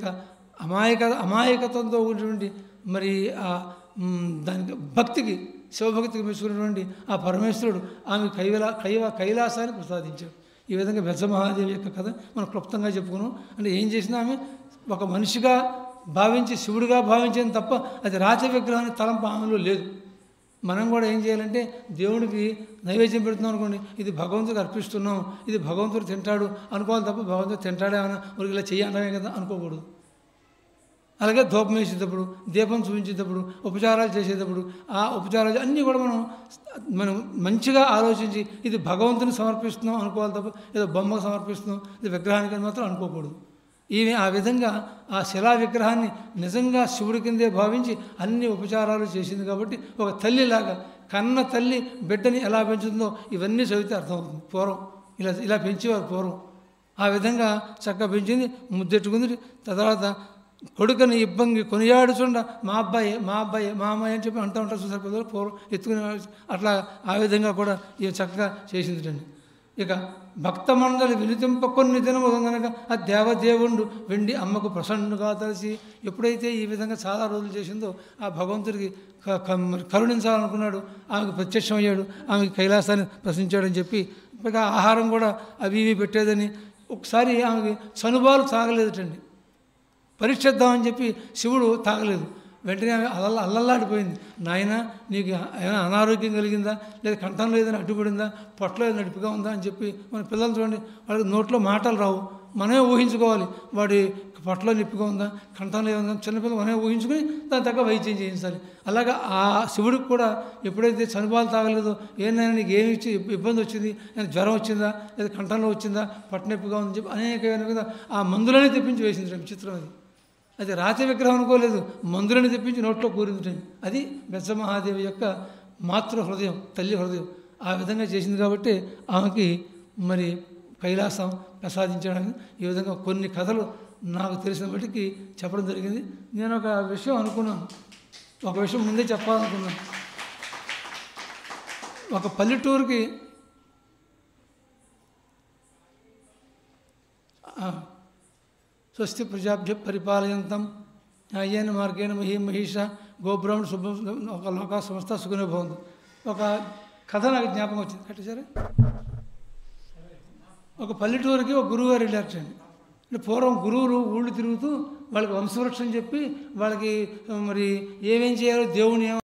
A: అమాయకత్వంతో ఉన్నటువంటి మరి ఆ దానికి భక్తికి శివభక్తికి మెచ్చుకున్నటువంటి ఆ పరమేశ్వరుడు ఆమె కైలాసాన్ని ప్రసాదించాడు. ఈ విధంగా బెజ్జ మహాదేవి యొక్క కథ మనం క్లుప్తంగా చెప్పుకున్నాం. అంటే ఏం చేసినా ఆమె ఒక మనిషిగా భావించి శివుడిగా భావించేది తప్ప అది రాతి విగ్రహాన్ని తలంపు ఆమెలో లేదు. మనం కూడా ఏం చేయాలంటే దేవుడికి నైవేద్యం పెడుతున్నాం అనుకోండి, ఇది భగవంతుడికి అర్పిస్తున్నాం, ఇది భగవంతుడు తింటాడు అనుకోవాలి తప్ప భగవంతుడు తింటాడేమన్నా ఊరికి ఇలా చెయ్యాలనే కదా అనుకోకూడదు. అలాగే ధూపం వేసేటప్పుడు, దీపం చూపించేటప్పుడు, ఉపచారాలు చేసేటప్పుడు ఆ ఉపచారాలు అన్నీ కూడా మనం మంచిగా ఆలోచించి ఇది భగవంతుని సమర్పిస్తున్నాం అనుకోవాలి తప్ప ఏదో బొమ్మకు సమర్పిస్తున్నాం, ఇది విగ్రహానికి మాత్రం అనుకోకూడదు. ఈమె ఆ విధంగా ఆ శిలా విగ్రహాన్ని నిజంగా శివుడి కిందే భావించి అన్ని ఉపచారాలు చేసింది. కాబట్టి ఒక తల్లిలాగా కన్న తల్లి బిడ్డని ఎలా పెంచుతుందో ఇవన్నీ చదివితే అర్థమవుతుంది. పూర్వం ఇలా పెంచేవారు పూర్వం. ఆ విధంగా చక్కగా పెంచింది, ముద్దెట్టుకుంది. తర్వాత కొడుకుని ఇబ్బంది కొనియాడుచుండ మా అబ్బాయి మా అమ్మాయి అని చెప్పి అంటూ ఉంటారు చూసారు పిల్లలు పూర్వం ఎత్తుకుని. అట్లా ఆ విధంగా కూడా ఇవి చక్కగా చేసిందిటండి. ఇక భక్త మండలి వినితింప కొన్ని దినము కనుక ఆ దేవదేవుండు వెండి అమ్మకు ప్రసన్నుగా తలసి ఎప్పుడైతే ఈ విధంగా చాలా రోజులు చేసిందో ఆ భగవంతుడికి కరుణించాలనుకున్నాడు. ఆమెకు ప్రత్యక్షమయ్యాడు, ఆమెకి కైలాసాన్ని ప్రశ్నించాడని చెప్పి ఇక ఆహారం కూడా అవి ఇవి పెట్టేదని. ఒకసారి ఆమెకి చనుబాలు తాగలేదుటండి. పరీక్షిద్దామని చెప్పి శివుడు తాగలేదు. వెంటనే ఆమె అల్లల్లాడిపోయింది. నాయన నీకు ఏమైనా అనారోగ్యం కలిగిందా, లేదా కంఠంలో ఏదైనా అడ్డుపడిందా, పొట్టలో ఏదైనా నడిపిగా ఉందా అని చెప్పి మన పిల్లలు చూడండి, వాళ్ళకి నోట్లో మాటలు రావు. మనమే ఊహించుకోవాలి వాడి పొట్టలో నొప్పిగా ఉందా, కంఠంలో ఏముందా, చిన్నపిల్లలు మనమే ఊహించుకొని దాని తగ్గ వైద్యం చేయించాలి. అలాగా ఆ శివుడికి కూడా ఎప్పుడైతే చనుబాలు తాగలేదో, ఏమైనా నీకు ఏమి ఇబ్బంది వచ్చింది, జ్వరం వచ్చిందా, లేదా కంఠంలో వచ్చిందా, పొట్ట నొప్పిగా ఉందని చెప్పి అనేకమైన కదా ఆ మందులనే తెప్పించి వేసింది. విచిత్రం అది రాతి విగ్రహం అనుకోలేదు, మందులను తెప్పించి నోట్లో కూరింది. అది బెజ్జ మహాదేవి యొక్క మాతృ హృదయం, తల్లి హృదయం. ఆ విధంగా చేసింది కాబట్టి ఆమెకి మరి కైలాసం ప్రసాదించడానికి ఈ విధంగా కొన్ని కథలు నాకు తెలిసిన బట్టికి చెప్పడం జరిగింది. నేను ఒక విషయం అనుకున్నాను, ఒక విషయం ముందే చెప్పాలనుకున్నాను. ఒక పల్లెటూరుకి స్వస్తి ప్రజాభ్య పరిపాలయంతం న్యాయేన మార్గేణ మహీష గోబ్రాహ్మణ శుభ్రం ఒక లోక సంస్థ సుఖినో భవంతు. ఒక కథ నాకు జ్ఞాపకం వచ్చింది. కట్టేసారా? ఒక పల్లెటూరుకి ఒక గురువు గారు వెళ్ళారటండి. అంటే పూర్వం గురువులు ఊళ్ళు తిరుగుతూ వాళ్ళకి వంశవృక్షం చెప్పి వాళ్ళకి మరి ఏమేం చేయాలో దేవుని